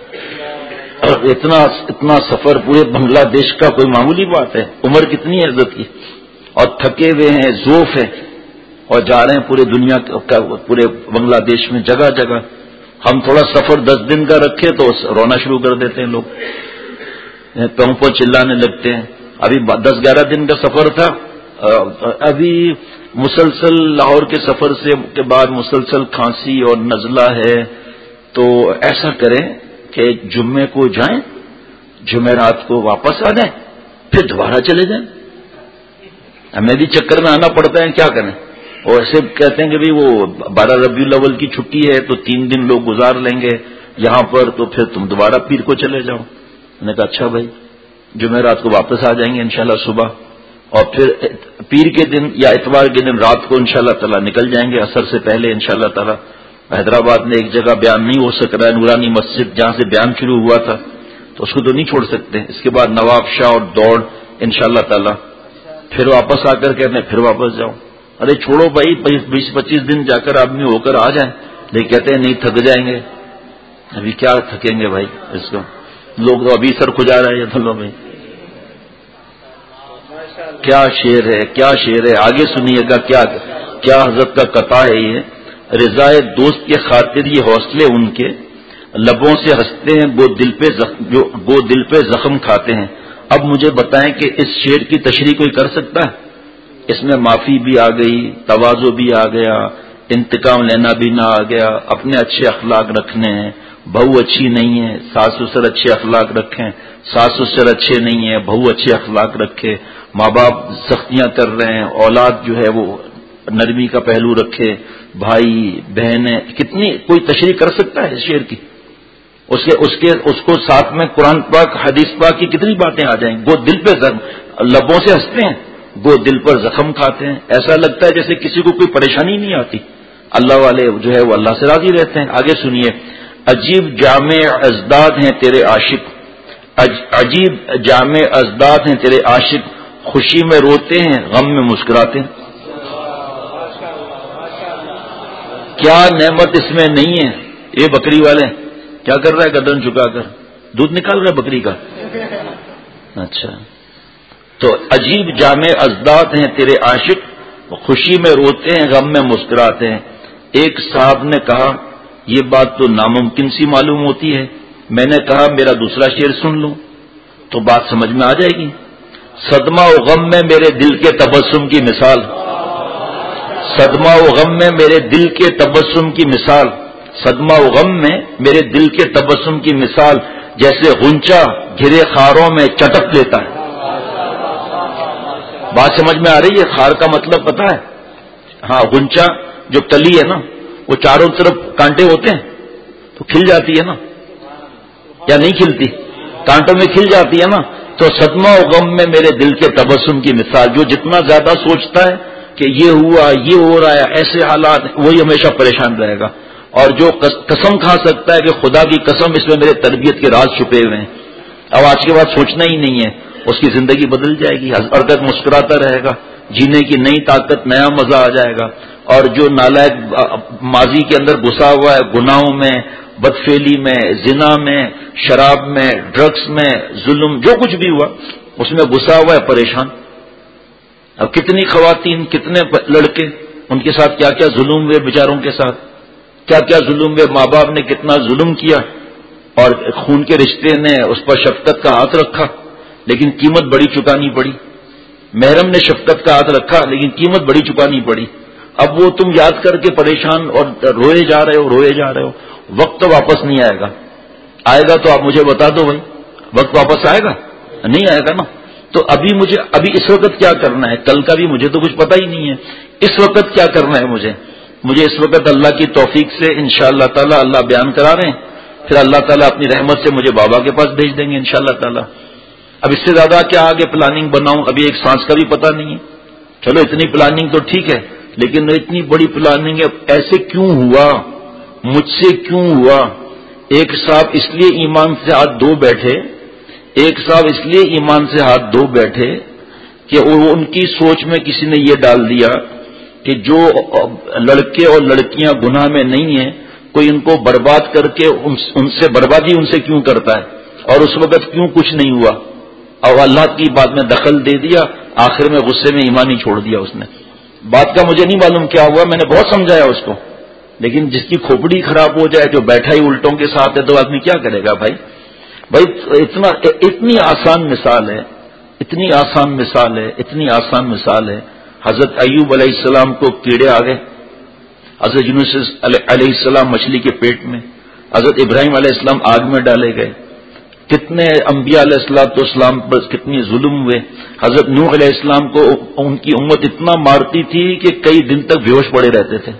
اتنا سفر پورے بنگلہ دیش کا کوئی معمولی بات ہے؟ عمر کتنی ہے عزت کی, اور تھکے ہوئے ہیں, ذوف ہے, اور جا رہے ہیں پورے دنیا کا, پورے بنگلہ دیش میں جگہ جگہ. ہم تھوڑا سفر 10 دن کا رکھے تو رونا شروع کر دیتے ہیں لوگ، پوں چلانے لگتے ہیں. ابھی 10-11 دن کا سفر تھا، ابھی مسلسل لاہور کے سفر کے بعد مسلسل کھانسی اور نزلہ ہے. تو ایسا کریں کہ جمعے کو جائیں، جمعرات کو واپس آ جائیں، پھر دوبارہ چلے جائیں. ہمیں بھی چکر میں آنا پڑتا ہے، کیا کریں. اور ایسے کہتے ہیں کہ بھی وہ 12 ربیع الاول کی چھٹی ہے تو 3 دن لوگ گزار لیں گے یہاں پر، تو پھر تم دوبارہ پیر کو چلے جاؤ. میں نے کہا اچھا بھائی، جمعرات کو واپس آ جائیں گے انشاءاللہ صبح، اور پھر پیر کے دن یا اتوار کے دن رات کو انشاءاللہ تعالی نکل جائیں گے عصر سے پہلے انشاءاللہ تعالی. حیدرآباد میں ایک جگہ بیان نہیں ہو سک رہا ہے، نورانی مسجد جہاں سے بیان شروع ہوا تھا، تو اس کو تو نہیں چھوڑ سکتے. اس کے بعد نواب شاہ اور دوڑ انشاءاللہ تعالی، پھر واپس آ کر کہتے ہیں پھر واپس جاؤ. ارے چھوڑو بھائی، 20-25 دن جا کر آدمی ہو کر آ جائیں. لیکن کہتے ہیں نہیں، تھک جائیں گے. ابھی کیا تھکیں گے بھائی اس کو، لوگ تو ابھی سر کھجا رہے ہیں دلوں میں. کیا شعر ہے، کیا شعر ہے، آگے سنیے گا کیا حضرت کا قطع ہے. یہ رضائے دوست کے خاطر یہ حوصلے ان کے لبوں سے ہنستے ہیں، وہ دل پہ زخم کھاتے ہیں. اب مجھے بتائیں کہ اس شعر کی تشریح کوئی کر سکتا ہے؟ اس میں معافی بھی آ گئی، تواضع بھی آ گیا، انتقام لینا بھی نہ آ گیا، اپنے اچھے اخلاق رکھنے ہیں. بہو اچھی نہیں ہے، ساس سسر اچھے اخلاق رکھیں، ساس سسر اچھے نہیں ہیں، بہو اچھے اخلاق رکھے. ماں باپ سختیاں کر رہے ہیں، اولاد جو ہے وہ نرمی کا پہلو رکھے، بھائی بہنیں. کتنی کوئی تشریح کر سکتا ہے اس شعر کی؟ اس کو ساتھ میں قرآن پاک حدیث پاک کی کتنی باتیں آ جائیں. وہ دل پہ لبوں سے ہنستے ہیں، وہ دل پر زخم کھاتے ہیں. ایسا لگتا ہے جیسے کسی کو کوئی پریشانی نہیں آتی. اللہ والے جو ہے وہ اللہ سے راضی رہتے ہیں. آگے سنیے. عجیب جامع ازداد ہیں تیرے عاشق، عجیب جامع ازداد ہیں تیرے عاشق، خوشی میں روتے ہیں غم میں مسکراتے ہیں. کیا نعمت اس میں نہیں ہے. یہ بکری والے کیا کر رہا ہے؟ گردن چکا کر دودھ نکال رہا ہے بکری کا. اچھا، تو عجیب جامع ازداد ہیں تیرے عاشق، خوشی میں روتے ہیں غم میں مسکراتے ہیں. ایک صاحب نے کہا یہ بات تو ناممکن سی معلوم ہوتی ہے. میں نے کہا میرا دوسرا شعر سن لو تو بات سمجھ میں آ جائے گی. صدمہ و غم میں میرے دل کے تبسم کی مثال، صدمہ و غم میں میرے دل کے تبسم کی مثال، صدمہ و غم میں میرے دل کے تبسم کی مثال، جیسے غنچہ گھرے خاروں میں چٹک لیتا ہے. بات سمجھ میں آ رہی ہے؟ خار کا مطلب پتہ ہے؟ ہاں، غنچہ جو کلی ہے نا، وہ چاروں طرف کانٹے ہوتے ہیں تو کھل جاتی ہے نا، یا نہیں کھلتی؟ کانٹوں میں کھل جاتی ہے نا. تو صدمہ و غم میں میرے دل کے تبسم کی مثال، جو جتنا زیادہ سوچتا ہے کہ یہ ہوا، یہ ہو رہا ہے، ایسے حالات، وہی ہمیشہ پریشان رہے گا. اور جو قسم کھا سکتا ہے کہ خدا کی قسم اس میں میرے تربیت کے راز چھپے ہوئے ہیں، اب آج کے بعد سوچنا ہی نہیں ہے، اس کی زندگی بدل جائے گی. حرکت مسکراتا رہے گا، جینے کی نئی طاقت، نیا مزہ آ جائے گا. اور جو نالائق ماضی کے اندر گھسا ہوا ہے گناہوں میں، بدفعلی میں، زنا میں، شراب میں، ڈرگس میں، ظلم، جو کچھ بھی ہوا اس میں گھسا ہوا ہے، پریشان. اب کتنی خواتین، کتنے لڑکے، ان کے ساتھ کیا کیا ظلم ہوئے، بیچاروں کے ساتھ کیا کیا ظلم ہوئے. ماں باپ نے کتنا ظلم کیا اور خون کے رشتے نے اس پر شفقت کا ہاتھ رکھا لیکن قیمت بڑی چکانی پڑی. محرم نے شفقت کا ہاتھ رکھا لیکن قیمت بڑی چکانی پڑی. اب وہ تم یاد کر کے پریشان اور روئے جا رہے ہو. وقت تو واپس نہیں آئے گا. آئے گا تو آپ مجھے بتا دو بھائی، وقت واپس آئے گا؟ نہیں آئے گا نا. تو ابھی اس وقت کیا کرنا ہے؟ کل کا بھی مجھے تو کچھ پتہ ہی نہیں ہے. اس وقت کیا کرنا ہے مجھے اس وقت اللہ کی توفیق سے انشاءاللہ تعالی اللہ بیان کرا رہے ہیں، پھر اللہ تعالیٰ اپنی رحمت سے مجھے بابا کے پاس بھیج دیں گے انشاءاللہ تعالیٰ. اب اس سے زیادہ کیا آگے پلاننگ بناؤں؟ ابھی ایک سانس کا بھی پتہ نہیں ہے. چلو اتنی پلاننگ تو ٹھیک ہے، لیکن اتنی بڑی پلاننگ ہے، ایسے کیوں ہوا؟ مجھ سے کیوں ہوا؟ ایک صاحب اس لیے ایمان سے ہاتھ دھو بیٹھے کہ ان کی سوچ میں کسی نے یہ ڈال دیا کہ جو لڑکے اور لڑکیاں گناہ میں نہیں ہیں، کوئی ان کو برباد کر کے ان سے بربادی ان سے کیوں کرتا ہے، اور اس وقت کیوں کچھ نہیں ہوا، اور اللہ کی بات میں دخل دے دیا. آخر میں غصے میں ایمان ہی چھوڑ دیا اس نے. بات کا مجھے نہیں معلوم کیا ہوا، میں نے بہت سمجھایا اس کو، لیکن جس کی کھوپڑی خراب ہو جائے، جو بیٹھا ہی الٹوں کے ساتھ ہے، تو آدمی کیا کرے گا بھائی؟ اتنی آسان مثال ہے، اتنی آسان مثال ہے، اتنی آسان مثال ہے. حضرت ایوب علیہ السلام کو کیڑے آ گئے، حضرت یونس علیہ السلام مچھلی کے پیٹ میں، حضرت ابراہیم علیہ السلام آگ میں ڈالے گئے. کتنے انبیاء علیہ السلام پر کتنی ظلم ہوئے. حضرت نوح علیہ السلام کو ان کی امت اتنا مارتی تھی کہ کئی دن تک بے ہوش پڑے رہتے تھے.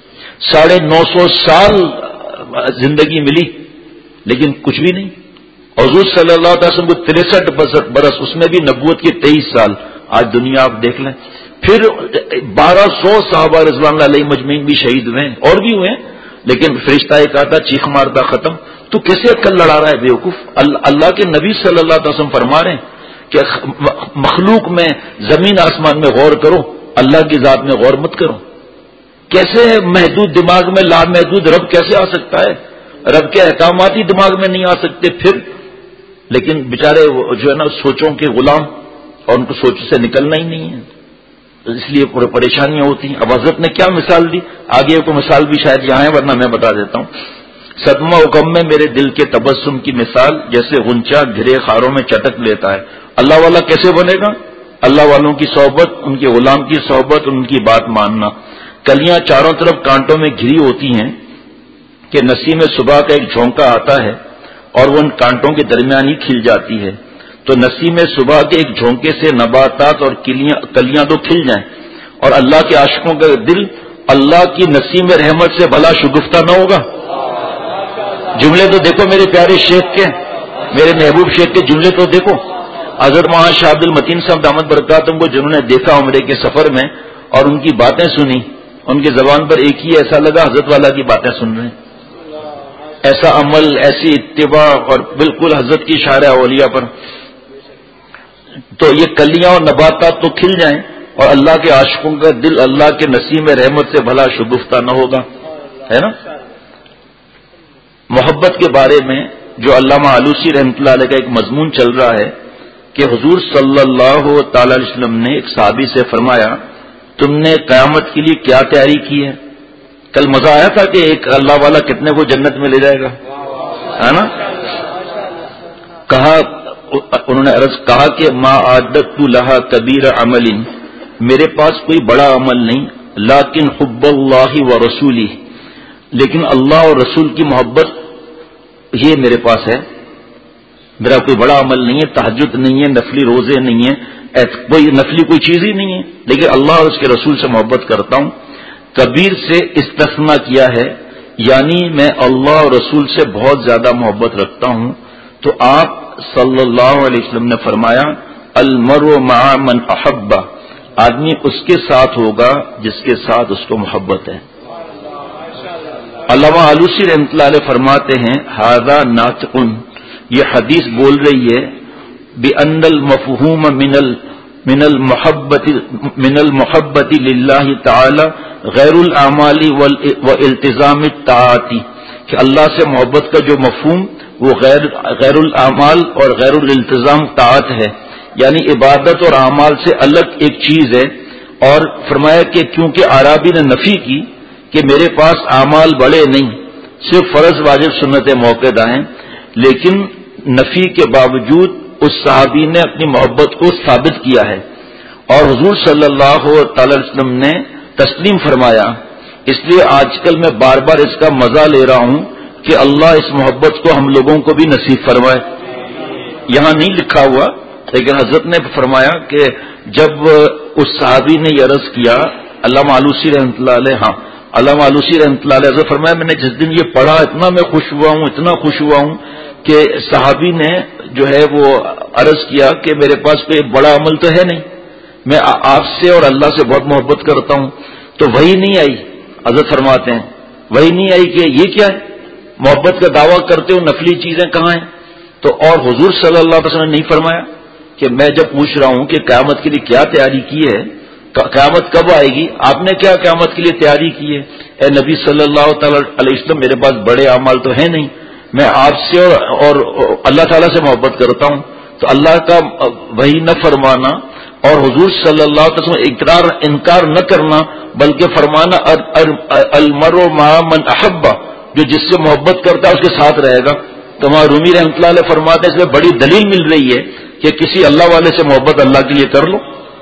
950 سال زندگی ملی لیکن کچھ بھی نہیں. حضور صلی اللہ علیہ وسلم کو 63 برس، اس میں بھی نبوت کے 23 سال. آج دنیا آپ دیکھ لیں. پھر 1200 صحابہ رضوان اللہ علیہ مجمعین بھی شہید ہوئے، اور بھی ہوئے، لیکن فرشتہ ایک آتا چیخ مارتا ختم. تو کیسے عقل لڑا رہا ہے بیوقوف؟ اللہ کے نبی صلی اللہ علیہ وسلم فرما رہے ہیں کہ مخلوق میں، زمین آسمان میں غور کرو، اللہ کی ذات میں غور مت کرو. کیسے محدود دماغ میں لامحدود رب کیسے آ سکتا ہے؟ رب کے احکامات ہی دماغ میں نہیں آ سکتے. پھر لیکن بیچارے جو ہے نا سوچوں کے غلام، اور ان کو سوچ سے نکلنا ہی نہیں ہے، اس لیے پریشانیاں ہوتی ہیں. اب حضرت نے کیا مثال دی؟ آگے کو مثال بھی شاید یہاں ہے، ورنہ میں بتا دیتا ہوں. صدمہ و غم میں میرے دل کے تبسم کی مثال، جیسے غنچہ گھرے خاروں میں چٹک لیتا ہے. اللہ والا کیسے بنے گا؟ اللہ والوں کی صحبت، ان کے غلام کی صحبت، ان کی بات ماننا. کلیاں چاروں طرف کانٹوں میں گھری ہوتی ہیں کہ نسیم صبح کا ایک جھونکا آتا ہے اور وہ ان کانٹوں کے درمیان ہی کھل جاتی ہے. تو نسیم صبح کے ایک جھونکے سے نباتات اور کلیاں تو کھل جائیں، اور اللہ کے عاشقوں کا دل اللہ کی نسیم رحمت سے بھلا شگفتہ نہ ہوگا. جملے تو دیکھو میرے پیارے شیخ کے، میرے محبوب شیخ کے جملے تو دیکھو. حضرت مولانا شاہ عبد المتین صاحب دامت برکاتہم کو جنہوں نے دیکھا عمرے کے سفر میں اور ان کی باتیں سنی، ان کی زبان پر ایک ہی ایسا لگا حضرت والا کی باتیں سن رہے ہیں. ایسا عمل، ایسی اتباع، اور بالکل حضرت کی شارع اولیاء پر. تو یہ کلیاں اور نباتات تو کھل جائیں اور اللہ کے عاشقوں کا دل اللہ کے نسیم رحمت سے بھلا شگفتہ نہ ہوگا، ہے نا. محبت کے بارے میں جو علامہ آلوسی رحمۃ اللہ علیہ کا ایک مضمون چل رہا ہے کہ حضور صلی اللہ تعالی علیہ وسلم نے ایک صحابی سے فرمایا، تم نے قیامت کے لیے کیا تیاری کی ہے؟ کل مزہ آیا تھا کہ ایک اللہ والا کتنے کو جنت میں لے جائے گا، ہے نا. کہا، انہوں نے عرض کہا کہ ما عادت لہا کبیر عمل، میرے پاس کوئی بڑا عمل نہیں، لیکن حب اللہ و رسولی، لیکن اللہ اور رسول کی محبت یہ میرے پاس ہے. میرا کوئی بڑا عمل نہیں ہے، تہجد نہیں ہے، نفلی روزے نہیں ہیں، کوئی نفلی کوئی چیز ہی نہیں ہے، لیکن اللہ اور اس کے رسول سے محبت کرتا ہوں. کبیر سے استثناء کیا ہے، یعنی میں اللہ اور رسول سے بہت زیادہ محبت رکھتا ہوں. تو آپ صلی اللہ علیہ وسلم نے فرمایا، المرء مع من احب، آدمی اس کے ساتھ ہوگا جس کے ساتھ اس کو محبت ہے. علامہ آلوسی رحمۃ اللہ علیہ فرماتے ہیں، ھذا ناطق، یہ حدیث بول رہی ہے بأن المفہوم من المحبت للہ تعالی غیر الاعمال والالتزام الطاعات، کہ اللہ سے محبت کا جو مفہوم وہ غیر الاعمال اور غیر الالتزام طاعت ہے، یعنی عبادت اور اعمال سے الگ ایک چیز ہے. اور فرمایا کہ کیونکہ اعرابی نے نفی کی کہ میرے پاس اعمال بڑے نہیں، صرف فرض واجب سنتیں موقع ہیں، لیکن نفی کے باوجود اس صحابی نے اپنی محبت کو ثابت کیا ہے، اور حضور صلی اللہ تعالی وسلم نے تسلیم فرمایا. اس لیے آج کل میں بار بار اس کا مزہ لے رہا ہوں کہ اللہ اس محبت کو ہم لوگوں کو بھی نصیب فرمائے. یہاں نہیں لکھا ہوا، لیکن حضرت نے فرمایا کہ جب اس صحابی نے یہ عرض کیا، علامہ آلوسی رحمۃ اللہ علیہ، ہاں علامہ آلوسی رحمۃ اللہ علیہ حضرت فرمایا، میں نے جس دن یہ پڑھا اتنا میں خوش ہوا ہوں، اتنا خوش ہوا ہوں کہ صحابی نے جو ہے وہ عرض کیا کہ میرے پاس کوئی بڑا عمل تو ہے نہیں، میں آپ سے اور اللہ سے بہت محبت کرتا ہوں. تو وہی نہیں آئی، حضرت فرماتے ہیں وہی نہیں آئی کہ یہ کیا ہے، محبت کا دعویٰ کرتے ہو، نفلی چیزیں کہاں ہیں؟ تو اور حضور صلی اللہ علیہ وسلم نے نہیں فرمایا کہ میں جب پوچھ رہا ہوں کہ قیامت کے لیے کیا تیاری کی ہے، قیامت کب آئے گی، آپ نے کیا قیامت کے لیے تیاری کی ہے؟ اے نبی صلی اللہ تعالی علیہ وسلم، میرے پاس بڑے اعمال تو ہیں نہیں، میں آپ سے اور اللہ تعالیٰ سے محبت کرتا ہوں. تو اللہ کا وہی نہ فرمانا اور حضور صلی اللہ علیہ وسلم انکار نہ کرنا، بلکہ فرمانا المرء مع من احب، جو جس سے محبت کرتا ہے اس کے ساتھ رہے گا. تو وہاں رومی رحمۃ اللہ علیہ فرماتے ہیں اس میں بڑی دلیل مل رہی ہے کہ کسی اللہ والے سے محبت اللہ کے لیے کر لو.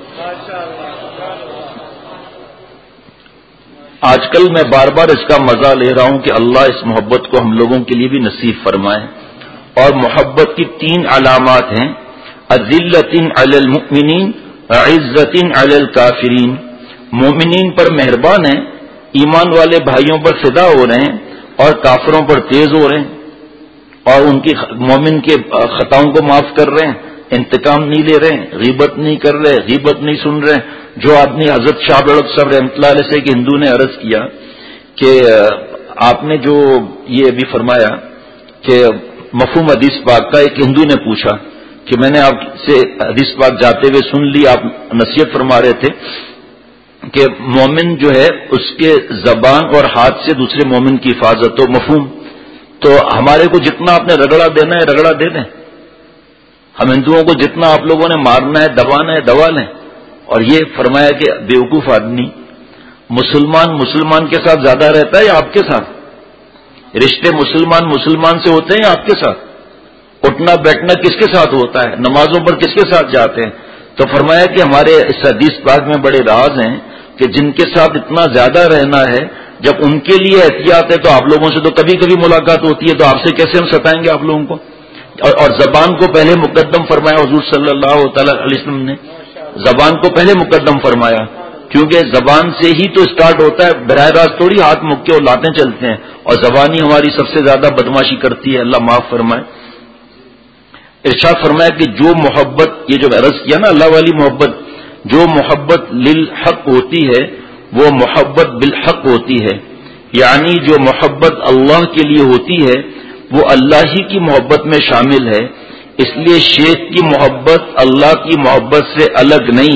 آج کل میں بار بار اس کا مزہ لے رہا ہوں کہ اللہ اس محبت کو ہم لوگوں کے لیے بھی نصیب فرمائے. اور محبت کی 3 علامات ہیں: اذلۃ علی المؤمنین، عزۃ علی الکافرین. مومنین پر مہربان ہیں، ایمان والے بھائیوں پر فدا ہو رہے ہیں، اور کافروں پر تیز ہو رہے ہیں، اور ان کی مومن کے خطاؤں کو معاف کر رہے ہیں، انتقام نہیں لے رہے ہیں، غیبت نہیں کر رہے، غیبت نہیں سن رہے. جو آدمی حضرت شاہ بڑک صاحب رحمۃ اللہ علیہ سے ایک ہندو نے عرض کیا کہ آپ نے جو یہ ابھی فرمایا کہ مفہوم حدیث پاک کا، ایک ہندو نے پوچھا کہ میں نے آپ سے حدیث پاک جاتے ہوئے سن لی، آپ نصیحت فرما رہے تھے کہ مومن جو ہے اس کے زبان اور ہاتھ سے دوسرے مومن کی حفاظت ہو. مفہوم تو ہمارے کو جتنا آپ نے رگڑا دینا ہے رگڑا دے دیں، ہم ہندوؤں کو جتنا آپ لوگوں نے مارنا ہے دبانا ہے دبا لیں. اور یہ فرمایا کہ بیوقوف آدمی مسلمان کے ساتھ زیادہ رہتا ہے یا آپ کے ساتھ؟ رشتے مسلمان سے ہوتے ہیں یا آپ کے ساتھ؟ اٹھنا بیٹھنا کس کے ساتھ ہوتا ہے؟ نمازوں پر کس کے ساتھ جاتے ہیں؟ تو فرمایا کہ ہمارے اس حدیث پاک میں بڑے راز ہیں کہ جن کے ساتھ اتنا زیادہ رہنا ہے، جب ان کے لیے احتیاط ہے تو آپ لوگوں سے تو کبھی کبھی ملاقات ہوتی ہے، تو آپ سے کیسے ہم ستائیں گے آپ لوگوں کو؟ اور زبان کو پہلے مقدم فرمایا حضور صلی اللہ تعالی علیہ وسلم نے، زبان کو پہلے مقدم فرمایا، کیونکہ زبان سے ہی تو اسٹارٹ ہوتا ہے، براہ راست تھوڑی ہاتھ مکے اور لاتیں چلتے ہیں. اور زبان ہی ہماری سب سے زیادہ بدماشی کرتی ہے، اللہ معاف فرمائے. ارشاد فرمایا کہ جو محبت، یہ جو عرض کیا نا اللہ والی محبت، جو محبت للحق ہوتی ہے وہ محبت بالحق ہوتی ہے. یعنی جو محبت اللہ کے لیے ہوتی ہے وہ اللہ ہی کی محبت میں شامل ہے. اس لیے شیخ کی محبت اللہ کی محبت سے الگ نہیں.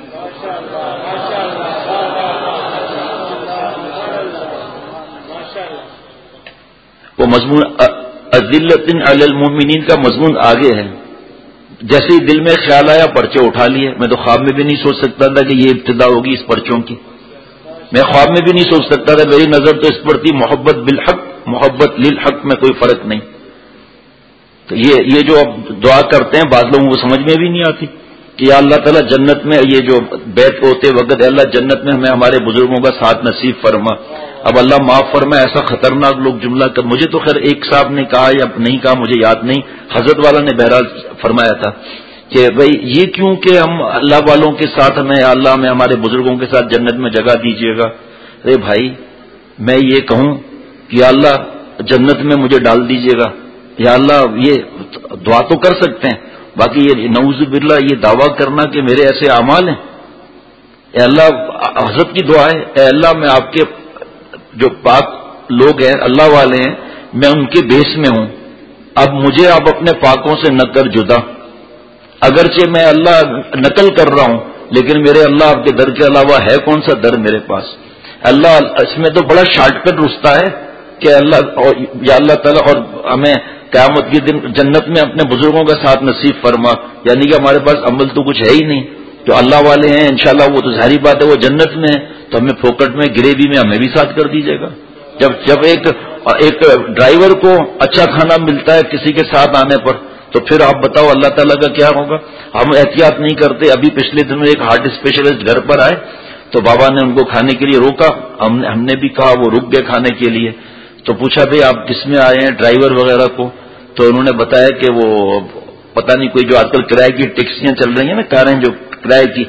وہ مضمون اذلۃ علی المؤمنین کا مضمون آگے ہے. جیسے ہی دل میں خیال آیا پرچے اٹھا لیے. میں تو خواب میں بھی نہیں سوچ سکتا تھا کہ یہ ابتدا ہوگی اس پرچوں کی. میں خواب میں بھی نہیں سوچ سکتا تھا. میری نظر تو اس پر تھی محبت بالحق، محبت للحق میں کوئی فرق نہیں. تو یہ جو اب دعا کرتے ہیں بعض لوگوں کو سمجھ میں بھی نہیں آتی کہ یا اللہ تعالیٰ جنت میں، یہ جو بیت ہوتے وقت اللہ جنت میں ہمیں ہمارے بزرگوں کا ساتھ نصیب فرما. اب اللہ معاف فرما. ایسا خطرناک لوگ جملہ کر، مجھے تو خیر ایک صاحب نے کہا یا نہیں کہا مجھے یاد نہیں، حضرت والا نے بہرحال فرمایا تھا کہ بھئی یہ کیوں کہ ہم اللہ والوں کے ساتھ ہمیں، یا اللہ ہمیں ہمارے بزرگوں کے ساتھ جنت میں جگہ دیجیے گا. ارے بھائی میں یہ کہوں کہ یا اللہ جنت میں مجھے ڈال دیجیے گا، یا اللہ، یہ دعا تو کر سکتے ہیں. باقی یہ نعوذ باللہ یہ دعویٰ کرنا کہ میرے ایسے اعمال ہیں. اے اللہ، حضرت کی دعا ہے، اے اللہ میں آپ کے جو پاک لوگ ہیں اللہ والے ہیں، میں ان کے بیس میں ہوں. اب مجھے آپ اپنے پاکوں سے نہ کر جدا. اگرچہ میں اللہ نقل کر رہا ہوں لیکن میرے اللہ آپ کے در کے علاوہ ہے کون سا در میرے پاس؟ اللہ اس میں تو بڑا شارٹ کٹ رستہ ہے کہ اللہ، یا اللہ تعالیٰ، اور ہمیں قیامت کے دن جنت میں اپنے بزرگوں کا ساتھ نصیب فرما. یعنی کہ ہمارے پاس عمل تو کچھ ہے ہی نہیں. جو اللہ والے ہیں انشاءاللہ وہ تو ظاہری بات ہے وہ جنت میں ہے، تو ہمیں پھوکٹ میں گریوی میں ہمیں بھی ساتھ کر دیجیے گا. جب ایک ڈرائیور کو اچھا کھانا ملتا ہے کسی کے ساتھ آنے پر، تو پھر آپ بتاؤ اللہ تعالیٰ کا کیا ہوگا؟ ہم احتیاط نہیں کرتے. ابھی پچھلے دنوں ایک ہارٹ اسپیشلسٹ گھر پر آئے تو بابا نے ان کو کھانے کے لیے روکا. ہم نے بھی کہا، وہ رک گئے کھانے کے لیے. تو پوچھا بھائی آپ کس میں آئے ہیں، ڈرائیور وغیرہ کو؟ تو انہوں نے بتایا کہ وہ پتہ نہیں کوئی جو آج کل کرائے کی ٹیکسیاں چل رہی ہیں نا، کاریں جو کرائے کی.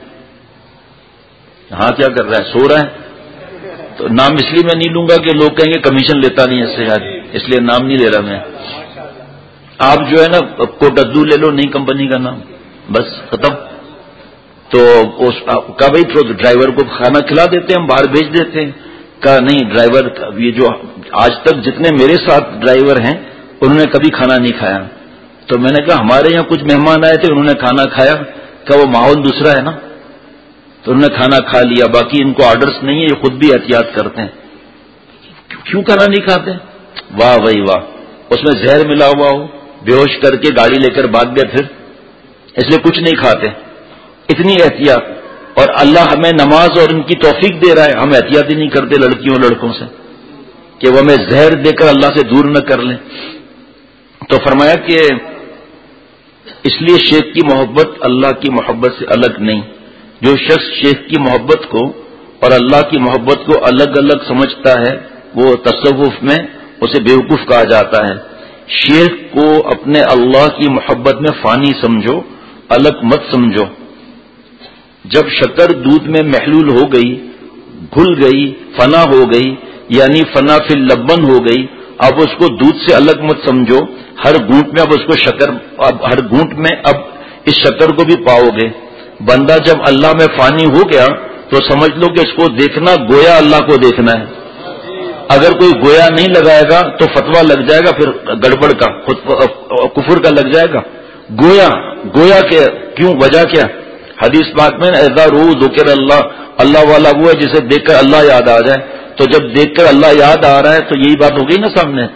ہاں کیا کر رہا ہے؟ سو رہا ہے. تو نام اس لیے میں نہیں لوں گا کہ لوگ کہیں گے کمیشن لیتا نہیں اس سے، اس لیے نام نہیں لے رہا میں. آپ جو ہے نا کوٹدو لے لو، نئی کمپنی کا نام، بس ختم. تو کہا بھائی ڈرائیور کو کھانا کھلا دیتے ہیں، ہم باہر بھیج دیتے ہیں. کہا نہیں ڈرائیور، یہ جو آج تک جتنے میرے ساتھ ڈرائیور ہیں انہوں نے کبھی کھانا نہیں کھایا. تو میں نے کہا ہمارے یہاں کچھ مہمان آئے تھے انہوں نے کھانا کھایا. کہ وہ ماحول دوسرا ہے نا، تو انہوں نے کھانا کھا لیا. باقی ان کو آرڈرز نہیں ہے، یہ خود بھی احتیاط کرتے ہیں. کیوں کھانا نہیں کھاتے؟ واہ بھائی واہ. اس میں زہر ملا ہوا ہو، بے ہوش کر کے گاڑی لے کر بھاگ گئے پھر، اس لیے کچھ نہیں کھاتے. اتنی احتیاط. اور اللہ ہمیں نماز اور ان کی توفیق دے رہا ہے, ہم احتیاط ہی نہیں کرتے لڑکیوں لڑکوں سے کہ وہ ہمیں زہر دے کر اللہ سے دور نہ کر لیں. تو فرمایا کہ اس لیے شیخ کی محبت اللہ کی محبت سے الگ نہیں. جو شخص شیخ کی محبت کو اور اللہ کی محبت کو الگ الگ سمجھتا ہے وہ تصوف میں اسے بیوقوف کہا جاتا ہے. شیخ کو اپنے اللہ کی محبت میں فانی سمجھو, الگ مت سمجھو. جب شکر دودھ میں محلول ہو گئی, گھل گئی, فنا ہو گئی, یعنی فنا فی اللبن ہو گئی, اب اس کو دودھ سے الگ مت سمجھو. ہر گھونٹ میں اب اس کو شکر, اب ہر گھونٹ میں اب اس شکر کو بھی پاؤ گے. بندہ جب اللہ میں فانی ہو گیا تو سمجھ لو کہ اس کو دیکھنا گویا اللہ کو دیکھنا ہے. اگر کوئی گویا نہیں لگائے گا تو فتویٰ لگ جائے گا, پھر گڑبڑ کا, کفر کا لگ جائے گا. گویا گویا کہ کیوں, وجہ کیا؟ حدیث پاک میں اذا روح ذکر اللہ, اللہ والا وہ ہے جسے دیکھ کر اللہ یاد آ جائے. تو جب دیکھ کر اللہ یاد آ رہا ہے تو یہی بات ہو گئی نا سامنے.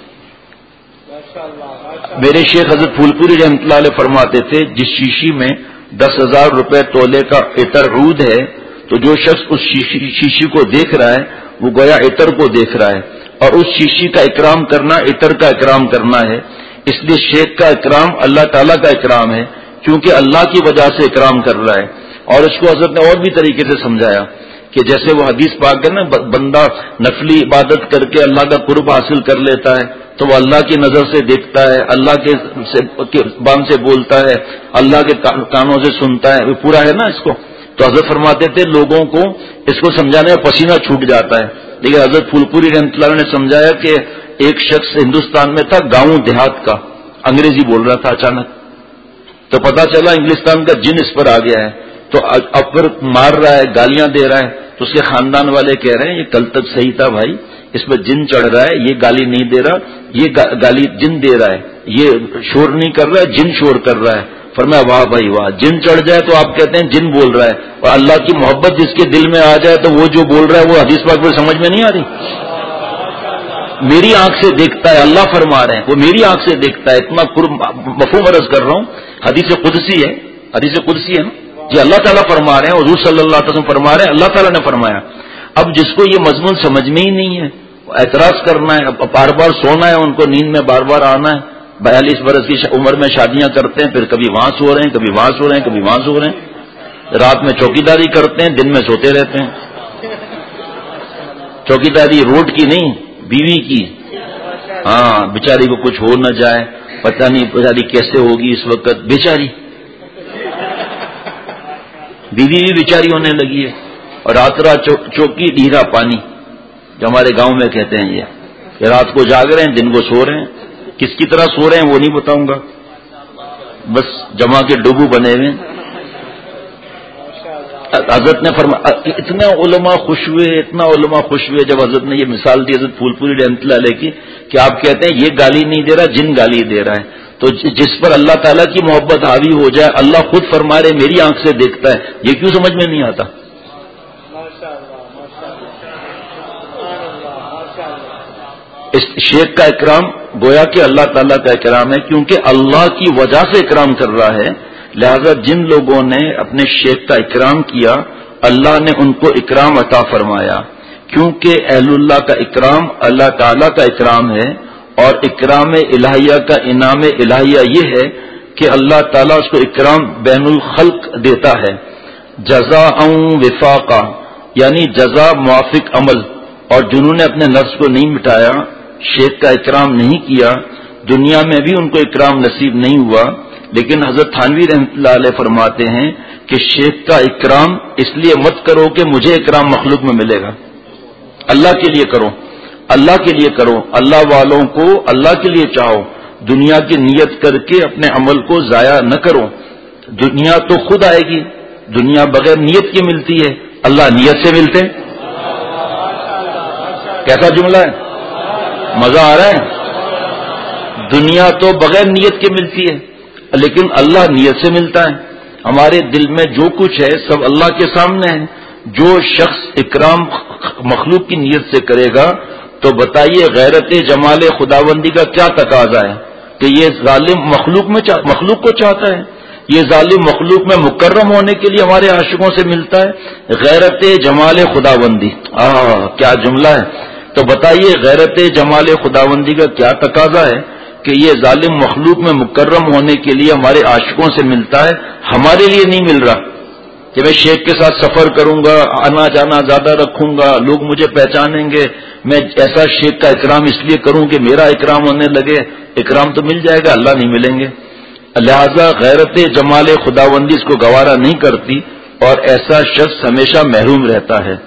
میرے شیخ حضرت پھول پوری رحمۃ اللہ علیہ فرماتے تھے جس شیشی میں 10,000 روپے تولے کا عطر عود ہے تو جو شخص اس شیشی کو دیکھ رہا ہے وہ گویا عطر کو دیکھ رہا ہے, اور اس شیشی کا اکرام کرنا عطر کا اکرام کرنا ہے. اس لیے شیخ کا اکرام اللہ تعالیٰ کا اکرام ہے کیونکہ اللہ کی وجہ سے اکرام کر رہا ہے. اور اس کو حضرت نے اور بھی طریقے سے سمجھایا کہ جیسے وہ حدیث پاک ہے نا, بندہ نفلی عبادت کر کے اللہ کا قرب حاصل کر لیتا ہے تو وہ اللہ کی نظر سے دیکھتا ہے, اللہ کے زبان سے بولتا ہے, اللہ کے کانوں سے سنتا ہے, وہ پورا ہے نا اس کو. تو حضرت فرماتے تھے لوگوں کو اس کو سمجھانے میں پسینہ چھوٹ جاتا ہے, لیکن حضرت پھول پوری رحمۃ اللہ نے سمجھایا کہ ایک شخص ہندوستان میں تھا, گاؤں دیہات کا, انگریزی بول رہا تھا, اچانک تو پتا چلا انگلستان کا جن اس پر آ گیا ہے. تو اب پھر مار رہا ہے, گالیاں دے رہا ہے. تو اس کے خاندان والے کہہ رہے ہیں یہ کل تک صحیح تھا بھائی, اس پر جن چڑھ رہا ہے, یہ گالی نہیں دے رہا, یہ گالی جن دے رہا ہے, یہ شور نہیں کر رہا ہے, جن شور کر رہا ہے. فرمایا واہ بھائی واہ, جن چڑھ جائے تو آپ کہتے ہیں جن بول رہا ہے, اور اللہ کی محبت جس کے دل میں آ جائے تو وہ جو بول رہا ہے وہ حدیث پاک میں سمجھ میں نہیں آ رہی. میری آنکھ سے دیکھتا ہے, اللہ فرما رہے ہیں وہ میری آنکھ سے دیکھتا ہے. اتنا مفہوم عرض کر رہا ہوں, حدیث قدسی ہے, حدیث قدسی ہے نا جی, اللہ تعالیٰ فرما رہے ہیں, حضور صلی اللہ علیہ وسلم فرما رہے ہیں, اللہ تعالیٰ نے فرمایا. اب جس کو یہ مضمون سمجھ میں ہی نہیں ہے, اعتراض کرنا ہے, بار بار سونا ہے, ان کو نیند میں بار بار آنا ہے. 42 برس کی عمر میں شادیاں کرتے ہیں, پھر کبھی وہاں سو رہے ہیں, کبھی وہاں سو رہے ہیں, کبھی وہاں سو رہے ہیں. رات میں چوکیداری کرتے ہیں, دن میں سوتے رہتے ہیں. چوکیداری روڈ کی نہیں, بیوی کی. ہاں, بیچاری کو کچھ ہو نہ جائے, پتہ نہیں بیچاری کیسے ہوگی اس وقت. بیچاری بیوی بھی بیچاری ہونے لگی ہے. اور رات رات چوکی ڈھیرا پانی, جو ہمارے گاؤں میں کہتے ہیں, یہ رات کو جاگ رہے ہیں, دن کو سو رہے ہیں. کس کی طرح سو رہے ہیں وہ نہیں بتاؤں گا, بس جمع کے ڈبو بنے ہوئے. حضرت نے فرمایا, اتنا علماء خوش ہوئے, اتنا علماء خوش ہوئے جب حضرت نے یہ مثال دی حضرت پھول پوری رحمۃ اللہ علیہ کی, کہ آپ کہتے ہیں یہ گالی نہیں دے رہا, جن گالی دے رہا ہے. تو جس پر اللہ تعالیٰ کی محبت حاوی ہو جائے, اللہ خود فرما رہے میری آنکھ سے دیکھتا ہے, یہ کیوں سمجھ میں نہیں آتا؟ اس شیخ کا اکرام گویا کہ اللہ تعالیٰ کا اکرام ہے, کیونکہ اللہ کی وجہ سے اکرام کر رہا ہے. لہذا جن لوگوں نے اپنے شیخ کا اکرام کیا, اللہ نے ان کو اکرام عطا فرمایا. کیونکہ اہل اللہ کا اکرام اللہ تعالیٰ کا اکرام ہے, اور اکرام الہیہ کا انعام الہیہ یہ ہے کہ اللہ تعالیٰ اس کو اکرام بین الخلق دیتا ہے. جزاء وفاقا, یعنی جزا موافق عمل. اور جنہوں نے اپنے نفس کو نہیں مٹایا, شیخ کا اکرام نہیں کیا, دنیا میں بھی ان کو اکرام نصیب نہیں ہوا. لیکن حضرت تھانوی رحمۃ اللہ علیہ فرماتے ہیں کہ شیخ کا اکرام اس لیے مت کرو کہ مجھے اکرام مخلوق میں ملے گا, اللہ کے لیے کرو, اللہ کے لیے کرو, اللہ والوں کو اللہ کے لیے چاہو. دنیا کی نیت کر کے اپنے عمل کو ضائع نہ کرو. دنیا تو خود آئے گی, دنیا بغیر نیت کے ملتی ہے, اللہ نیت سے ملتے. کیسا جملہ ہے, مزہ آ رہا ہے؟ دنیا تو بغیر نیت کے ملتی ہے, لیکن اللہ نیت سے ملتا ہے. ہمارے دل میں جو کچھ ہے سب اللہ کے سامنے ہے. جو شخص اکرام مخلوق کی نیت سے کرے گا تو بتائیے غیرت جمال خداوندی کا کیا تقاضا ہے کہ یہ ظالم مخلوق کو چاہتا ہے. یہ ظالم مخلوق میں مکرم ہونے کے لیے ہمارے عاشقوں سے ملتا ہے. غیرت جمال خداوندی، کیا جملہ ہے. تو بتائیے غیرت جمال خداوندی کا کیا تقاضا ہے کہ یہ ظالم مخلوق میں مکرم ہونے کے لیے ہمارے عاشقوں سے ملتا ہے، ہمارے لیے نہیں مل رہا کہ میں شیخ کے ساتھ سفر کروں گا، آنا جانا زیادہ رکھوں گا، لوگ مجھے پہچانیں گے، میں ایسا شیخ کا اکرام اس لیے کروں کہ میرا اکرام ہونے لگے. اکرام تو مل جائے گا، اللہ نہیں ملیں گے. لہذا غیرت جمال خداوندی اس کو گوارا نہیں کرتی اور ایسا شخص ہمیشہ محروم رہتا ہے.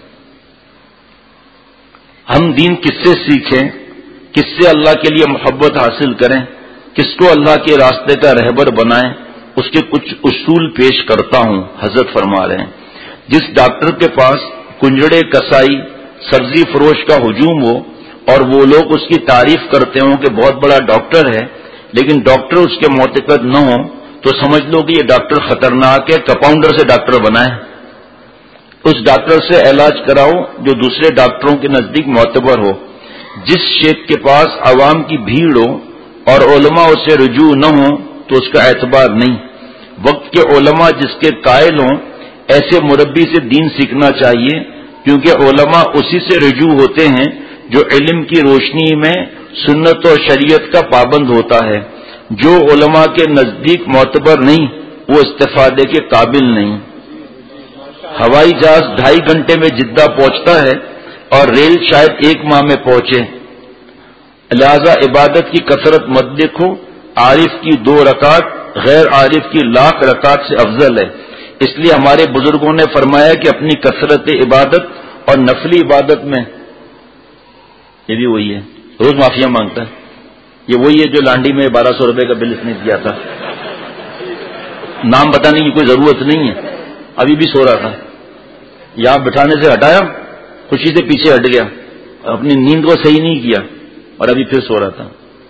ہم دین کس سے سیکھیں، کس سے اللہ کے لیے محبت حاصل کریں، کس کو اللہ کے راستے کا رہبر بنائیں، اس کے کچھ اصول پیش کرتا ہوں. حضرت فرما رہے ہیں جس ڈاکٹر کے پاس کنجڑے کسائی سبزی فروش کا ہجوم ہو اور وہ لوگ اس کی تعریف کرتے ہوں کہ بہت بڑا ڈاکٹر ہے، لیکن ڈاکٹر اس کے معتقد نہ ہو تو سمجھ لو کہ یہ ڈاکٹر خطرناک ہے، کمپاؤنڈر سے ڈاکٹر بنائیں. اس ڈاکٹر سے علاج کراؤ جو دوسرے ڈاکٹروں کے نزدیک معتبر ہو. جس شیخ کے پاس عوام کی بھیڑ ہو اور علماء اس سے رجوع نہ ہو تو اس کا اعتبار نہیں. وقت کے علماء جس کے قائل ہوں ایسے مربی سے دین سیکھنا چاہیے، کیونکہ علماء اسی سے رجوع ہوتے ہیں جو علم کی روشنی میں سنت و شریعت کا پابند ہوتا ہے. جو علماء کے نزدیک معتبر نہیں وہ استفادے کے قابل نہیں. ہوائی جہاز 2.5 گھنٹے میں جدہ پہنچتا ہے اور ریل شاید 1 ماہ میں پہنچے. لہذا عبادت کی کثرت مت دیکھو، عارف کی 2 رکعت غیر عارف کی 1,00,000 رکعت سے افضل ہے. اس لیے ہمارے بزرگوں نے فرمایا کہ اپنی کثرت عبادت اور نفلی عبادت میں، یہ بھی وہی ہے روز معافیا مانگتا ہے، یہ وہی ہے جو لانڈی میں 1200 روپے کا بل اس نے دیا تھا. نام بتانے کی کوئی ضرورت نہیں ہے. ابھی بھی سو رہا تھا، یہاں بٹھانے سے ہٹایا، خوشی سے پیچھے ہٹ گیا، اپنی نیند کو صحیح نہیں کیا اور ابھی پھر سو رہا تھا.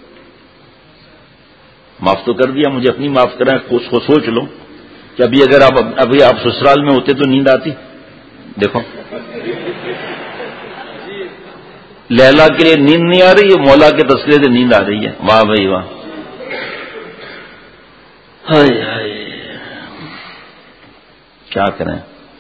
معاف تو کر دیا، مجھے اپنی معاف کریں. سوچ لو کہ اگر آپ سسرال میں ہوتے تو نیند آتی. دیکھو لیلا کے لیے نیند نہیں آ رہی ہے، مولا کے تذکرے سے نیند آ رہی ہے. واہ بھائی واہ. ہائے ہائے کیا کریں.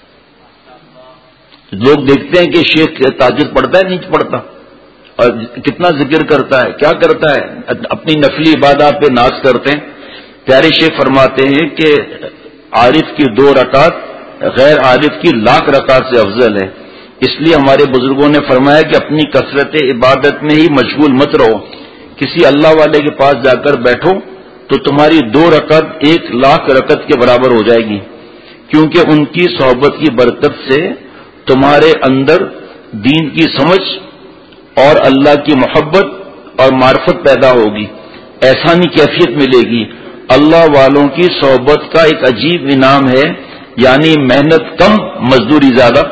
لوگ دیکھتے ہیں کہ شیخ تہجد پڑھتا ہے نہیں پڑھتا اور کتنا ذکر کرتا ہے، کیا کرتا ہے، اپنی نفلی عبادات پہ ناز کرتے ہیں. پیارے شیخ فرماتے ہیں کہ عارف کی 2 رکعت غیر عارف کی 1,00,000 رکعت سے افضل ہے. اس لیے ہمارے بزرگوں نے فرمایا کہ اپنی کثرت عبادت میں ہی مشغول مت رہو. کسی اللہ والے کے پاس جا کر بیٹھو تو تمہاری 2 رکعت 1,00,000 رکعت کے برابر ہو جائے گی، کیونکہ ان کی صحبت کی برکت سے تمہارے اندر دین کی سمجھ اور اللہ کی محبت اور معرفت پیدا ہوگی. ایسانی کیفیت ملے گی. اللہ والوں کی صحبت کا ایک عجیب انعام ہے، یعنی محنت کم مزدوری زیادہ.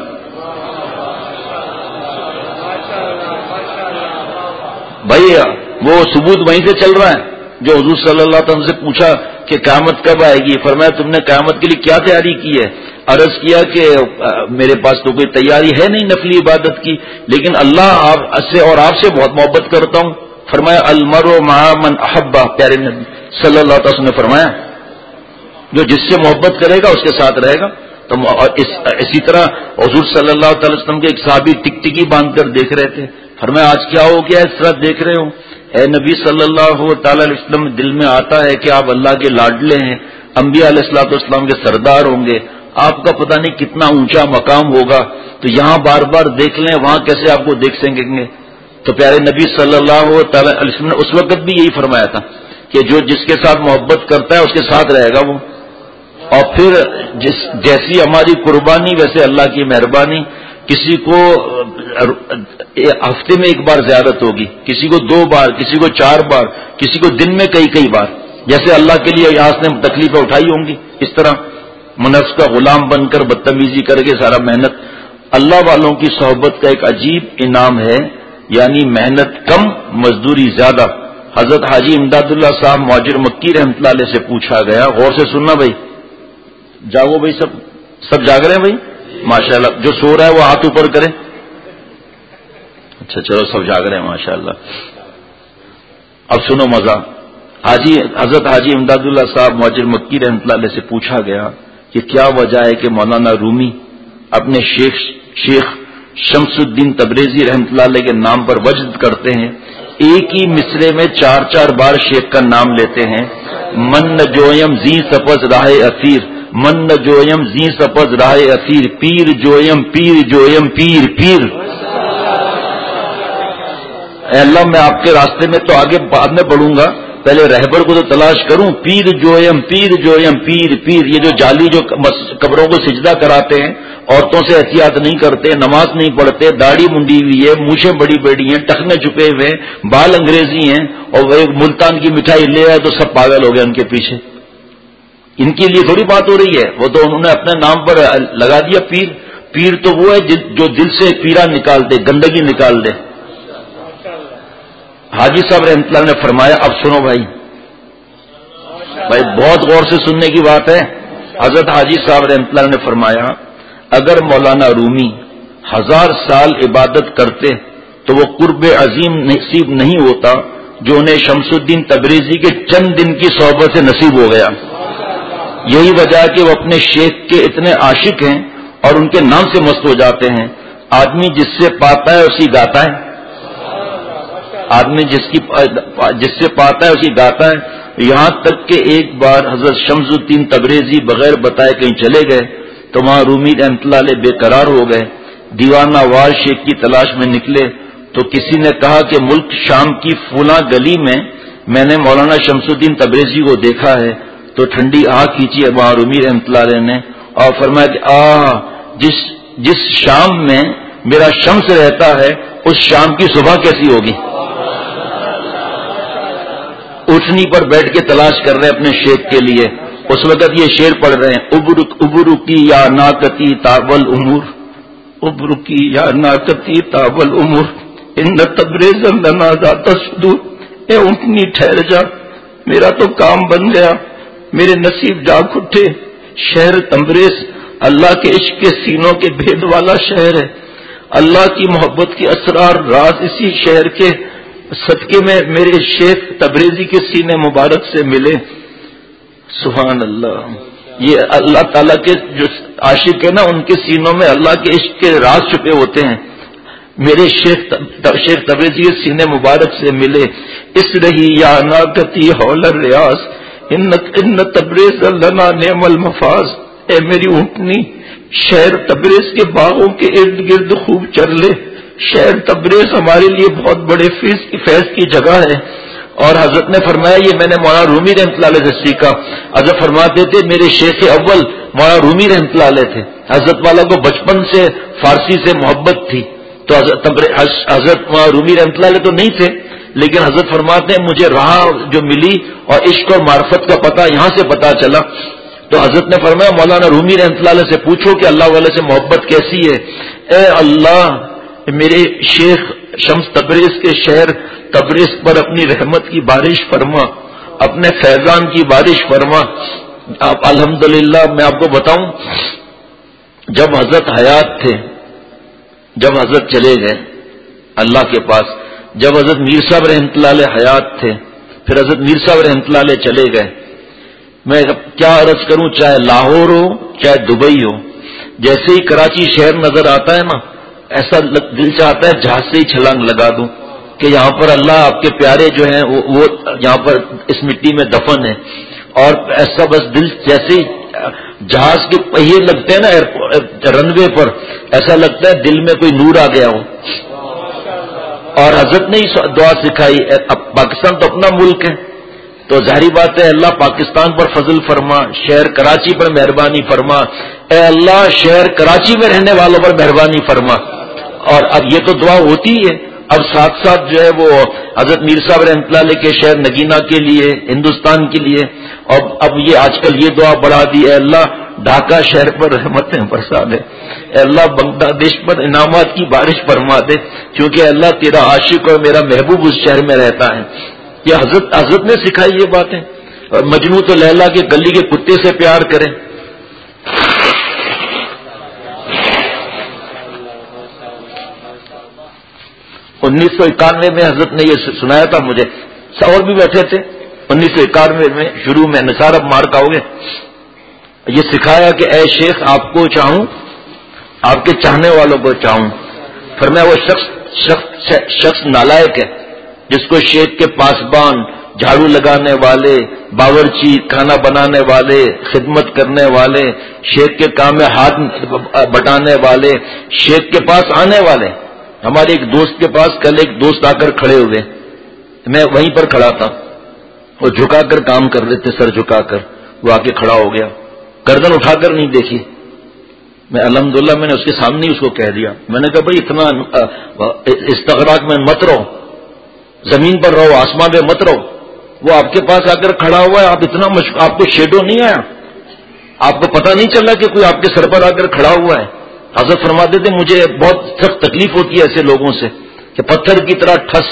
بھائی وہ ثبوت وہیں سے چل رہا ہے جو حضور صلی اللہ علیہ وسلم سے پوچھا کہ قیامت کب آئے گی. فرمایا تم نے قیامت کے لیے کیا تیاری کی ہے. عرض کیا کہ میرے پاس تو کوئی تیاری ہے نہیں نفلی عبادت کی، لیکن اللہ سے اور آپ سے بہت محبت کرتا ہوں. فرمایا المرء مع من احبہ. پیارے نبی صلی اللہ علیہ وسلم نے فرمایا جو جس سے محبت کرے گا اس کے ساتھ رہے گا. تو اسی طرح حضور صلی اللہ تعالی وسلم کے ایک صحابی ٹکٹکی باندھ کر دیکھ رہے تھے. فرمایا آج کیا ہو گیا اس طرح دیکھ رہے ہو؟ اے نبی صلی اللہ تعالی علیہ وسلم، دل میں آتا ہے کہ آپ اللہ کے لاڈلے ہیں، انبیاء علیہ الصلوۃ والسلام کے سردار ہوں گے، آپ کا پتہ نہیں کتنا اونچا مقام ہوگا، تو یہاں بار بار دیکھ لیں، وہاں کیسے آپ کو دیکھ سکیں گے. تو پیارے نبی صلی اللہ تعالی علیہ وسلم نے اس وقت بھی یہی فرمایا تھا کہ جو جس کے ساتھ محبت کرتا ہے اس کے ساتھ رہے گا وہ. اور پھر جیسی ہماری قربانی ویسے اللہ کی مہربانی. کسی کو ہفتے میں 1 بار زیارت ہوگی، کسی کو 2 بار، کسی کو 4 بار، کسی کو دن میں کئی بار. جیسے اللہ کے لیے یہاں نے تکلیفیں اٹھائی ہوں گی، اس طرح منفس کا غلام بن کر بدتمیزی کر کے سارا محنت. اللہ والوں کی صحبت کا ایک عجیب انعام ہے، یعنی محنت کم مزدوری زیادہ. حضرت حاجی امداد اللہ صاحب مہاجر مکی رحمۃ اللہ علیہ سے پوچھا گیا. غور سے سننا بھائی، جاگو بھائی، سب جاگ رہے ہیں بھائی ماشاءاللہ. جو سو رہا ہے وہ ہاتھ اوپر کرے. اچھا چلو سب جاگ رہے ہیں ماشاءاللہ. اب سنو مزہ. حضرت حاجی امداد اللہ صاحب مہاجر مکی رحمۃ اللہ علیہ سے پوچھا گیا کہ کیا وجہ ہے کہ مولانا رومی اپنے شیخ شمس الدین تبریزی رحمۃ اللہ علیہ کے نام پر وجد کرتے ہیں، ایک ہی مصرے میں 4 بار شیخ کا نام لیتے ہیں، من جویم زی سپس راہ اثیر، من جویم زی سپس راہ اثیر، پیر جویم پیر جویم پیر پیر۔ اے اللہ میں آپ کے راستے میں تو آگے بعد میں بڑھوں گا، پہلے رہبر کو تو تلاش کروں، پیر جویم پیر پیر۔ یہ جو جعلی جو قبروں کو سجدہ کراتے ہیں، عورتوں سے احتیاط نہیں کرتے، نماز نہیں پڑھتے، داڑھی منڈی ہوئی ہے، مونچھیں بڑی بڑی ہیں، ٹخنے چھپے ہوئے ہیں، بال انگریزی ہیں، اور وہ ایک ملتان کی مٹھائی لے آئے تو سب پاگل ہو گئے ان کے پیچھے۔ ان کے لیے تھوڑی بات ہو رہی ہے، وہ تو انہوں نے اپنے نام پر لگا دیا پیر۔ پیر تو وہ ہے جو دل سے پیرا نکال دے، گندگی نکال دے۔ حاجی صاحب رحمۃ اللہ نے فرمایا، اب سنو بھائی بہت غور سے سننے کی بات ہے۔ حضرت حاجی صاحب رحمۃ اللہ نے فرمایا، اگر مولانا رومی 1000 سال عبادت کرتے تو وہ قرب عظیم نصیب نہیں ہوتا جو انہیں شمس الدین تبریزی کے چند دن کی صحبت سے نصیب ہو گیا۔ یہی وجہ ہے کہ وہ اپنے شیخ کے اتنے عاشق ہیں اور ان کے نام سے مست ہو جاتے ہیں۔ آدمی جس سے پاتا ہے اسی گاتا ہے، آدمی جس سے پاتا ہے اسی گاتا ہے۔ یہاں تک کہ ایک بار حضرت شمس الدین تبریزی بغیر بتائے کہیں چلے گئے تو وہاں رومی رحمۃ اللہ علیہ بے قرار ہو گئے، دیوانہ وار شیخ کی تلاش میں نکلے تو کسی نے کہا کہ ملک شام کی فلاں گلی میں نے مولانا شمس الدین تبریزی کو دیکھا ہے، تو ٹھنڈی آہ کھینچی ہے وہاں رومی رحمۃ اللہ علیہ نے اور فرمایا کہ جس شام میں میرا شمس رہتا ہے اس شام کی صبح کیسی ہوگی۔ اٹھنی پر بیٹھ کے تلاش کر رہے ہیں اپنے شیخ کے لیے، اس وقت یہ شعر پڑھ رہے ہیں، ابرکی یا ناکتی تاول امور، ابرکی یا ناکتی تاول امور، ان تبریز لنا ذات صدور۔ اے اونٹنی ٹھہر جا، میرا تو کام بن گیا، میرے نصیب جاگ اٹھے۔ شہر تبریز اللہ کے عشق کے سینوں کے بھید والا شہر ہے، اللہ کی محبت کے اسرار راز اسی شہر کے صدقے میں میرے شیخ تبریزی کے سینے مبارک سے ملے۔ سبحان اللہ، یہ اللہ تعالیٰ کے جو عاشق ہے نا، ان کے سینوں میں اللہ کے عشق کے راز چھپے ہوتے ہیں۔ میرے شیخ تبریزی کے سینے مبارک سے ملے۔ اس رہی یا ناکتی حول الریاض، ان تبریز لنا نعم المفاز۔ اے میری اونٹنی، شہر تبریز کے باغوں کے ارد گرد خوب چر لے۔ شہر تبریز ہمارے لیے بہت بڑے فیض کی جگہ ہے۔ اور حضرت نے فرمایا، یہ میں نے مولانا رومی رحمۃ اللہ علیہ سے سیکھا۔ حضرت فرماتے تھے میرے شیخ اول مولانا رومی رحمۃ اللہ علیہ تھے۔ حضرت والا کو بچپن سے فارسی سے محبت تھی، تو حضرت مولانا رومی رحمۃ اللہ علیہ تو نہیں تھے، لیکن حضرت فرماتے ہیں مجھے راہ جو ملی اور عشق اور معرفت کا پتہ یہاں سے پتہ چلا۔ تو حضرت نے فرمایا مولانا رومی رحمۃ اللہ علیہ سے پوچھو کہ اللہ والے سے محبت کیسی ہے۔ اے اللہ، میرے شیخ شمس تبریز کے شہر تبریز پر اپنی رحمت کی بارش فرما، اپنے فیضان کی بارش فرما۔ الحمدللہ میں آپ کو بتاؤں، جب حضرت حیات تھے، جب حضرت چلے گئے اللہ کے پاس، جب حضرت میر صاحب رحمۃ اللہ علیہ حیات تھے، پھر حضرت میر صاحب رحمۃ اللہ علیہ چلے گئے، میں کیا عرض کروں، چاہے لاہور ہو چاہے دبئی ہو، جیسے ہی کراچی شہر نظر آتا ہے نا، ایسا دل چاہتا ہے جہاز سے ہی چھلانگ لگا دوں کہ یہاں پر اللہ آپ کے پیارے جو ہیں وہ یہاں پر اس مٹی میں دفن ہے۔ اور ایسا بس دل جیسے ہی جہاز کے پہیے لگتے ہیں نا رن وے پر، ایسا لگتا ہے دل میں کوئی نور آ گیا ہو۔ اور حضرت نے دعا سکھائی، پاکستان تو اپنا ملک ہے، تو ظاہری بات ہے اللہ پاکستان پر فضل فرما، شہر کراچی پر مہربانی فرما۔ اے اللہ شہر کراچی میں رہنے والوں پر مہربانی فرما۔ اور اب یہ تو دعا ہوتی ہے، اب ساتھ ساتھ جو ہے وہ حضرت میر صاحب رحمۃ اللہ علیہ کے شہر نگینہ کے لیے، ہندوستان کے لیے، اور اب یہ آج کل یہ دعا بڑھا دی، اے اللہ ڈھاکہ شہر پر رحمتیں برسا دے، اے اللہ بنگلہ دیش پر انعامات کی بارش فرما دے، کیونکہ اللہ تیرا عاشق اور میرا محبوب اس شہر میں رہتا ہے۔ یہ حضرت نے سکھائی یہ باتیں۔ اور مجنوں تو لیلا کے گلی کے کتے سے پیار کرے۔ 1991 میں حضرت نے یہ سنایا تھا مجھے، اور بھی بیٹھے تھے، 1991 میں شروع میں نثار اب مار کا ہو گئے، یہ سکھایا کہ اے شیخ آپ کو چاہوں، آپ کے چاہنے والوں کو چاہوں. فرمایا وہ شخص نالائق ہے جس کو شیخ کے پاسبان، جھاڑو لگانے والے، باورچی، کھانا بنانے والے، خدمت کرنے والے، شیخ کے کام میں ہاتھ بٹانے والے، شیخ کے پاس آنے والے. ہمارے ایک دوست کے پاس کل ایک دوست آ کر کھڑے ہوئے، میں وہیں پر کھڑا تھا، وہ جھکا کر کام کر رہے تھے، سر جھکا کر. وہ آ کے کھڑا ہو گیا، گردن اٹھا کر نہیں دیکھی. میں الحمدللہ میں نے اس کے سامنے ہی اس کو کہہ دیا، میں نے کہا بھائی اتنا استغراق میں مت رہو، زمین پر رہو، آسمان پہ مت رہو. وہ آپ کے پاس آ کر کھڑا ہوا ہے، آپ اتنا آپ کو شیڈو نہیں آیا، آپ کو پتہ نہیں چلا کہ کوئی آپ کے سر پر آ کر کھڑا ہوا ہے. حضرت فرماتے تھے مجھے بہت سخت تکلیف ہوتی ہے ایسے لوگوں سے کہ پتھر کی طرح ٹھس.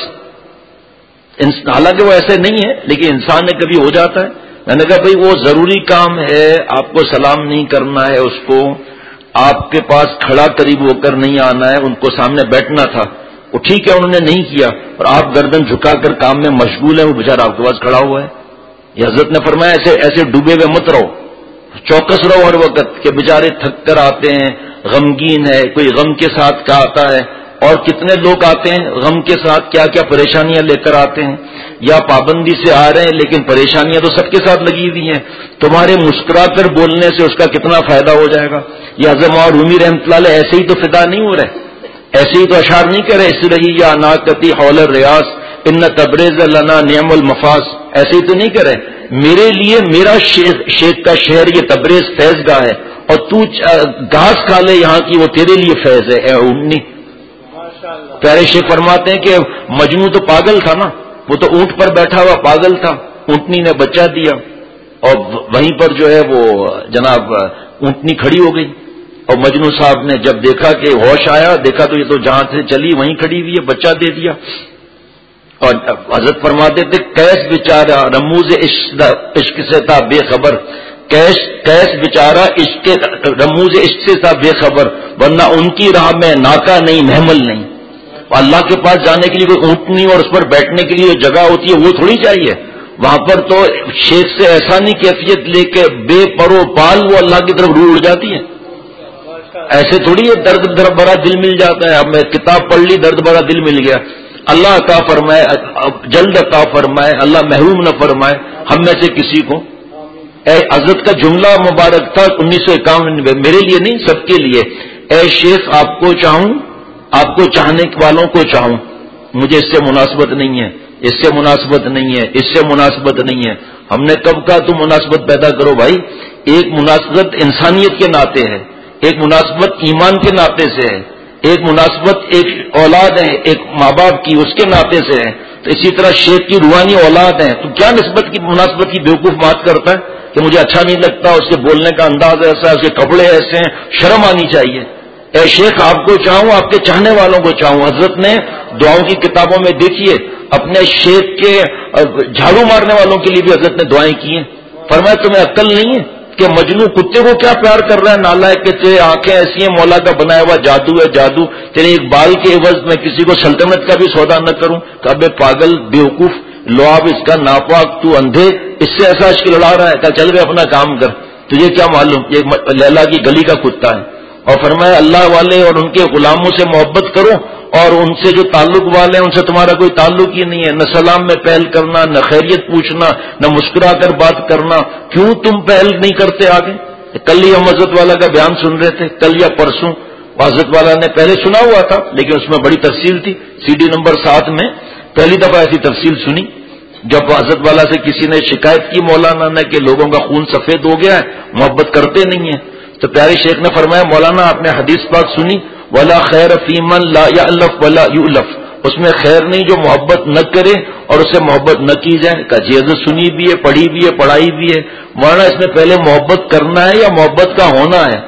حالانکہ وہ ایسے نہیں ہے لیکن انسان نے کبھی ہو جاتا ہے. میں نے کہا بھائی وہ ضروری کام ہے، آپ کو سلام نہیں کرنا ہے، اس کو آپ کے پاس کھڑا قریب ہو کر نہیں آنا ہے، ان کو سامنے بیٹھنا تھا. وہ ٹھیک ہے انہوں نے نہیں کیا اور آپ گردن جھکا کر کام میں مشغول ہیں، وہ بیچارہ آپ کے پاس کھڑا ہوا ہے. یہ حضرت نے فرمایا ایسے ڈوبے ہوئے مت رہو، چوکس رہو ہر وقت کہ بیچارے تھک کر آتے ہیں، غمگین ہے، کوئی غم کے ساتھ کیا آتا ہے، اور کتنے لوگ آتے ہیں غم کے ساتھ کیا کیا پریشانیاں لے کر آتے ہیں، یا پابندی سے آ رہے ہیں لیکن پریشانیاں تو سب کے ساتھ لگی ہوئی ہیں. تمہارے مسکرا کر بولنے سے اس کا کتنا فائدہ ہو جائے گا. یہ اعظم اور رومی رحمۃ اللہ علیہ ایسے ہی تو فدا نہیں ہو رہے، ایسے ہی تو اشعار نہیں کر رہے، اس رہی یا ناقتی حول الریاض ان تبریز لنا نعم المفاز، ایسے ہی تو نہیں کر رہے. میرے لیے میرا شیخ کا شہر یہ تبریز فیض گاہ ہے، اور تو گھاس کھا لے یہاں کی، وہ تیرے لیے فیض ہے اے اونٹنی. پیارے شیخ فرماتے ہیں کہ مجنو تو پاگل تھا نا، وہ تو اونٹ پر بیٹھا ہوا پاگل تھا، اونٹنی نے بچہ دیا اور وہیں پر جو ہے وہ جناب اونٹنی کھڑی ہو گئی. اور مجنو صاحب نے جب دیکھا کہ ہوش آیا، دیکھا تو یہ تو جہاں سے چلی وہیں کھڑی ہوئی ہے، بچہ دے دیا. اور حضرت فرماتے تھے کیس بیچارہ رموز عشق سے تھا بے خبر، کیس بیچارہ رموز عشق سے تھا بے خبر، ورنہ ان کی راہ میں ناکا نہیں محمل نہیں. اللہ کے پاس جانے کے لیے کوئی اونٹنی اور اس پر بیٹھنے کے لیے جگہ ہوتی ہے وہ تھوڑی چاہیے. وہاں پر تو شیخ سے ایسانی کیفیت لے کے بے پرو پال وہ اللہ کی طرف روح اڑ جاتی ہے. ایسے تھوڑی ہے درد بھرا دل مل جاتا ہے. اب میں کتاب پڑھ لی، درد بھرا دل مل گیا. اللہ عطا فرمائے، جلد عطا فرمائے، اللہ محروم نہ فرمائے ہم میں سے کسی کو. اے حضرت کا جملہ مبارک تھا 1951 میں، میرے لیے نہیں سب کے لیے. اے شیخ آپ کو چاہوں، آپ کو چاہنے والوں کو چاہوں. مجھے اس سے مناسبت نہیں ہے، اس سے مناسبت نہیں ہے، اس سے مناسبت نہیں ہے. ہم نے کب کہا تم مناسبت پیدا کرو بھائی؟ ایک مناسبت انسانیت کے ناطے ہے، ایک مناسبت ایمان کے ناطے سے ہے، ایک مناسبت ایک اولاد ہے ایک ماں باپ کی اس کے ناطے سے ہے. تو اسی طرح شیخ کی روحانی اولاد ہے، تو کیا نسبت کی مناسبت کی بیوقوف بات کرتا ہے کہ مجھے اچھا نہیں لگتا، اس کے بولنے کا انداز ایسا ہے، اس کے کپڑے ایسے ہیں، شرم آنی چاہیے. اے شیخ آپ کو چاہوں، آپ کے چاہنے والوں کو چاہوں. حضرت نے دعاؤں کی کتابوں میں دیکھیے اپنے شیخ کے جھاڑو مارنے والوں کے لیے بھی حضرت نے دعائیں کی ہیں. فرمایا تمہیں عقل نہیں ہے کہ مجنو کتے کو کیا پیار کر رہا ہے، نالائق کہ تیرے آنکھیں ایسی ہیں، مولا کا بنایا ہوا جادو ہے جادو، تیرے ایک بال کے عوض میں کسی کو سلطنت کا بھی سودا نہ کروں. کہ بے پاگل بیوقوف لعاب اس کا ناپاک، تو اندھے اس سے ایسا عشق لڑا رہا ہے. کہ چل گئے اپنا کام کر، تجھے کیا معلوم یہ لیلا کی گلی کا کتا ہے. اور فرمایا اللہ والے اور ان کے غلاموں سے محبت کرو، اور ان سے جو تعلق والے ہیں ان سے تمہارا کوئی تعلق ہی نہیں ہے. نہ سلام میں پہل کرنا، نہ خیریت پوچھنا، نہ مسکرا کر بات کرنا. کیوں تم پہل نہیں کرتے آگے؟ کل ہی ہم حضرت والا کا بیان سن رہے تھے، کل یا پرسوں. حضرت والا نے پہلے سنا ہوا تھا لیکن اس میں بڑی تفصیل تھی. CD نمبر 7 میں پہلی دفعہ ایسی تفصیل سنی جب حضرت والا سے کسی نے شکایت کی مولانا نے کہ لوگوں کا خون سفید ہو گیا ہے، محبت کرتے نہیں ہیں. تو پیارے شیخ نے فرمایا مولانا آپ نے حدیث پاک سنی، ولا خیر فی من لا یألف ولا یؤلف، اس میں خیر نہیں جو محبت نہ کرے اور اسے محبت نہ کی جائے. کہ جی حضرت سنی بھی ہے، پڑھی بھی ہے، پڑھائی بھی ہے. مولانا اس میں پہلے محبت کرنا ہے یا محبت کا ہونا ہے؟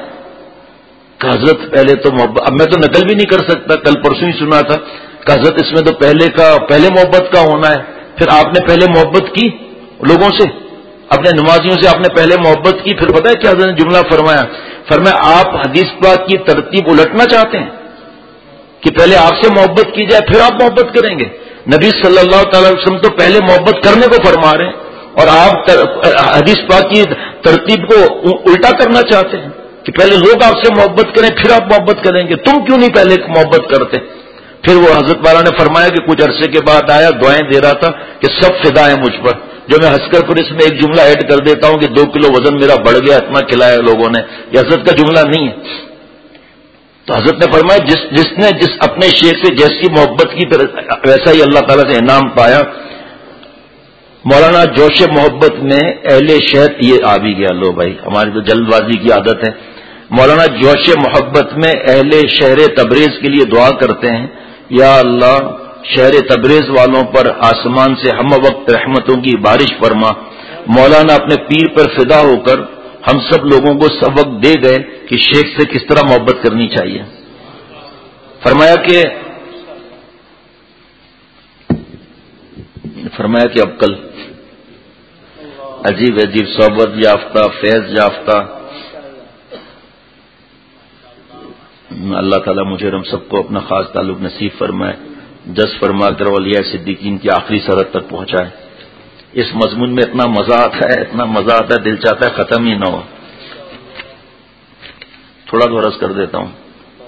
کہ حضرت پہلے تو محبت، اب میں تو نقل بھی نہیں کر سکتا، کل پرسوں ہی سنا تھا. کہ حضرت اس میں تو پہلے محبت کا ہونا ہے. پھر آپ نے پہلے محبت کی لوگوں سے، اپنے نمازیوں سے آپ نے پہلے محبت کی. پھر پتہ ہے کیا حضرت نے جملہ فرمایا آپ حدیث پاک کی ترتیب الٹنا چاہتے ہیں کہ پہلے آپ سے محبت کی جائے پھر آپ محبت کریں گے. نبی صلی اللہ تعالی وسلم تو پہلے محبت کرنے کو فرما رہے ہیں، اور آپ حدیث پاک کی ترتیب کو الٹا کرنا چاہتے ہیں کہ پہلے لوگ آپ سے محبت کریں پھر آپ محبت کریں گے. تم کیوں نہیں پہلے محبت کرتے؟ پھر وہ حضرت والا نے فرمایا کہ کچھ عرصے کے بعد آیا، دعائیں دے رہا تھا کہ سب فدا ہے مجھ پر، جو میں ہنس کر پھر اس میں ایک جملہ ایڈ کر دیتا ہوں کہ 2 کلو وزن میرا بڑھ گیا، اتنا کھلایا لوگوں نے. یہ حضرت کا جملہ نہیں ہے. تو حضرت نے فرمایا جس نے اپنے شیخ سے جیسی محبت کی ویسا ہی اللہ تعالیٰ سے انعام پایا. مولانا جوش محبت میں اہل شہر، یہ آ بھی گیا، لو بھائی ہماری تو جلد بازی کی عادت ہے. مولانا جوش محبت میں اہل شہر تبریز کے لیے دعا کرتے ہیں، یا اللہ شہر تبریز والوں پر آسمان سے ہم وقت رحمتوں کی بارش فرما. مولانا اپنے پیر پر فدا ہو کر ہم سب لوگوں کو سبق دے گئے کہ شیخ سے کس طرح محبت کرنی چاہیے. فرمایا کہ اب کل عجیب عجیب صحبت یافتہ، فیض یافتہ، اللہ تعالیٰ مجھے اور ہم سب کو اپنا خاص تعلق نصیب فرمائے، جس فرما کر اولیاء صدیقین کی آخری سرحد تک پہنچائے. اس مضمون میں اتنا مزہ آتا ہے، اتنا مزہ آتا ہے، دل چاہتا ہے ختم ہی نہ ہو. تھوڑا تو عرض کر دیتا ہوں.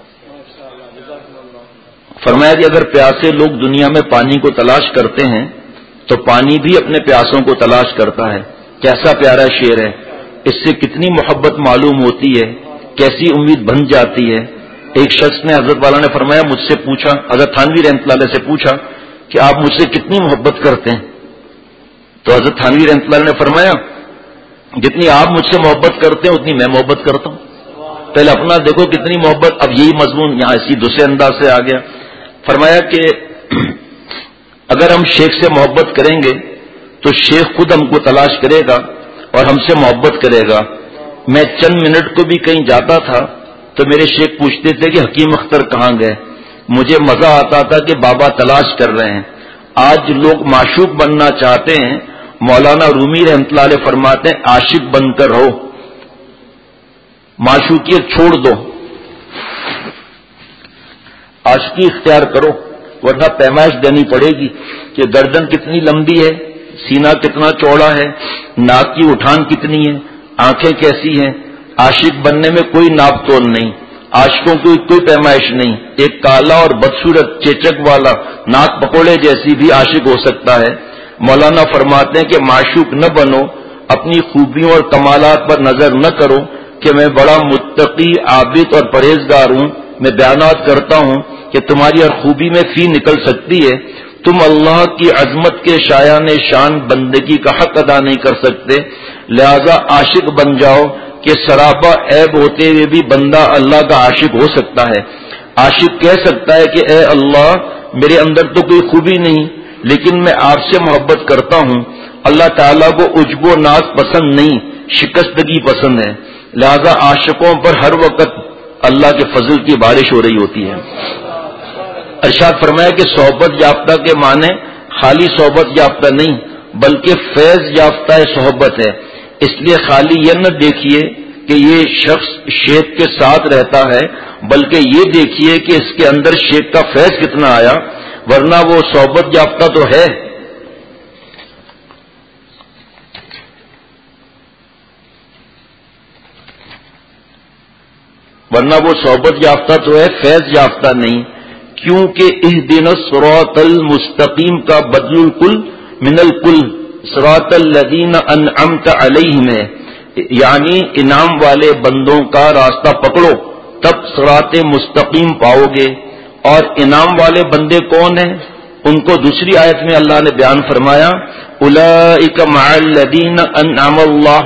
فرمایا کہ اگر پیاسے لوگ دنیا میں پانی کو تلاش کرتے ہیں تو پانی بھی اپنے پیاسوں کو تلاش کرتا ہے. کیسا پیارا شعر ہے، اس سے کتنی محبت معلوم ہوتی ہے، کیسی امید بن جاتی ہے. ایک شخص نے حضرت والا نے فرمایا مجھ سے پوچھا، حضرت تھانوی رحمۃ اللہ علیہ سے پوچھا کہ آپ مجھ سے کتنی محبت کرتے ہیں؟ تو حضرت تھانوی رحمۃ اللہ نے فرمایا جتنی آپ مجھ سے محبت کرتے ہیں اتنی میں محبت کرتا ہوں. پہلے اپنا دیکھو کتنی محبت. اب یہی مضمون یہاں اسی دوسرے انداز سے آ گیا. فرمایا کہ اگر ہم شیخ سے محبت کریں گے تو شیخ خود ہم کو تلاش کرے گا اور ہم سے محبت کرے گا. میں چند منٹ کو بھی کہیں جاتا تھا تو میرے شیخ پوچھتے تھے کہ حکیم اختر کہاں گئے. مجھے مزہ آتا تھا کہ بابا تلاش کر رہے ہیں. آج لوگ معشوق بننا چاہتے ہیں. مولانا رومی رحمۃ اللہ علیہ فرماتے ہیں عاشق بن کر رہو، معشوقیت چھوڑ دو، عاشقی اختیار کرو، ورنہ پیمائش دینی پڑے گی کہ گردن کتنی لمبی ہے، سینہ کتنا چوڑا ہے، ناک کی اٹھان کتنی ہے، آنکھیں کیسی ہیں. عاشق بننے میں کوئی ناپ تول نہیں، عاشقوں کی کوئی پیمائش نہیں. ایک کالا اور بدصورت چیچک والا ناک پکوڑے جیسی بھی عاشق ہو سکتا ہے. مولانا فرماتے ہیں کہ معشوق نہ بنو، اپنی خوبیوں اور کمالات پر نظر نہ کرو کہ میں بڑا متقی، عابد اور پرہیزگار ہوں. میں بیانات کرتا ہوں کہ تمہاری ہر خوبی میں فی نکل سکتی ہے. تم اللہ کی عظمت کے شایان شان بندگی کا حق ادا نہیں کر سکتے، لہذا عاشق بن جاؤ کہ سراپا عیب ہوتے ہوئے بھی بندہ اللہ کا عاشق ہو سکتا ہے. عاشق کہہ سکتا ہے کہ اے اللہ میرے اندر تو کوئی خوبی نہیں لیکن میں آپ سے محبت کرتا ہوں. اللہ تعالیٰ کو عجب و ناز پسند نہیں، شکستگی پسند ہے. لہذا عاشقوں پر ہر وقت اللہ کے فضل کی بارش ہو رہی ہوتی ہے. ارشاد فرمایا کہ صحبت یافتہ کے معنی خالی صحبت یافتہ نہیں بلکہ فیض یافتہ صحبت ہے. اس لیے خالی یہ نہ دیکھیے کہ یہ شخص شیخ کے ساتھ رہتا ہے بلکہ یہ دیکھیے کہ اس کے اندر شیخ کا فیض کتنا آیا، ورنہ وہ صحبت یافتہ تو ہے. فیض یافتہ نہیں. کیونکہ اہدنا الصراط المستقیم کا بدل الکل من الکل صراط الذین انعمت علیہم ہے، یعنی انعام والے بندوں کا راستہ پکڑو تب صراط مستقیم پاؤ گے. اور انعام والے بندے کون ہیں؟ ان کو دوسری آیت میں اللہ نے بیان فرمایا اولئک مع الذین انعم اللہ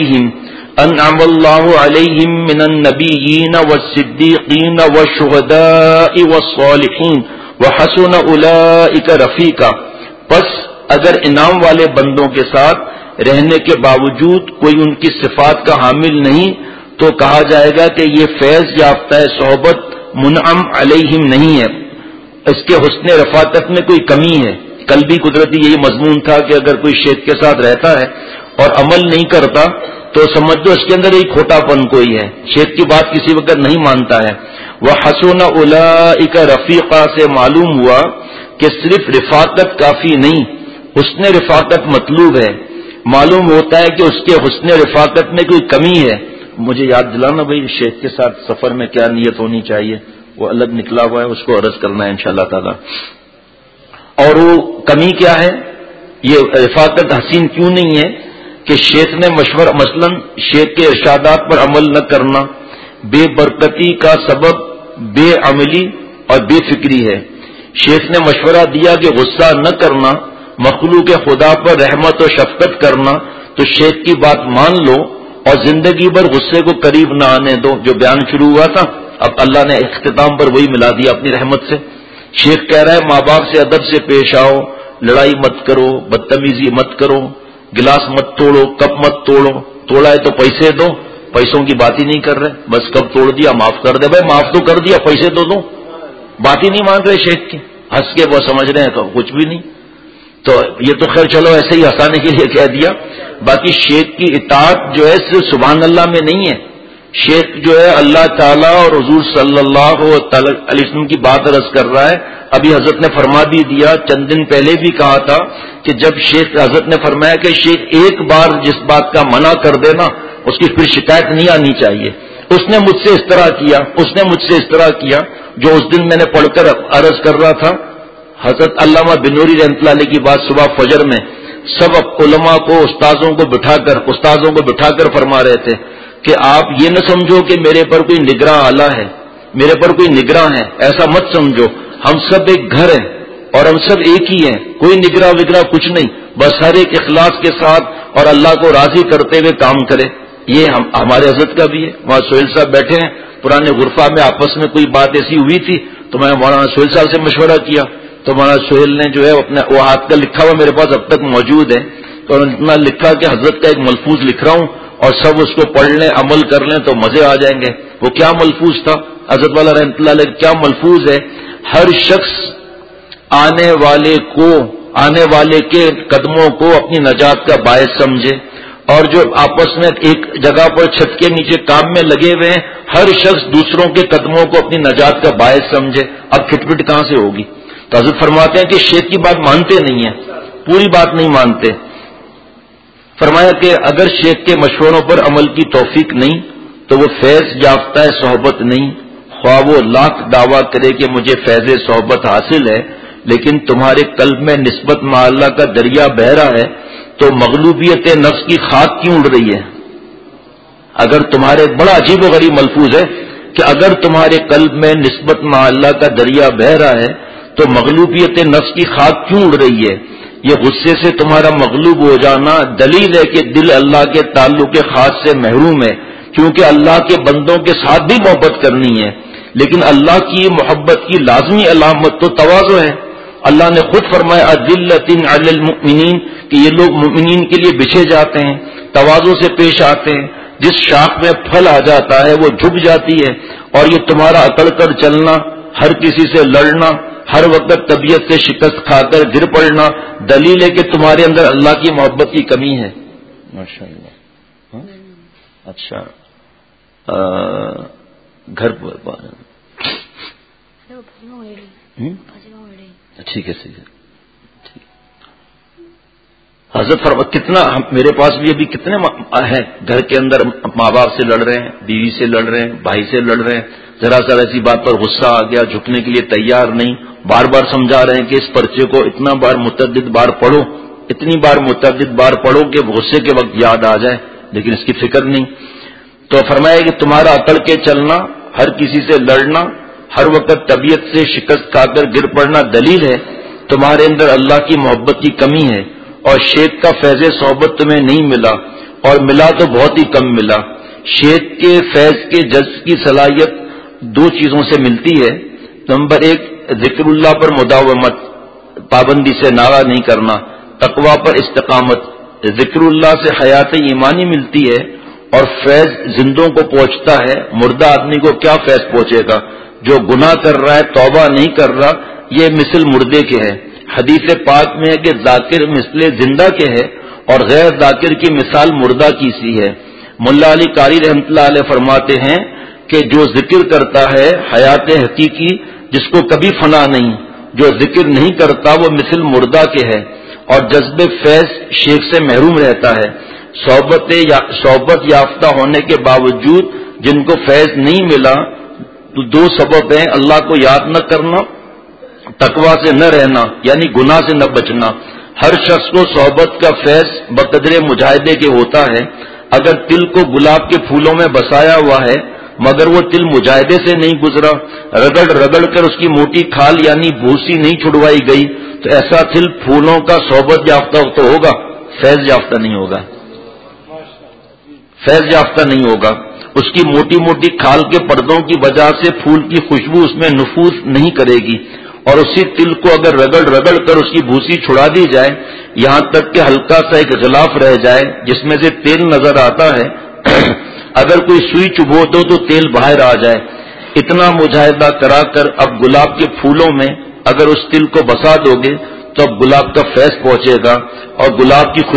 علیہم من النبیین والصدیقین والشہداء والصالحین وحسن اولئک رفیقا. پس اگر انعام والے بندوں کے ساتھ رہنے کے باوجود کوئی ان کی صفات کا حامل نہیں تو کہا جائے گا کہ یہ فیض یافتہ صحبت منعم علیہم نہیں ہے، اس کے حسن رفاقت میں کوئی کمی ہے. کل بھی قدرتی یہی مضمون تھا کہ اگر کوئی شیخ کے ساتھ رہتا ہے اور عمل نہیں کرتا تو سمجھ دو اس کے اندر ایک کھوٹا پن کوئی ہے، شیخ کی بات کسی وقت نہیں مانتا ہے. وَحَسُنَ أُولَئِكَ رَفِيقًا سے معلوم ہوا کہ صرف رفاقت کافی نہیں، حسن رفاقت مطلوب ہے. معلوم ہوتا ہے کہ اس کے حسن رفاقت میں کوئی کمی ہے. مجھے یاد دلانا بھائی شیخ کے ساتھ سفر میں کیا نیت ہونی چاہیے، وہ الگ نکلا ہوا ہے، اس کو عرض کرنا ہے انشاءاللہ تعالی. اور وہ کمی کیا ہے، یہ رفاقت حسین کیوں نہیں ہے کہ شیخ نے مشورہ، مثلا شیخ کے ارشادات پر عمل نہ کرنا بے برکتی کا سبب بے عملی اور بے فکری ہے. شیخ نے مشورہ دیا کہ غصہ نہ کرنا، مخلوق خدا پر رحمت و شفقت کرنا، تو شیخ کی بات مان لو اور زندگی بھر غصے کو قریب نہ آنے دو. جو بیان شروع ہوا تھا اب اللہ نے اختتام پر وہی ملا دیا اپنی رحمت سے. شیخ کہہ رہا ہے ماں باپ سے ادب سے پیش آؤ، لڑائی مت کرو، بدتمیزی مت کرو، گلاس مت توڑو، کپ مت توڑو، توڑا ہے تو پیسے دو. پیسوں کی بات ہی نہیں کر رہے، بس کب توڑ دیا معاف کر دے. بھائی معاف تو کر دیا، پیسے تو دو. بات ہی نہیں مان رہے شیخ کی، ہنس کے وہ سمجھ رہے ہیں تو کچھ بھی نہیں. تو یہ تو خیر چلو ایسے ہی ہنسانے کے لیے کہہ دیا. باقی شیخ کی اطاعت جو ہے صرف سبحان اللہ میں نہیں ہے. شیخ جو ہے اللہ تعالیٰ اور حضور صلی اللہ علیہ وسلم کی بات عرض کر رہا ہے. ابھی حضرت نے فرما بھی دیا، چند دن پہلے بھی کہا تھا کہ جب شیخ، حضرت نے فرمایا کہ شیخ ایک بار جس بات کا منع کر دینا اس کی پھر شکایت نہیں آنی چاہیے. اس نے مجھ سے اس طرح کیا، اس نے مجھ سے اس طرح کیا. جو اس دن میں نے پڑھ کر عرض کر رہا تھا، حضرت علامہ بنوری رحمۃ اللہ علیہ کی بات صبح فجر میں سب علماء کو، استاذوں کو بٹھا کر فرما رہے تھے کہ آپ یہ نہ سمجھو کہ میرے پر کوئی نگراں آلہ ہے، میرے پر کوئی نگراں ہے، ایسا مت سمجھو. ہم سب ایک گھر ہیں اور ہم سب ایک ہی ہیں، کوئی نگراں وگراں کچھ نہیں. بس ہر ایک اخلاص کے ساتھ اور اللہ کو راضی کرتے ہوئے کام کرے. یہ ہمارے حضرت کا بھی ہے. وہاں سہیل صاحب بیٹھے ہیں، پرانے غرفہ میں آپس میں کوئی بات ایسی ہوئی تھی تو میں مولانا سہیل صاحب سے مشورہ کیا تو مولانا سہیل نے جو ہے اپنا وہ ہاتھ کا لکھا ہوا میرے پاس اب تک موجود ہے، تو انہوں نے اتنا لکھا کہ حضرت کا ایک ملفوظ لکھ رہا ہوں اور سب اس کو پڑھ لیں، عمل کر لیں تو مزے آ جائیں گے. وہ کیا ملفوظ تھا حضرت والا رحمۃ اللہ علیہ، کیا ملفوظ ہے؟ ہر شخص آنے والے کے قدموں کو اپنی نجات کا باعث سمجھے، اور جو آپس میں ایک جگہ پر چھت کے نیچے کام میں لگے ہوئے ہیں ہر شخص دوسروں کے قدموں کو اپنی نجات کا باعث سمجھے. اب کھٹپٹ کہاں سے ہوگی؟ تو حضرت فرماتے ہیں کہ شیخ کی بات مانتے نہیں ہیں، پوری بات نہیں مانتے. فرمایا کہ اگر شیخ کے مشوروں پر عمل کی توفیق نہیں تو وہ فیض یافتہ صحبت نہیں. خواہ وہ لاکھ دعویٰ کرے کہ مجھے فیض صحبت حاصل ہے، لیکن تمہارے قلب میں نسبت مع اللہ کا دریا بہ رہا ہے تو مغلوبیت نفس کی خاک کیوں اڑ رہی ہے؟ اگر تمہارے، بڑا عجیب و غریب ملفوظ ہے کہ اگر تمہارے قلب میں نسبت مع اللہ کا دریا بہ رہا ہے تو مغلوبیت نفس کی خاک کیوں اڑ رہی ہے؟ یہ غصے سے تمہارا مغلوب ہو جانا دلیل ہے کہ دل اللہ کے تعلق خاص سے محروم ہے، کیونکہ اللہ کے بندوں کے ساتھ بھی محبت کرنی ہے، لیکن اللہ کی محبت کی لازمی علامت تو تواضع ہے. اللہ نے خود فرمایا اذلۃ علی المؤمنین کہ یہ لوگ مومنین کے لیے بچھے جاتے ہیں، تواضع سے پیش آتے ہیں. جس شاخ میں پھل آ جاتا ہے وہ جھک جاتی ہے. اور یہ تمہارا اکڑ کر چلنا، ہر کسی سے لڑنا، ہر وقت طبیعت سے شکست کھا کر گر پڑنا دلیل ہے کہ تمہارے اندر اللہ کی محبت کی کمی ہے. ماشاءاللہ. اچھا گھر پر ٹھیک ہے صحیح ہے. حضرت فرما کتنا میرے پاس بھی ابھی کتنے ہیں گھر کے اندر ماں باپ سے لڑ رہے ہیں، بیوی سے لڑ رہے ہیں، بھائی سے لڑ رہے ہیں، ذرا ذرا ایسی بات پر غصہ آ گیا، جھکنے کے لیے تیار نہیں. بار بار سمجھا رہے ہیں کہ اس پرچے کو اتنا بار متعدد بار پڑھو، اتنی بار متعدد بار پڑھو کہ غصے کے وقت یاد آ جائے، لیکن اس کی فکر نہیں. تو فرمایا کہ تمہارا اکڑ کے چلنا، ہر کسی سے لڑنا، ہر وقت طبیعت سے شکست کھا کر گر پڑنا دلیل ہے تمہارے اندر اللہ کی محبت کی کمی ہے. اور شیخ کا فیض صحبت تمہیں نہیں ملا، اور ملا تو بہت ہی کم ملا. شیخ کے فیض کے جذب کی صلاحیت دو چیزوں سے ملتی ہے. نمبر ایک، ذکر اللہ پر مداومت، پابندی سے ناغہ نہیں کرنا، تقوی پر استقامت. ذکر اللہ سے حیات ایمانی ملتی ہے اور فیض زندوں کو پہنچتا ہے. مردہ آدمی کو کیا فیض پہنچے گا؟ جو گناہ کر رہا ہے، توبہ نہیں کر رہا، یہ مثل مردے کے ہے. حدیث پاک میں ہے کہ ذاکر مثل زندہ کے ہے اور غیر ذاکر کی مثال مردہ کی سی ہے. ملا علی قاری رحمۃ اللہ علیہ فرماتے ہیں کہ جو ذکر کرتا ہے حیات حقیقی جس کو کبھی فنا نہیں، جو ذکر نہیں کرتا وہ مثل مردہ کے ہے. اور جذب فیض شیخ سے محروم رہتا ہے. صحبت یافتہ ہونے کے باوجود جن کو فیض نہیں ملا تو دو سبب ہیں: اللہ کو یاد نہ کرنا، تقویٰ سے نہ رہنا یعنی گناہ سے نہ بچنا. ہر شخص کو صحبت کا فیض بقدر مجاہدے کے ہوتا ہے. اگر تل کو گلاب کے پھولوں میں بسایا ہوا ہے مگر وہ تل مجاہدے سے نہیں گزرا، رگڑ رگڑ کر اس کی موٹی کھال یعنی بھوسی نہیں چھڑوائی گئی، تو ایسا تل پھولوں کا صحبت یافتہ تو ہوگا، فیض یافتہ نہیں ہوگا. فیض یافتہ نہیں ہوگا. اس کی موٹی موٹی کھال کے پردوں کی وجہ سے پھول کی خوشبو اس میں نفوذ نہیں کرے گی. اور اسی تل کو اگر رگڑ رگڑ کر اس کی بھوسی چھڑا دی جائے یہاں تک کہ ہلکا سا ایک غلاف رہ جائے جس میں سے تیل نظر آتا ہے، اگر کوئی سوئی چبھو دو تو تیل باہر آ جائے. اتنا مجاہدہ کرا کر اب گلاب کے پھولوں میں اگر اس تل کو بسا دو گے تو اب گلاب کا فیض پہنچے گا اور گلاب کی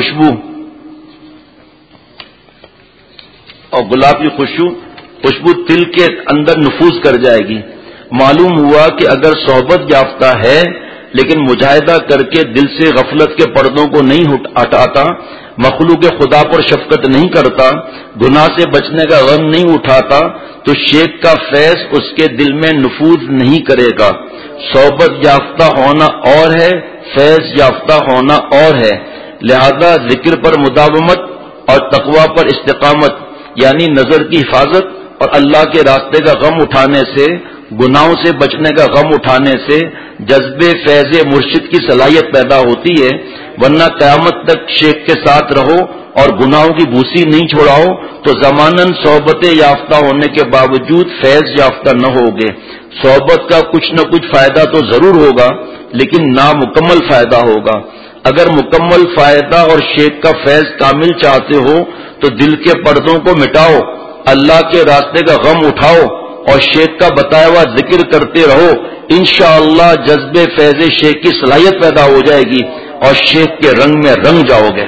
خوشبو تل کے اندر نفوذ کر جائے گی. معلوم ہوا کہ اگر صحبت یافتہ ہے لیکن مجاہدہ کر کے دل سے غفلت کے پردوں کو نہیں ہٹاتا، مخلوق خدا پر شفقت نہیں کرتا، گناہ سے بچنے کا غم نہیں اٹھاتا، تو شیخ کا فیض اس کے دل میں نفوذ نہیں کرے گا. صحبت یافتہ ہونا اور ہے، فیض یافتہ ہونا اور ہے. لہذا ذکر پر مداومت اور تقویٰ پر استقامت یعنی نظر کی حفاظت اور اللہ کے راستے کا غم اٹھانے سے، گناہوں سے بچنے کا غم اٹھانے سے جذب فیض مرشد کی صلاحیت پیدا ہوتی ہے. ورنہ قیامت تک شیخ کے ساتھ رہو اور گناہوں کی بھوسی نہیں چھوڑاؤ تو زماناً صحبت یافتہ ہونے کے باوجود فیض یافتہ نہ ہوگے. صحبت کا کچھ نہ کچھ فائدہ تو ضرور ہوگا لیکن نامکمل فائدہ ہوگا. اگر مکمل فائدہ اور شیخ کا فیض کامل چاہتے ہو تو دل کے پردوں کو مٹاؤ، اللہ کے راستے کا غم اٹھاؤ اور شیخ کا بتایا ہوا ذکر کرتے رہو. انشاءاللہ جذب فیض شیخ کی صلاحیت پیدا ہو جائے گی اور شیخ کے رنگ میں رنگ جاؤ گے.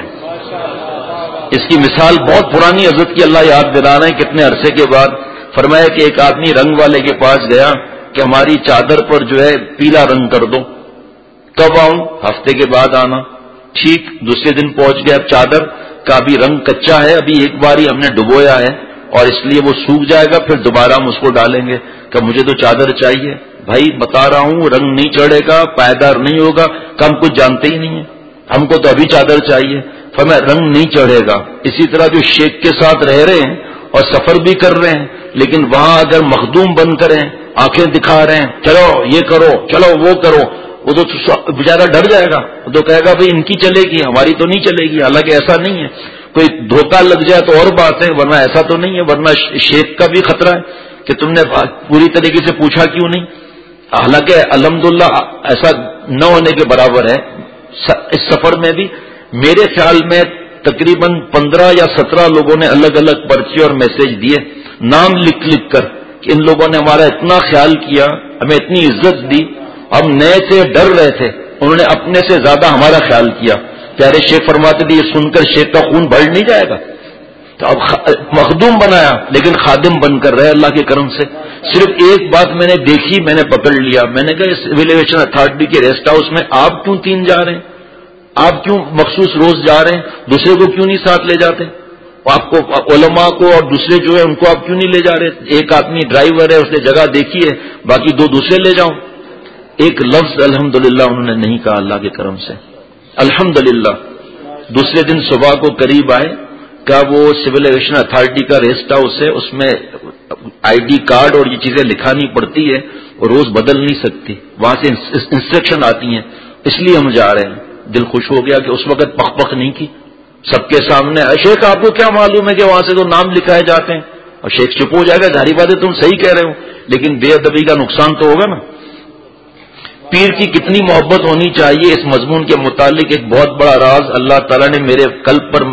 اس کی مثال بہت پرانی حضرت کی اللہ یاد دلا رہے ہیں کتنے عرصے کے بعد. فرمایا کہ ایک آدمی رنگ والے کے پاس گیا کہ ہماری چادر پر جو ہے پیلا رنگ کر دو. کب آؤں؟ ہفتے کے بعد آنا. ٹھیک، دوسرے دن پہنچ گیا. اب چادر کا بھی رنگ کچا ہے، ابھی ایک بار ہی ہم نے ڈبویا ہے اور اس لیے وہ سوکھ جائے گا، پھر دوبارہ ہم اس کو ڈالیں گے. کہ مجھے تو چادر چاہیے. بھائی بتا رہا ہوں رنگ نہیں چڑھے گا، پائیدار نہیں ہوگا. ہم کچھ جانتے ہی نہیں ہیں، ہم کو تو ابھی چادر چاہیے. فرمایا رنگ نہیں چڑھے گا. اسی طرح جو شیخ کے ساتھ رہ رہے ہیں اور سفر بھی کر رہے ہیں لیکن وہاں اگر مخدوم بن کریں، آنکھیں دکھا رہے ہیں چلو یہ کرو چلو وہ کرو، وہ تو بیچارہ ڈر جائے گا. وہ تو کہے گا بھائی ان کی چلے گی ہماری تو نہیں چلے گی. حالانکہ ایسا نہیں ہے. کوئی دھوکہ لگ جائے تو اور بات ہے، ورنہ ایسا تو نہیں ہے. ورنہ شیخ کا بھی خطرہ ہے کہ تم نے پوری طریقے سے پوچھا کیوں نہیں. حالانکہ الحمدللہ ایسا نہ ہونے کے برابر ہے. اس سفر میں بھی میرے خیال میں تقریباً 15 یا 17 لوگوں نے الگ الگ پرچے اور میسج دیے نام لکھ لکھ کر کہ ان لوگوں نے ہمارا اتنا خیال کیا، ہمیں اتنی عزت دی، ہم نئے سے ڈر رہے تھے، انہوں نے اپنے سے زیادہ ہمارا خیال کیا. پیارے شیخ فرماتے تھے یہ سن کر شیخ کا خون بڑھ نہیں جائے گا. تو اب مخدوم بنایا لیکن خادم بن کر رہے اللہ کے کرم سے. صرف ایک بات میں نے دیکھی، میں نے پکڑ لیا. میں نے کہا سول ایویشن اتھارٹی کے ریسٹ ہاؤس میں آپ کیوں 3 جا رہے ہیں؟ آپ کیوں مخصوص روز جا رہے ہیں؟ دوسرے کو کیوں نہیں ساتھ لے جاتے؟ آپ کو علماء کو اور دوسرے جو ہے ان کو آپ کیوں نہیں لے جا رہے؟ ایک آدمی ڈرائیور ہے، اس نے جگہ دیکھی ہے، باقی 2 دوسرے لے جاؤ. ایک لفظ الحمدللہ انہوں نے نہیں کہا اللہ کے کرم سے. الحمدللہ. دوسرے دن صبح کو قریب آئے کہ وہ سول ایویشن اتھارٹی کا ریسٹ ہاؤس ہے، اس میں ID کارڈ اور یہ چیزیں لکھانی پڑتی ہے اور روز بدل نہیں سکتی، وہاں سے انسٹرکشن آتی ہیں، اس لیے ہم جا رہے ہیں. دل خوش ہو گیا کہ اس وقت پخ نہیں کی سب کے سامنے. شیخ آپ کو کیا معلوم ہے کہ وہاں سے تو نام لکھائے جاتے ہیں؟ اور شیخ چپ ہو جائے گا، ظاہری بات ہے تم صحیح کہہ رہے ہو لیکن بے ادبی کا نقصان تو ہوگا نا. پیر کی کتنی محبت ہونی چاہیے، اس مضمون کے متعلق ایک بہت بڑا راز اللہ تعالیٰ نے میرے قلب پر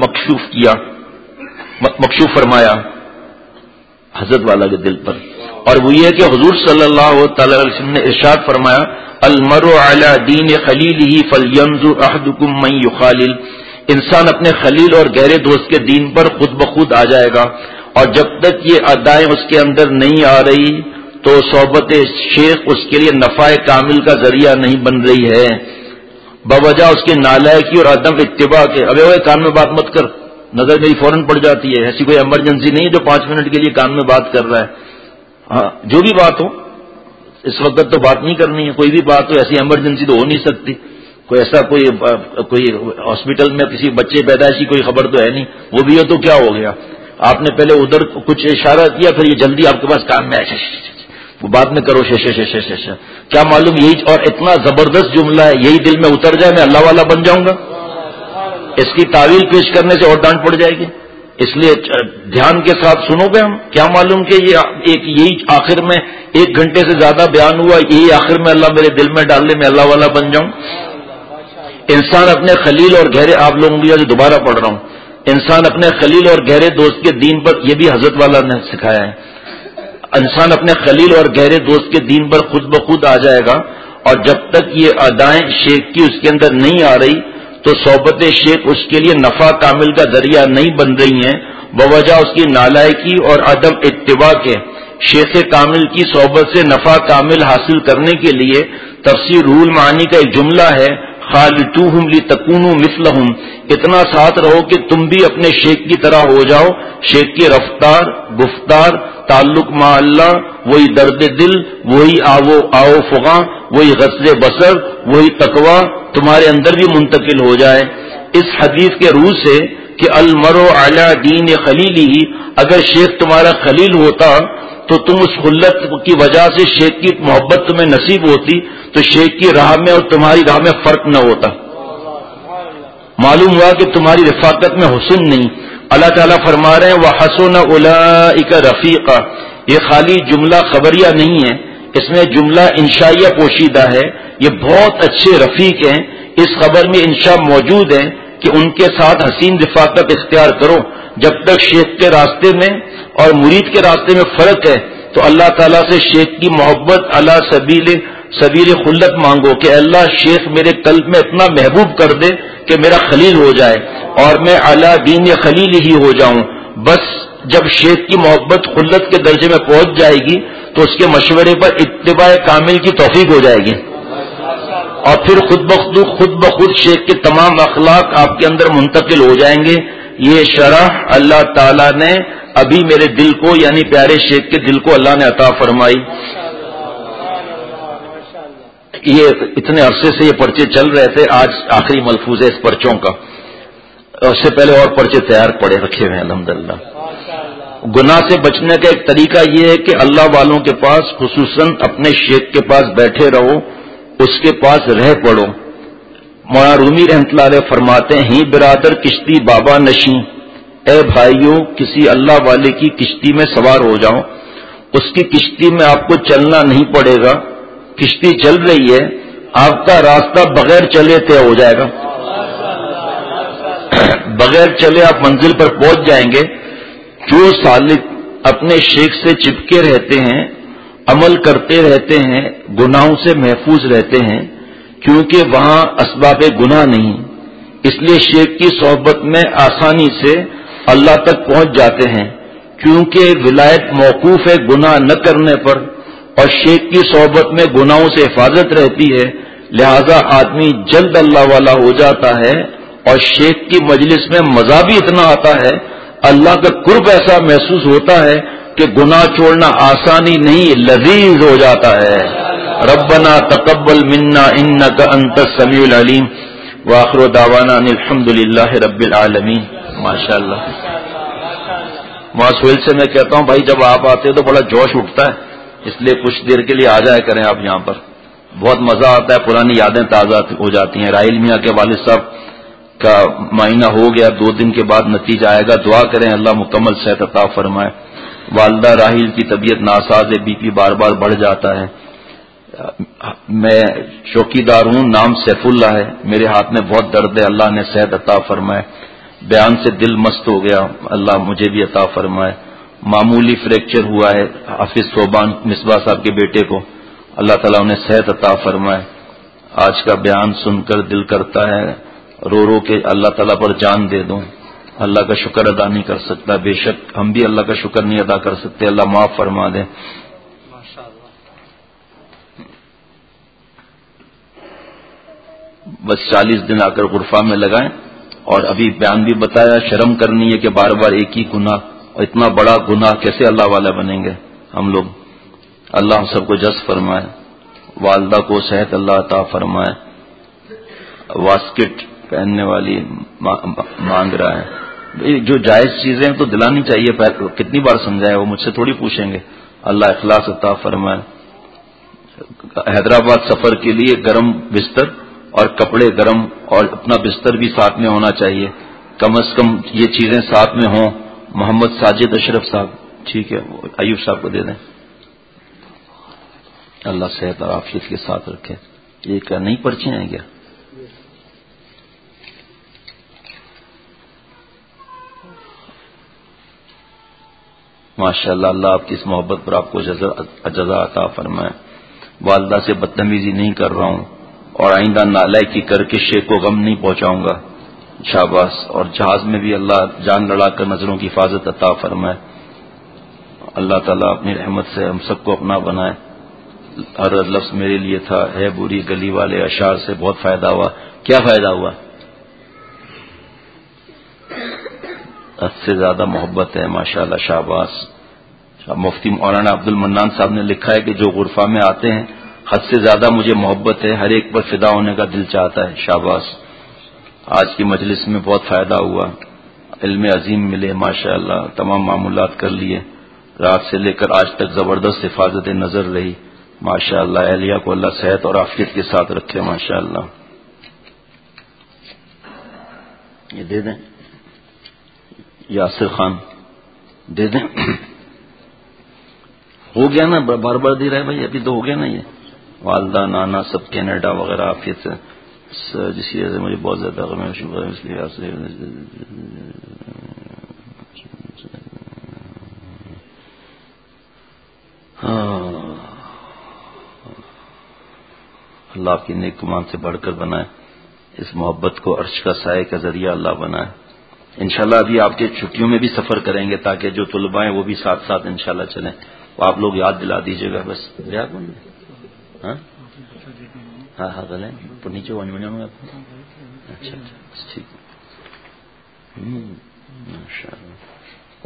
مکشوف فرمایا حضرت والا کے دل پر، اور وہ یہ کہ حضور صلی اللہ تعالی علیہ وسلم نے ارشاد فرمایا المرء علی دین خلیلہ فلینظر احدکم من یخالل. انسان اپنے خلیل اور گہرے دوست کے دین پر خود بخود آ جائے گا، اور جب تک یہ ادائیں اس کے اندر نہیں آ رہی تو صحبت شیخ اس کے لیے نفع کامل کا ذریعہ نہیں بن رہی ہے. بوجہ اس کے نالائکی اور عدم اتباع کے. ابے وہ کان میں بات مت کر، نظر میری فوراً پڑ جاتی ہے. ایسی کوئی ایمرجنسی نہیں ہے جو 5 منٹ کے لیے کان میں بات کر رہا ہے. ہاں جو بھی بات ہو اس وقت تو بات نہیں کرنی ہے. کوئی بھی بات ہو، ایسی ایمرجنسی تو ہو نہیں سکتی. کوئی ایسا کوئی ہاسپٹل میں کسی بچے پیدائشی کوئی خبر تو ہے نہیں. وہ بھی ہے تو کیا ہو گیا؟ آپ نے پہلے ادھر کچھ اشارہ کیا، پھر یہ جلدی آپ کے پاس کان میں آئے، وہ بعد میں کرو شش. کیا معلوم یہی اور اتنا زبردست جملہ ہے، یہی دل میں اتر جائے میں اللہ والا بن جاؤں گا. اس کی تعویل پیش کرنے سے اور ڈانٹ پڑ جائے گی. اس لیے دھیان کے ساتھ سنو گے ہم. کیا معلوم کہ یہ یہی آخر میں 1 گھنٹے سے زیادہ بیان ہوا، یہی آخر میں اللہ میرے دل میں ڈال دے، میں اللہ والا بن جاؤں. انسان اپنے خلیل اور گہرے، آپ لوگوں کی جو دوبارہ پڑھ رہا ہوں، انسان اپنے خلیل اور گہرے دوست کے دین پر، یہ بھی حضرت والا نے سکھایا ہے، انسان اپنے خلیل اور گہرے دوست کے دین پر خود بخود آ جائے گا. اور جب تک یہ ادائیں شیخ کی اس کے اندر نہیں آ رہی تو صحبت شیخ اس کے لیے نفع کامل کا ذریعہ نہیں بن رہی ہیں، بوجہ اس کی نالائکی اور عدم اتباع کے. شیخ کامل کی صحبت سے نفع کامل حاصل کرنے کے لیے تفسیر روح المعانی کا ایک جملہ ہے، خالطوہم لتکونوا مثلہم، اتنا ساتھ رہو کہ تم بھی اپنے شیخ کی طرح ہو جاؤ. شیخ کی رفتار، گفتار، تعلق مع اللہ، وہی درد دل، وہی آو فغاں، وہی غض بصر، وہی تقوی تمہارے اندر بھی منتقل ہو جائے. اس حدیث کے روح سے کہ المرء علی دین خلیلہ، اگر شیخ تمہارا خلیل ہوتا تو تم اس خلت کی وجہ سے شیخ کی محبت تمہیں نصیب ہوتی تو شیخ کی راہ میں اور تمہاری راہ میں فرق نہ ہوتا. معلوم ہوا کہ تمہاری رفاقت میں حسن نہیں. اللہ تعالیٰ فرما رہے ہیں وَحَسُنَ أُولَئِكَ رَفِيقًا، یہ خالی جملہ خبریہ نہیں ہے، اس میں جملہ انشائیہ پوشیدہ ہے. یہ بہت اچھے رفیق ہیں. اس خبر میں انشاء موجود ہے کہ ان کے ساتھ حسین رفاقت اختیار کرو. جب تک شیخ کے راستے میں اور مرید کے راستے میں فرق ہے تو اللہ تعالیٰ سے شیخ کی محبت علی سبیل خلت مانگو کہ اللہ شیخ میرے قلب میں اتنا محبوب کر دے کہ میرا خلیل ہو جائے اور میں علی دین خلیل ہی ہو جاؤں. بس جب شیخ کی محبت خلت کے درجے میں پہنچ جائے گی تو اس کے مشورے پر اتباع کامل کی توفیق ہو جائے گی، اور پھر خود بخود شیخ کے تمام اخلاق آپ کے اندر منتقل ہو جائیں گے. یہ شرح اللہ تعالیٰ نے ابھی میرے دل کو، یعنی پیارے شیخ کے دل کو اللہ نے عطا فرمائی. یہ اتنے عرصے سے یہ پرچے چل رہے تھے، آج آخری ملفوظ ہے اس پرچوں کا. اس سے پہلے اور پرچے تیار پڑے رکھے ہوئے ہیں الحمدللہ. گناہ سے بچنے کا ایک طریقہ یہ ہے کہ اللہ والوں کے پاس، خصوصاً اپنے شیخ کے پاس بیٹھے رہو، اس کے پاس رہ پڑو. مولانا رومی رحمۃ اللہ علیہ فرماتے ہیں، ہی برادر کشتی بابا نشیں، اے بھائیوں کسی اللہ والے کی کشتی میں سوار ہو جاؤ. اس کی کشتی میں آپ کو چلنا نہیں پڑے گا، کشتی چل رہی ہے، آپ کا راستہ بغیر چلے طے ہو جائے گا. بغیر چلے آپ منزل پر پہنچ جائیں گے. جو سالک اپنے شیخ سے چپکے رہتے ہیں، عمل کرتے رہتے ہیں، گناہوں سے محفوظ رہتے ہیں، کیونکہ وہاں اسباب گناہ نہیں، اس لیے شیخ کی صحبت میں آسانی سے اللہ تک پہنچ جاتے ہیں. کیونکہ ولایت موقوف ہے گناہ نہ کرنے پر، اور شیخ کی صحبت میں گناہوں سے حفاظت رہتی ہے، لہذا آدمی جلد اللہ والا ہو جاتا ہے. اور شیخ کی مجلس میں مزہ بھی اتنا آتا ہے، اللہ کا قرب ایسا محسوس ہوتا ہے کہ گناہ چھوڑنا آسانی نہیں، لذیذ ہو جاتا ہے. ربنا تقبل منا انک انت السمیع العلیم وآخر دعوانا ان الحمد للہ رب العالمین. ماشاءاللہ. سہیل سے میں کہتا ہوں بھائی جب آپ آتے ہیں تو بڑا جوش اٹھتا ہے، اس لیے کچھ دیر کے لیے آ جایا کریں آپ یہاں پر، بہت مزہ آتا ہے، پرانی یادیں تازہ ہو جاتی ہیں. راحیل میاں کے والد صاحب کا معائنہ ہو گیا، 2 دن کے بعد نتیجہ آئے گا. دعا کریں اللہ مکمل صحت عطا فرمائے. والدہ راحیل کی طبیعت ناساز ہے، بی پی بار بار بڑھ جاتا ہے. میں چوکیدار ہوں، نام سیف اللہ ہے، میرے ہاتھ میں بہت درد ہے، اللہ نے صحت عطا فرمائے. بیان سے دل مست ہو گیا، اللہ مجھے بھی عطا فرمائے. معمولی فریکچر ہوا ہے حافظ صوبان مصباح صاحب کے بیٹے کو، اللہ تعالیٰ انہیں صحت عطا فرمائے. آج کا بیان سن کر دل کرتا ہے رو رو کے اللہ تعالیٰ پر جان دے دوں. اللہ کا شکر ادا نہیں کر سکتا، بے شک ہم بھی اللہ کا شکر نہیں ادا کر سکتے. اللہ معاف فرما دے. بس 40 دن آ کر غرفہ میں لگائیں. اور ابھی بیان بھی بتایا شرم کرنی ہے کہ بار بار ایک ہی گناہ، اور اتنا بڑا گناہ کیسے اللہ والا بنیں گے ہم لوگ. اللہ ہم سب کو جذب فرمائے. والدہ کو صحت اللہ عطا فرمائے. واسکٹ پہننے والی مانگ رہا ہے. جو جائز چیزیں تو دلانی چاہیے. کتنی بار سمجھائے، وہ مجھ سے تھوڑی پوچھیں گے. اللہ اخلاص عطا فرمائے. حیدرآباد سفر کے لیے گرم بستر اور کپڑے گرم، اور اپنا بستر بھی ساتھ میں ہونا چاہیے. کم از کم یہ چیزیں ساتھ میں ہوں. محمد ساجد اشرف صاحب، ٹھیک ہے، ایوب صاحب کو دے دیں. اللہ صحت اور عافیت کے ساتھ رکھے. یہ کیا نئی پرچیاں ہیں کیا؟ ماشاء اللہ. اللہ آپ کی اس محبت پر آپ کو جزا عطا فرمائے. والدہ سے بدتمیزی نہیں کر رہا ہوں اور آئندہ نالائکی کر کے شیخ کو غم نہیں پہنچاؤں گا. شاباش. اور جہاز میں بھی اللہ جان لڑا کر نظروں کی حفاظت عطا فرمائے. اللہ تعالیٰ اپنی رحمت سے ہم سب کو اپنا بنائے. ہر لفظ میرے لیے تھا. ہے بری گلی والے اشعار سے بہت فائدہ ہوا. کیا فائدہ ہوا؟ حد سے زیادہ محبت ہے. ماشاءاللہ. شاباش. مفتی مولانا عبد المنان صاحب نے لکھا ہے کہ جو غرفہ میں آتے ہیں حد سے زیادہ مجھے محبت ہے، ہر ایک پر فدا ہونے کا دل چاہتا ہے. شاباش. آج کی مجلس میں بہت فائدہ ہوا. علم عظیم ملے. ماشاءاللہ. تمام معمولات کر لیے. رات سے لے کر آج تک زبردست حفاظت نظر رہی. ماشاءاللہ. اہلیہ کو اللہ صحت اور عافیت کے ساتھ رکھے. ماشاءاللہ. یہ دے دیں. یاسر خان دے دیں. ہو گیا نا، بار بار دے رہا ہے بھائی. ابھی تو ہو گیا نا. یہ والدہ نانا سب کینیڈا وغیرہ عافیت سے. جس وجہ سے مجھے بہت زیادہ غم ہے، شکر ہے اس لیے آپ سے. اللہ آپ کی نیک گمان سے بڑھ کر بنائے. اس محبت کو عرش کا سائے کا ذریعہ اللہ بنائے. انشاءاللہ ابھی آپ کے چھٹیوں میں بھی سفر کریں گے تاکہ جو طلباء ہیں وہ بھی ساتھ ساتھ انشاءاللہ چلیں. وہ آپ لوگ یاد دلا دیجیے گا بس. ہاں ہاں ہاں چلیں تو نیچے اچھا اچھا بس ٹھیک ہے. ماشاء اللہ.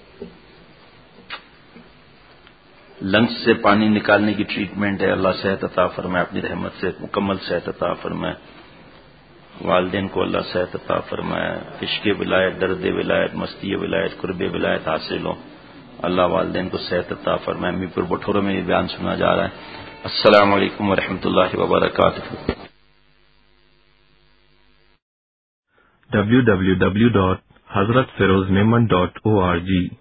لنگس سے پانی نکالنے کی ٹریٹمنٹ ہے. اللہ صحت عطا فرمائے. اپنی رحمت سے مکمل صحت عطا فرمائے. والدین کو اللہ صحت عطا فرمائے. عشق ولایت، درد ولایت، مستی ولایت، قرب ولایت حاصل ہو. اللہ والدین کو صحت عطا فرمائے. امی پر بٹھوروں میں یہ بیان سنا جا رہا ہے. السلام علیکم ورحمۃ اللہ وبرکاتہ. www.hazratfirozmeman.org